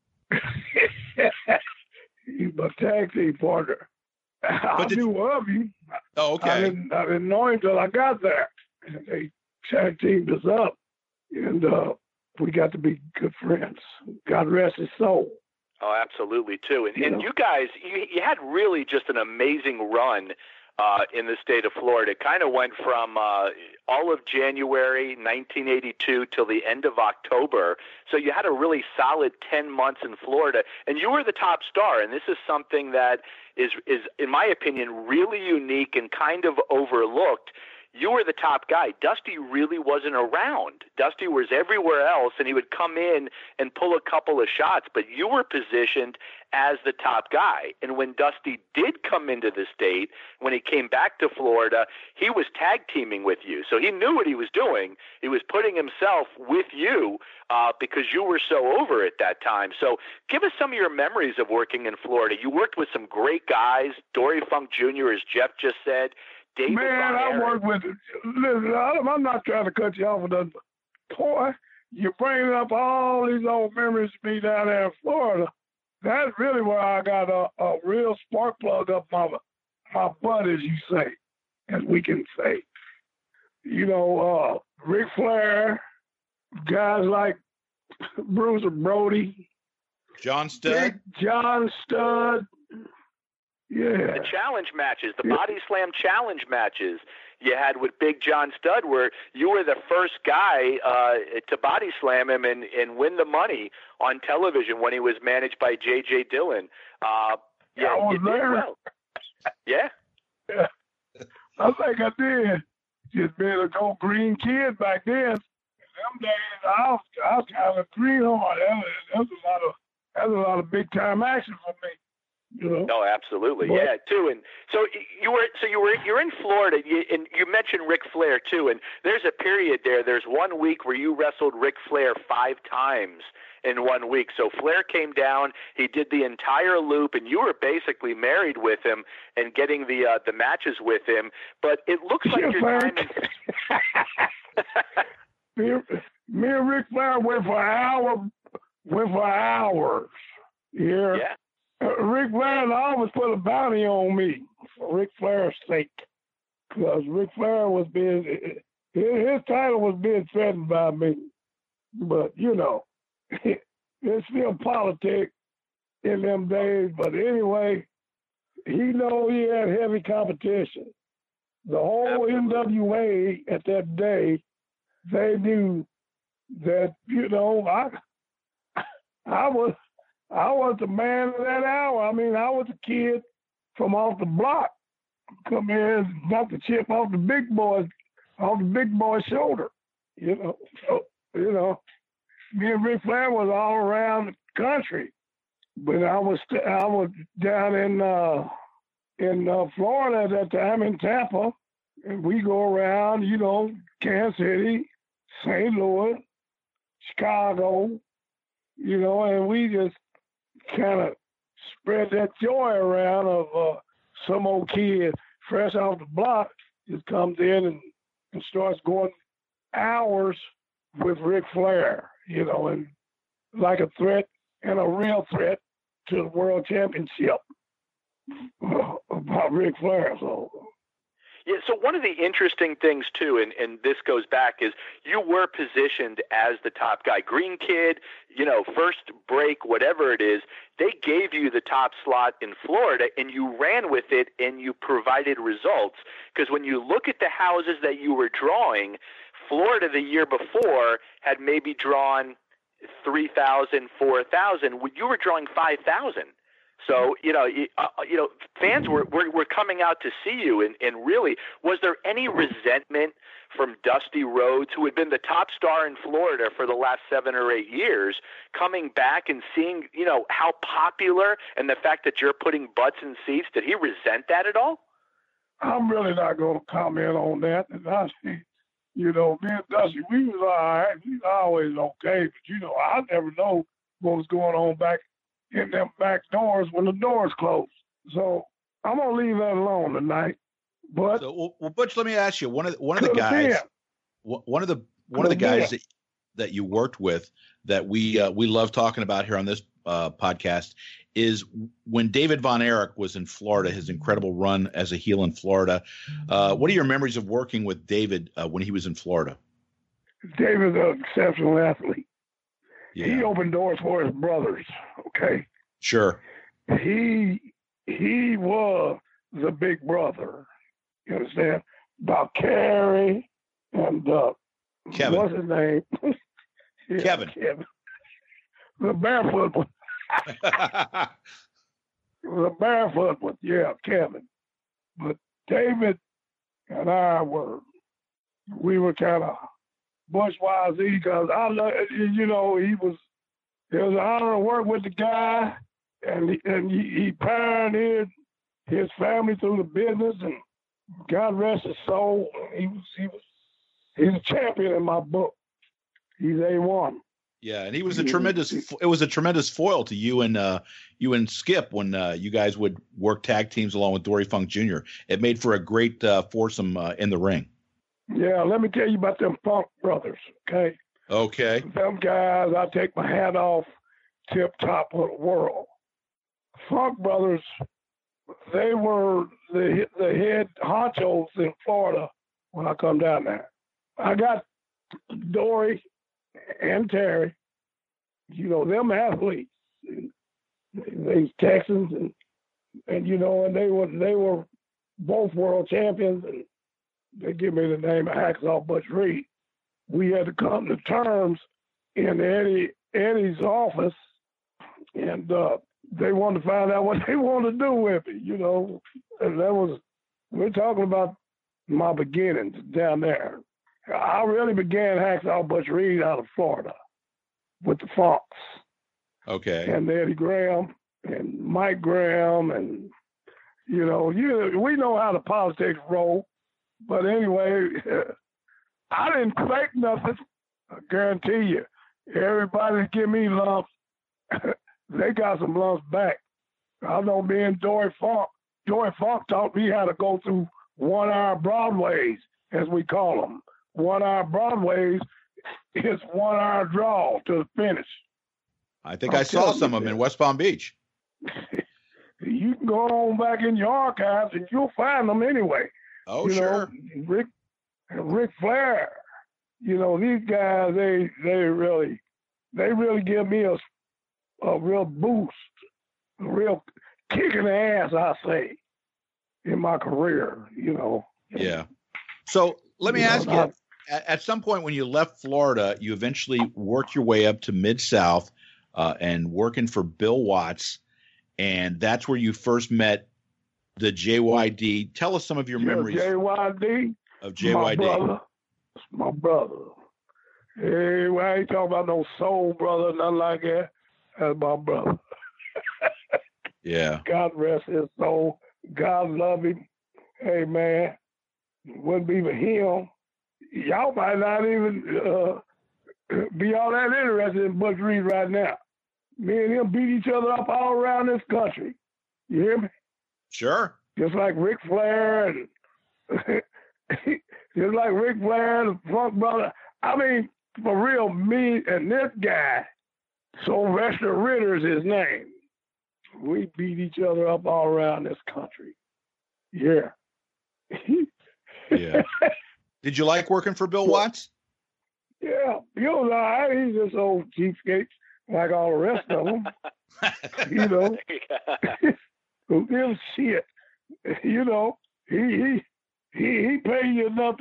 He's my tag team partner. I knew of him. Oh, okay. I didn't know him until I got there. And they tag teamed us up, and we got to be good friends. God rest his soul. Oh, absolutely, too. And you guys, you had really just an amazing run in the state of Florida. It kind of went from all of January 1982 till the end of October. So you had a really solid 10 months in Florida, and you were the top star. And this is something that is, in my opinion, really unique and kind of overlooked. You were the top guy. Dusty really wasn't around. Dusty was everywhere else, and he would come in and pull a couple of shots, but you were positioned as the top guy. And when Dusty did come into the state, when he came back to Florida, he was tag teaming with you. So he knew what he was doing. He was putting himself with you because you were so over at that time. So give us some of your memories of working in Florida. You worked with some great guys, Dory Funk Jr., as Jeff just said, David Man, I work with. Listen, I'm not trying to cut you off with a toy. You're bringing up all these old memories of me down there in Florida. That's really where I got a real spark plug up my butt, as you say, as we can say. You know, Ric Flair, guys like Bruiser Brody, John Studd. John Studd. Yeah. The challenge matches, the Body Slam challenge matches you had with Big John Studd, where you were the first guy to body slam him and win the money on television when he was managed by J.J. Dillon. Yeah, I was you there. did well. Yeah? Yeah. I think I did. Just being a old green kid back then. In them days, I was kind of greenhorn. That was a lot of big time action for me. You know? No, absolutely, yeah, too. And so you're in Florida, and you mentioned Ric Flair too. And there's a period there. There's 1 week where you wrestled Ric Flair 5 times in 1 week. So Flair came down, he did the entire loop, and you were basically married with him and getting the matches with him. But it looks like your time. Me and Ric Flair went for hours. Yeah. Ric Flair always put a bounty on me for Ric Flair's sake, because Ric Flair was his title was being threatened by me. But you know, it's still politics in them days. But anyway, he know he had heavy competition. The whole NWA at that day, they knew that, you know, I was the man of that hour. I mean, I was a kid from off the block, come in, knock the chip off the big boy's shoulder. You know, so you know, me and Ric Flair was all around the country, but I was down in Florida at that time, in Tampa, and we go around, you know, Kansas City, St. Louis, Chicago, you know, and we just kind of spread that joy around of some old kid fresh off the block just comes in and starts going hours with Ric Flair, you know, and like a threat and a real threat to the world championship about Ric Flair. So. Yeah, so one of the interesting things, too, and this goes back, is you were positioned as the top guy. Green Kid, first break, whatever it is, they gave you the top slot in Florida, and you ran with it, and you provided results. Because when you look at the houses that you were drawing, Florida the year before had maybe drawn 3,000, 4,000. You were drawing 5,000. So, fans were coming out to see you. And really, was there any resentment from Dusty Rhodes, who had been the top star in Florida for the last 7 or 8 years, coming back and seeing, how popular and the fact that you're putting butts in seats? Did he resent that at all? I'm really not going to comment on that. And me and Dusty, we was all right. We was always okay. But, I never know what was going on back in them back doors when the doors closed. So I'm gonna leave that alone tonight. But Butch, let me ask you, one of the guys that you worked with that we love talking about here on this podcast is when David Von Erich was in Florida, his incredible run as a heel in Florida. What are your memories of working with David when he was in Florida? David's an exceptional athlete. Yeah. He opened doors for his brothers. Okay. Sure. He was the big brother. You understand? About Kerry and Kevin. What's his name? Yeah, Kevin. The barefoot one. The barefoot one. Yeah, Kevin. But David and I we were kind of Bushwise because it was an honor to work with the guy, and he pioneered his family through the business, and God rest his soul. He's a champion in my book. He's A1. Yeah, and he was it was a tremendous foil to you and Skip when you guys would work tag teams along with Dory Funk Jr. It made for a great foursome in the ring. Yeah, let me tell you about them Funk brothers, okay? Okay. Them guys, I take my hat off, tip top of the world. Funk brothers, they were the head honchos in Florida when I come down there. I got Dory and Terry, them athletes. They Texans and they were both world champions, and they give me the name of Hacksaw Butch Reed. We had to come to terms in Eddie's office, and they wanted to find out what they wanted to do with it, And we're talking about my beginnings down there. I really began Hacksaw Butch Reed out of Florida with the Funks. Okay. And Eddie Graham and Mike Graham, and we know how the politics roll. But anyway, I didn't fake nothing. I guarantee you. Everybody give me lumps. They got some lumps back. I know me and Dory Funk taught me how to go through 1 hour Broadways, as we call them. 1 hour Broadways is 1 hour draw to the finish. I think I saw some of them in West Palm Beach. You can go on back in your archives and you'll find them anyway. Oh, sure. Ric Flair, these guys, they really give me a real boost, a real kick in the ass, I say, in my career, Yeah. So let me ask you, at some point when you left Florida, you eventually worked your way up to Mid-South and working for Bill Watts, and that's where you first met the JYD. Tell us some of your memories. JYD? Of JYD. My brother. Hey, I ain't talking about no soul brother, nothing like that. That's my brother. Yeah. God rest his soul. God love him. Hey, man, wouldn't be for him. Y'all might not even be all that interested in Butch Reed right now. Me and him beat each other up all around this country. You hear me? Sure. Just like Ric Flair and the Funk brother. I mean, for real, me and this guy Sylvester Ritter's his name. We beat each other up all around this country. Yeah. Yeah. Did you like working for Bill Watts? Yeah, Bill's all right. He's just old cheapskates like all the rest of them. You know, who gives a shit? You know, he pays you enough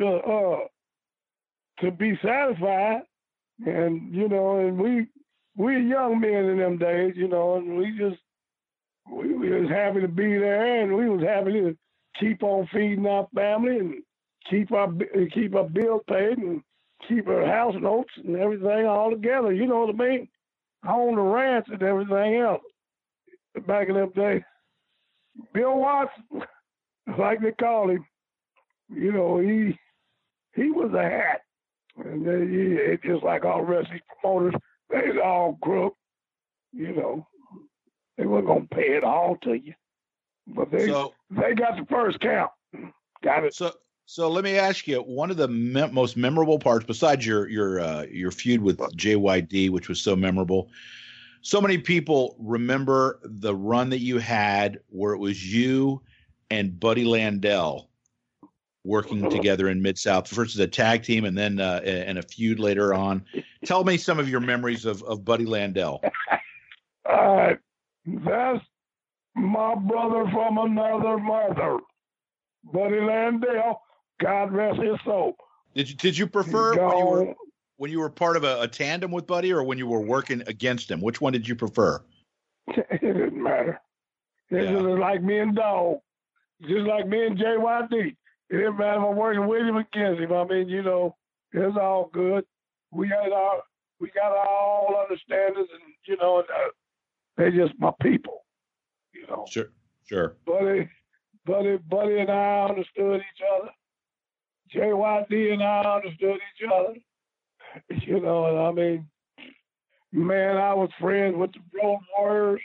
to be satisfied, and you know, and we young men in them days, you know, and we was happy to be there, and we was happy to keep on feeding our family and keep our bills paid and keep our house notes and everything all together. You know what I mean? I owned a ranch and everything else back in them days. Bill Watts, like they call him, you know, he was a hat. And it's just like all the rest of these promoters, they all crook. You know, they weren't going to pay it all to you. But they got the first count. Got it. So let me ask you, one of the most memorable parts, besides your feud with JYD, which was so memorable, so many people remember the run that you had where it was you and Buddy Landel working together in Mid-South, first as a tag team and then in a feud later on. Tell me some of your memories of Buddy Landel. That's my brother from another mother, Buddy Landel. God rest his soul. Did you prefer when you were part of a tandem with Buddy, or when you were working against him? Which one did you prefer? It didn't matter. It was like me and Dog, just like me and JYD. It didn't matter if I'm working with him or against him. I mean, you know, it's all good. We got all understandings, and you know, they're just my people. You know. Sure. Buddy and I understood each other. JYD and I understood each other. You know, and I mean, man, I was friends with the Road Warriors.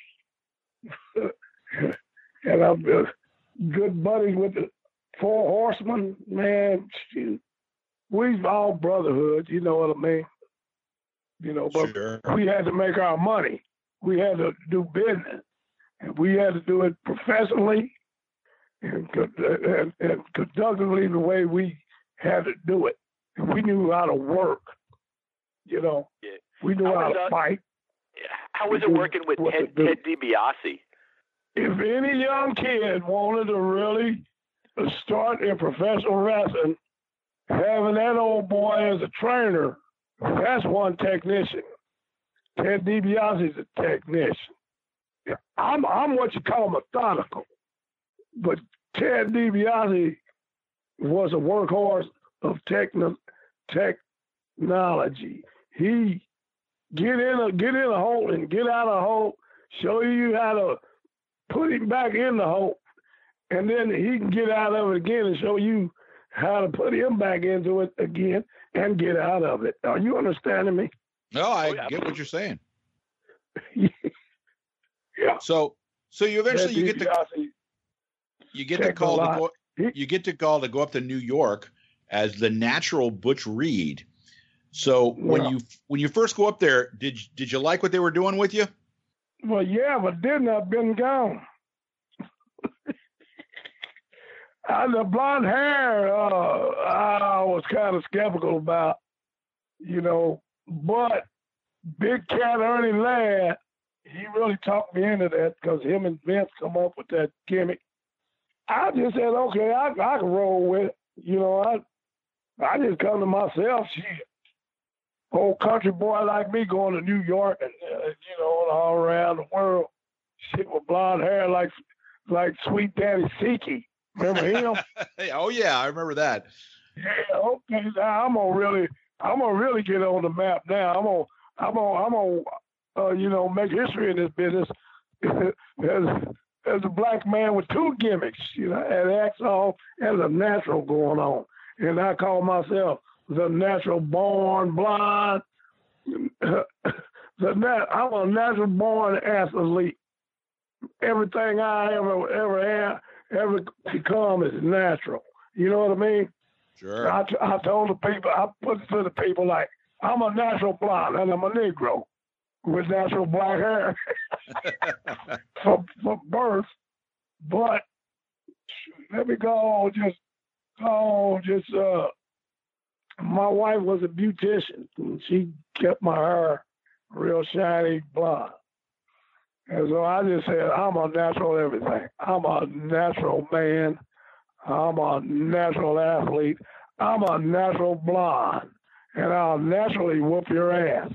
And I'm good buddies with the Four Horsemen. Man, shoot. We've all brotherhood, you know what I mean? You know, but sure. We had to make our money. We had to do business. And we had to do it professionally and conductively the way we had to do it. And we knew how to work. You know, we knew how to fight. How was it working with Ted DiBiase? If any young kid wanted to really start in professional wrestling, having that old boy as a trainer, that's one technician. Ted DiBiase is a technician. I'm what you call methodical, but Ted DiBiase was a workhorse of technology. He get in a hole and get out of a hole, show you how to put him back in the hole, and then he can get out of it again and show you how to put him back into it again and get out of it. Are you understanding me? No, I get what you're saying. Yeah. So you eventually you get the call to go up to New York as the Natural Butch Reed. So when you first go up there, did you like what they were doing with you? Well, yeah, but then I've been gone. The blonde hair, I was kind of skeptical about, you know, but Big Cat Ernie Ladd, he really talked me into that because him and Vince come up with that gimmick. I just said, okay, I can roll with it. You know, I just come to myself, shit. Old country boy like me going to New York and, you know, all around the world. Shit with blonde hair like Sweet Daddy Siki. Remember him? Oh, yeah, I remember that. Yeah, okay. Now I'm gonna really get on the map now. I'm gonna you know, make history in this business as a black man with two gimmicks, you know, an Axel and a natural going on. And I call myself the natural born blonde. I'm a natural born athlete. Everything I ever become is natural. You know what I mean? Sure. I told the people, I put it to the people like, I'm a natural blonde and I'm a Negro. with natural black hair from birth. But let me go my wife was a beautician, and she kept my hair real shiny blonde. And so I just said, I'm a natural everything. I'm a natural man. I'm a natural athlete. I'm a natural blonde. And I'll naturally whoop your ass.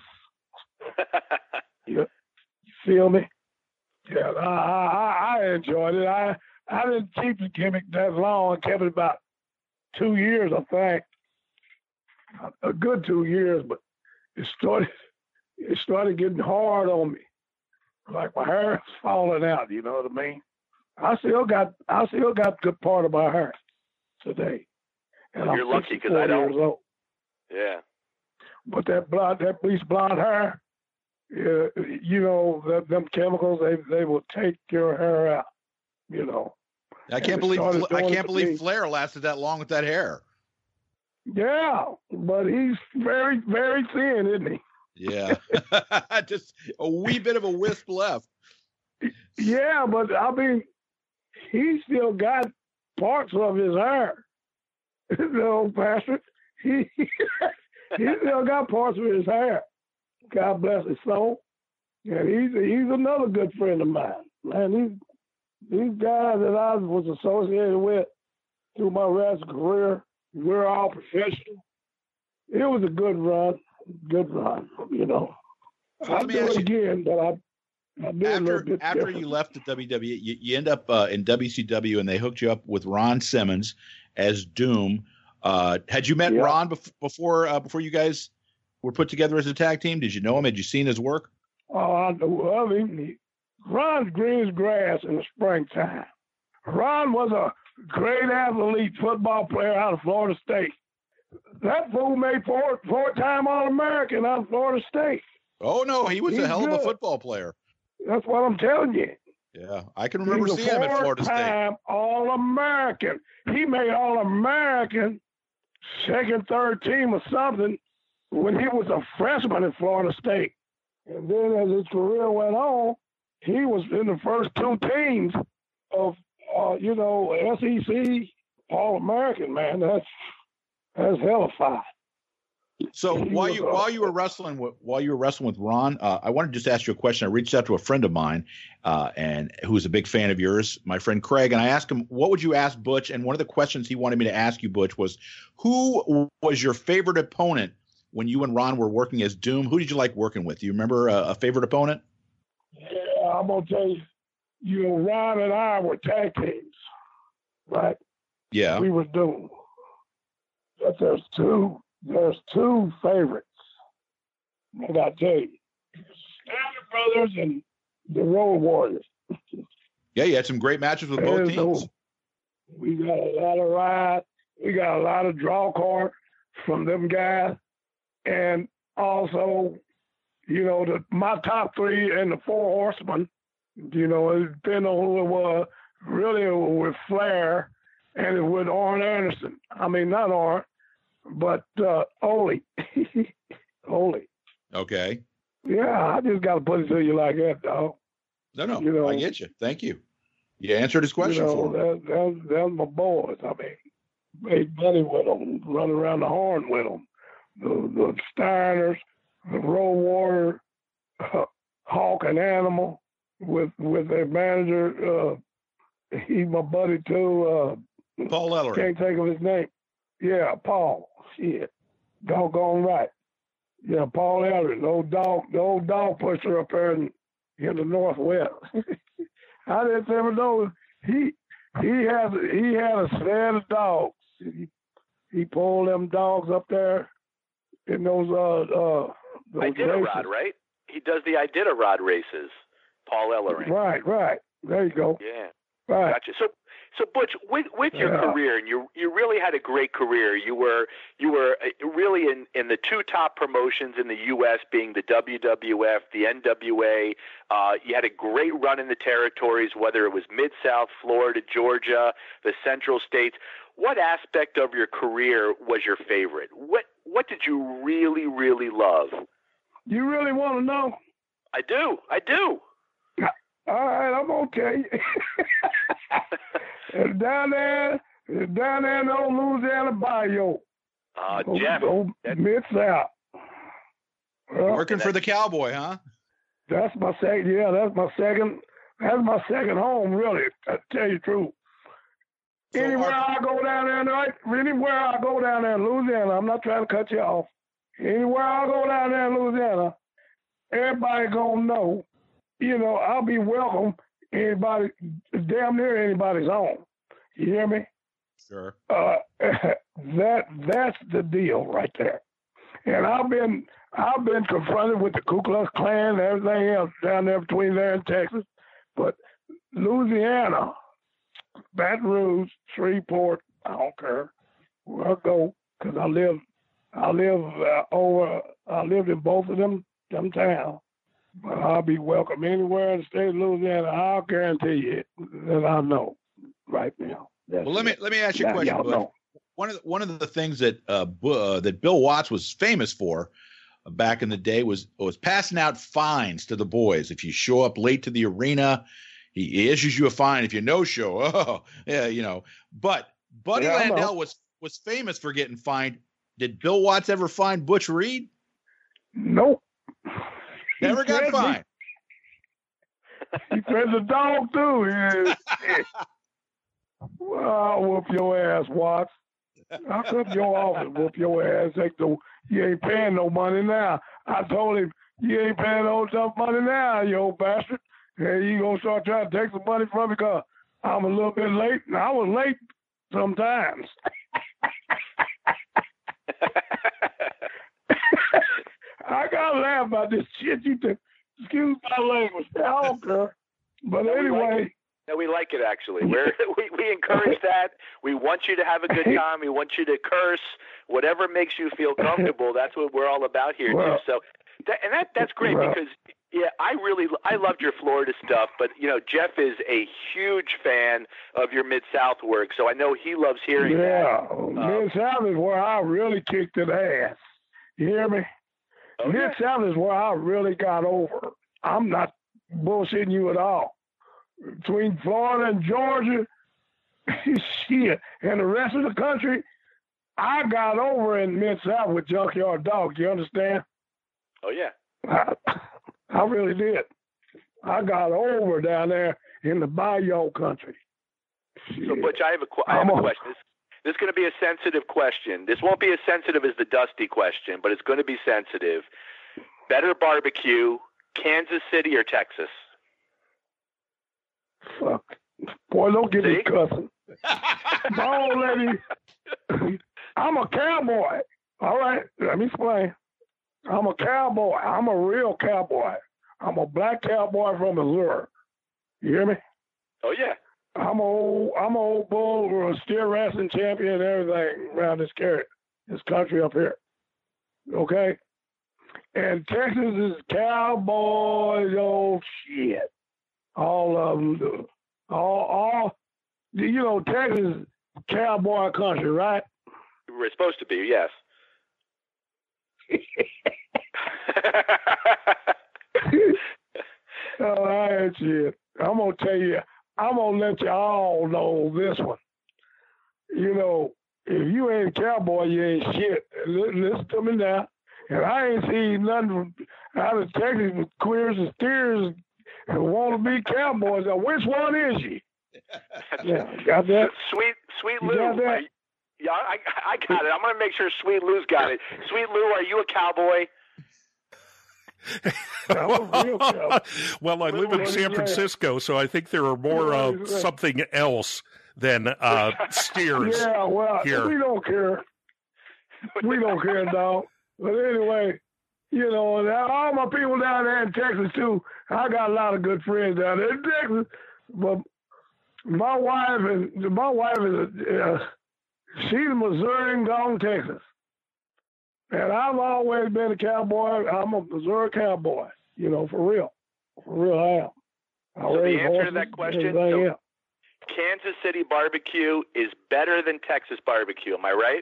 You feel me? Yeah, I enjoyed it. I didn't keep the gimmick that long. I kept it about 2 years, I think. A good 2 years, but it started getting hard on me. Like my hair is falling out, you know what I mean? I still got good part of my hair today. And well, you're lucky because I don't. Yeah. But that bleach blonde hair, you know, them chemicals, they will take your hair out, you know. I can't believe Flair lasted that long with that hair. Yeah, but he's very, very thin, isn't he? Yeah. Just a wee bit of a wisp left. Yeah, but I mean, he still got parts of his hair. The old bastard. He still got parts of his hair. God bless his soul. And he's another good friend of mine. Man, these guys that I was associated with through my wrestling career, we're all professional. It was a good run, you know. So I'll do it again, but I do a little bit after you left the WWE, you end up in WCW, and they hooked you up with Ron Simmons as Doom. Had you met Ron before you guys were put together as a tag team? Did you know him? Had you seen his work? Oh, I know of him. Ron's green as grass in the springtime. Ron was a great athlete, football player out of Florida State. That fool made four-time All-American out of Florida State. Oh, no, he was a hell of a football player. That's what I'm telling you. Yeah, I can remember seeing him at Florida State. Four-time All-American. He made All-American, second, third team or something when he was a freshman at Florida State. And then as his career went on, he was in the first two teams of, SEC All-American, man. That's hellified. So while you were wrestling with Ron, I wanted to just ask you a question. I reached out to a friend of mine, and who's a big fan of yours, my friend Craig, and I asked him, what would you ask Butch? And one of the questions he wanted me to ask you, Butch, was who was your favorite opponent when you and Ron were working as Doom? Who did you like working with? Do you remember a favorite opponent? Yeah, I'm gonna tell you. Ron and I were tag teams, right? Yeah. We were Doom. But there's two favorites. I gotta tell you, Steiner Brothers and the Road Warriors. Yeah, you had some great matches with both teams. We got a lot of ride. We got a lot of draw card from them guys, and also, my top three and the Four Horsemen. It depends on who it was. Really, with Flair and with Arn Anderson. I mean, not Arn, but Ole. Ole. Okay. Yeah, I just got to put it to you like that, dog. No, I get you. Thank you. You answered his question for me. That's my boys. I mean, made money with them, running around the horn with them. The Steiners, the Road Warrior, Hawk and Animal, with their manager. He's my buddy too. Paul Ellering. Can't think of his name. Yeah, Paul. Shit. Doggone right. Yeah, Paul Ellering, the old dog pusher up there in the Northwest. I didn't ever know he had a set of dogs. He pulled them dogs up there in those Iditarod, right? He does the Iditarod races. Paul Ellering. Right. There you go. Yeah. Right. Gotcha. So Butch, with your career, and you really had a great career. You were really in the two top promotions in the U.S., being the WWF, the NWA. You had a great run in the territories, whether it was Mid-South, Florida, Georgia, the Central States. What aspect of your career was your favorite? What did you really, really love? You really want to know? I do. All right, I'm gonna tell you. down there in the old Louisiana Bayou. Jeff. Mid-South. Well, working for the Cowboy, huh? That's my second. Yeah, that's my second home, really. To tell you the truth. So Anywhere I go down there in Louisiana, I'm not trying to cut you off. Anywhere I go down there in Louisiana, everybody gonna know. I'll be welcome. Anybody, damn near anybody's home. You hear me? Sure. That's the deal right there. And I've been confronted with the Ku Klux Klan and everything else down there between there and Texas, but Louisiana, Baton Rouge, Shreveport, I don't care where I go, because I lived in both of them towns. But I'll be welcome anywhere in the state of Louisiana. I'll guarantee you that I know right now. Well, let me ask you a question, Butch. One of the things that that Bill Watts was famous for back in the day was passing out fines to the boys. If you show up late to the arena, he issues you a fine. If you no show, But Buddy Landel was famous for getting fined. Did Bill Watts ever fine Butch Reed? Nope. Never got fined. He threatened the dog too. Well, I'll whoop your ass, Watts. I'll come to your office, whoop your ass. You ain't paying no money now. I told him, you ain't paying no tough money now, you old bastard. And you gonna start trying to take some money from me because I'm a little bit late. And I was late sometimes. I gotta laugh about this shit. Excuse my language. I don't care. But anyway. We like it actually. We encourage that. We want you to have a good time. We want you to curse. Whatever makes you feel comfortable. That's what we're all about here too. So, that's great because I loved your Florida stuff. But Jeff is a huge fan of your Mid-South work, so I know he loves hearing that. Mid-South is where I really kicked the ass. You hear me? Okay. Mid-South is where I really got over. I'm not bullshitting you at all. Between Florida and Georgia, shit, and the rest of the country, I got over in Mid-South with Junkyard Dog. You understand? Oh, yeah. I really did. I got over down there in the Bayou country. Shit. So, Butch, I have a question. This is going to be a sensitive question. This won't be as sensitive as the Dusty question, but it's going to be sensitive. Better barbecue, Kansas City or Texas? Fuck. Boy, don't get me cussing. My old lady, I'm a cowboy. All right, let me explain. I'm a cowboy. I'm a real cowboy. I'm a black cowboy from Missouri. You hear me? Oh, yeah. I'm an old bull, a steer wrestling champion and everything around this country up here. Okay? And Texas is cowboys, old shit. All of them do. Texas is cowboy country, right? We're supposed to be, yes. All right, shit. I'm going to tell you, I'm going to let you all know this one. If you ain't a cowboy, you ain't shit. Listen to me now. And I ain't seen nothing out of Texas with queers and steers and want to be cowboys. Now, which one is she? Yeah, got that? Sweet Lou. Yeah, I got it. I'm going to make sure Sweet Lou's got it. Sweet Lou, are you a cowboy? Well, I live in San Francisco, so I think there are more something else than steers. Yeah, well, here. We don't care. We don't care, dog. But anyway, and all my people down there in Texas too. I got a lot of good friends down there in Texas. But my wife is she's a Missourian gone Texas. And I've always been a cowboy. I'm a Missouri cowboy, for real. For real, I am. So the answer to that question, Kansas City barbecue is better than Texas barbecue. Am I right?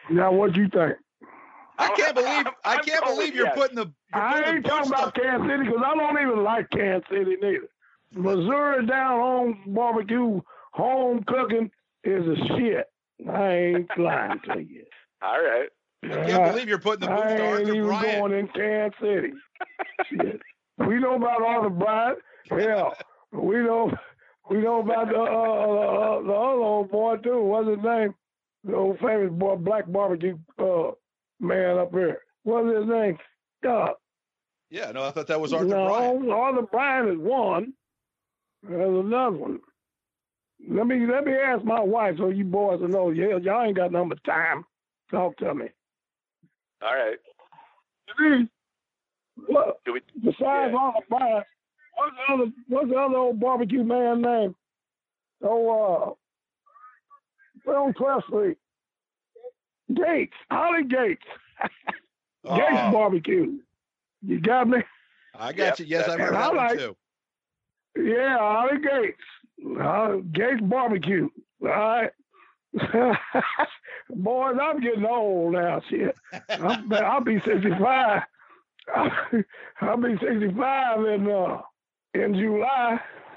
Now, what you think? I can't believe you're putting the. I ain't talking about Kansas City because I don't even like Kansas City neither. Missouri down home barbecue, home cooking is a shit. I ain't lying to you. All right. I can't believe you're putting the boots to Arthur Bryant. I ain't even going in Kansas City. Shit. We know about Arthur Bryant. Hell, we know about the other old boy too. What's his name? The old famous boy, black barbecue man up here. What's his name? God. Yeah, no, I thought that was Arthur Bryant. Arthur Bryant is one. There's another one. Let me ask my wife so you boys will know. Yeah, y'all ain't got nothing but time. Talk to me. All right. What? Besides Arthur Bryant, what's the other old barbecue man name? Oh, on 12th Street. Gates. Holly Gates. Gates Barbecue. You got me? I got you. Yes, I've heard that one too. Yeah, Holly Gates. Gates Barbecue. All right. Boys, I'm getting old now. Shit. I'll be 65. I'll be 65 in July.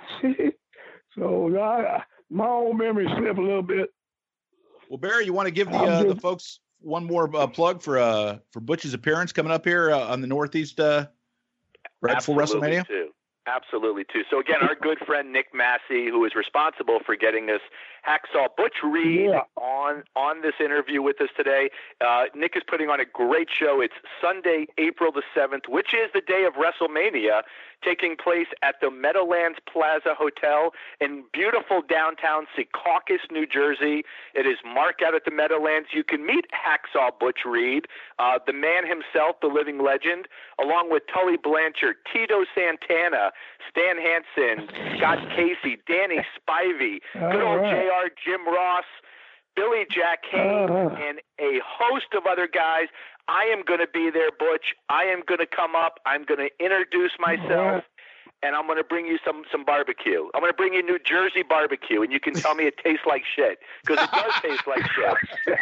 So my old memory slipped a little bit. Well, Barry, you want to give the folks one more plug for Butch's appearance coming up here on the Northeast right before WrestleMania? Absolutely, too. So, again, our good friend Nick Massey, who is responsible for getting this Hacksaw Butch Reed on this interview with us today. Nick is putting on a great show. It's Sunday, April the 7th, which is the day of WrestleMania, taking place at the Meadowlands Plaza Hotel in beautiful downtown Secaucus, New Jersey. It is marked out at the Meadowlands. You can meet Hacksaw Butch Reed, the man himself, the living legend, along with Tully Blanchard, Tito Santana, Stan Hansen, Scott Casey, Danny Spivey, good old JR, Jim Ross, Billy Jack Haynes, and a host of other guys. I am going to be there, Butch. I am going to come up. I'm going to introduce myself, and I'm going to bring you some barbecue. I'm going to bring you New Jersey barbecue, and you can tell me it tastes like shit, because it does taste like shit.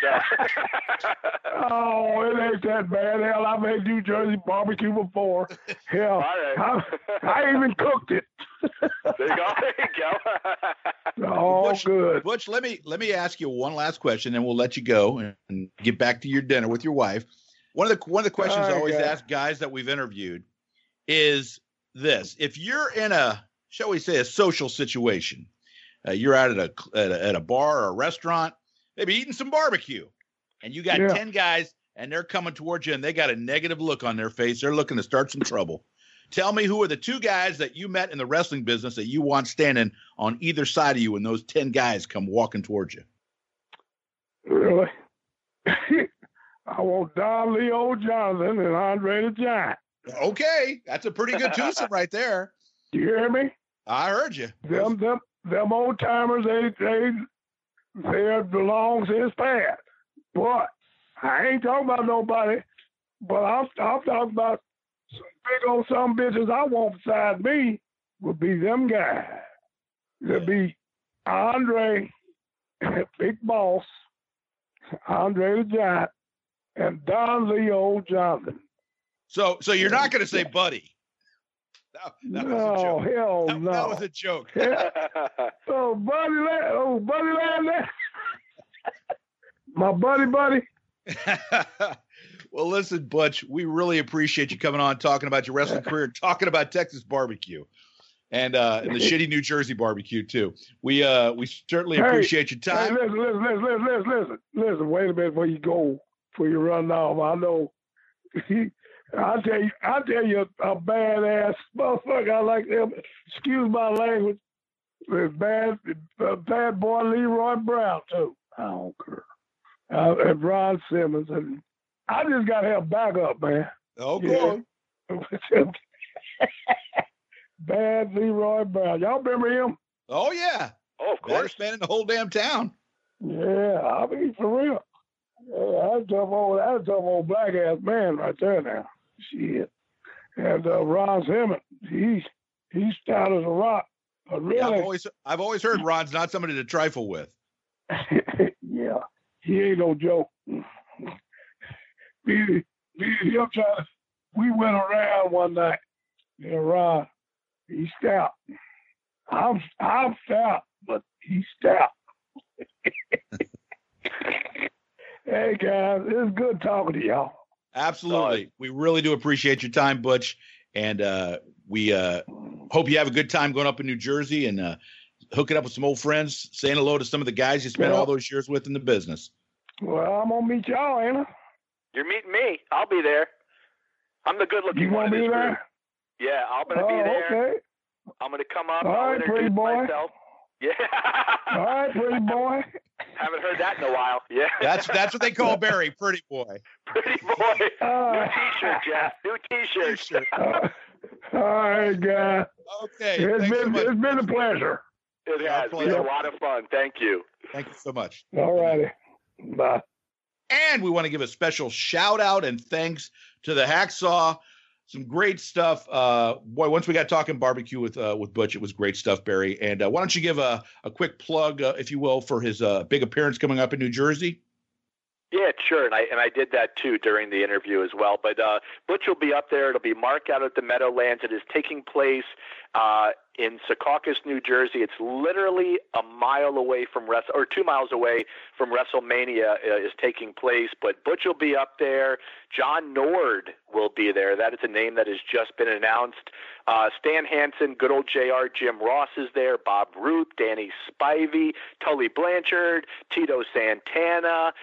Oh, it ain't that bad. Hell, I've had New Jersey barbecue before. Hell, right. I even cooked it. There you go. Oh, Butch, good. Butch, let me ask you one last question, and we'll let you go and get back to your dinner with your wife. One of the questions I always ask guys that we've interviewed is this: if you're in a, shall we say, a social situation, you're out at a bar or a restaurant, maybe eating some barbecue, and you got 10 guys, and they're coming towards you, and they got a negative look on their face. They're looking to start some trouble. Tell me, who are the 2 guys that you met in the wrestling business that you want standing on either side of you when those 10 guys come walking towards you? Really? I want Don Leo Jonathan and Andre the Giant. Okay, that's a pretty good twosome right there. You hear me? I heard you. Them old timers, they belong since past. But I ain't talking about nobody. But I'm talking about some big old some bitches I want beside me would be them guys. It'd be Andre, Big Boss, Andre the Giant, and Don Leo Jonathan. So you're not going to say Buddy? That was a joke. Hell no. That was a joke. Oh, Buddy Land. My buddy. Well, listen, Butch, we really appreciate you coming on, talking about your wrestling career, talking about Texas barbecue, and the shitty New Jersey barbecue too. We certainly appreciate your time. Hey, listen. Wait a minute before you run off. I know. I'll tell you a badass motherfucker. I like them. Excuse my language. Bad boy Leroy Brown too. I don't care. And Ron Simmons, and I just got to have backup, man. Oh, go on. Bad Leroy Brown. Y'all remember him? Oh yeah. Oh, of course. Baddest man in the whole damn town. Yeah, I mean for real. Yeah, that's a tough old black ass man right there now. Shit. And Ron Simmons, he's stout as a rock. But really, yeah, I've always heard Ron's not somebody to trifle with. Yeah, he ain't no joke. We went around one night, and Ron, he's stout. I'm stout, but he's stout. Hey, guys, it's good talking to y'all. Absolutely. We really do appreciate your time, Butch. And we hope you have a good time going up in New Jersey and hooking up with some old friends, saying hello to some of the guys you spent all those years with in the business. Well, I'm going to meet y'all, ain't I? You're meeting me. I'll be there. I'm the good-looking one in this group. Yeah, I'm going to be there. Okay. I'm going to come up. All right, pretty boy. Myself. Yeah. All right, pretty boy. Haven't heard that in a while. Yeah. That's what they call Barry, pretty boy. Pretty boy. New T-shirt, Jeff. New T-shirt. All right, guys. Okay. It's been a pleasure. It has been a lot of fun. Thank you. Thank you so much. All righty. Bye. And we want to give a special shout out and thanks to the Hacksaw. Some great stuff. Boy, once we got talking barbecue with Butch, it was great stuff, Barry. And why don't you give a quick plug, if you will, for his big appearance coming up in New Jersey? Yeah, sure, and I did that too during the interview as well. But Butch will be up there. It'll be Mark out at the Meadowlands. It is taking place in Secaucus, New Jersey. It's literally a mile away from 2 miles away from WrestleMania is taking place. But Butch will be up there. John Nord will be there. That is a name that has just been announced. Stan Hansen, good old JR, Jim Ross is there. Bob Roop, Danny Spivey, Tully Blanchard, Tito Santana.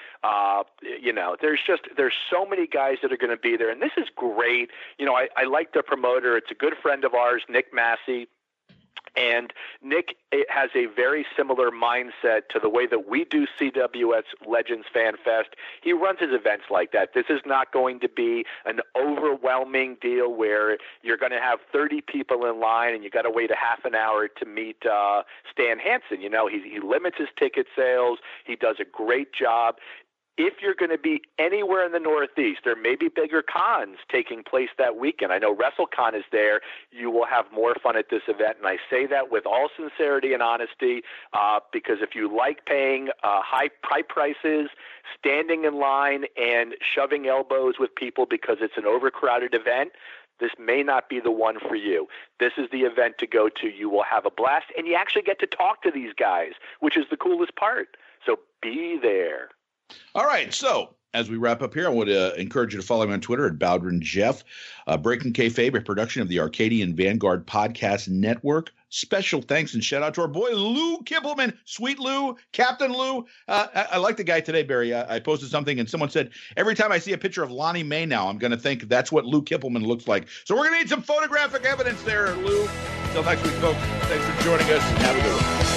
There's so many guys that are going to be there, and this is great. I like the promoter. It's a good friend of ours, Nick Massey. And Nick has a very similar mindset to the way that we do CWS Legends Fan Fest. He runs his events like that. This is not going to be an overwhelming deal where you're going to have 30 people in line and you got to wait a half an hour to meet Stan Hansen. He limits his ticket sales. He does a great job. If you're going to be anywhere in the Northeast, there may be bigger cons taking place that weekend. I know WrestleCon is there. You will have more fun at this event, and I say that with all sincerity and honesty because if you like paying high prices, standing in line, and shoving elbows with people because it's an overcrowded event, this may not be the one for you. This is the event to go to. You will have a blast, and you actually get to talk to these guys, which is the coolest part. So be there. All right, so as we wrap up here, I want to encourage you to follow me on Twitter at Bowdrin Jeff. Breaking Kayfabe, a production of the Arcadian Vanguard Podcast Network. Special thanks and shout out to our boy Lou Kippelman, Sweet Lou, Captain Lou. I like the guy today, Barry. I posted something and someone said, every time I see a picture of Lonnie Mae now, I'm going to think that's what Lou Kippelman looks like. So we're going to need some photographic evidence there, Lou. Until next week, folks, thanks for joining us. Have a good one.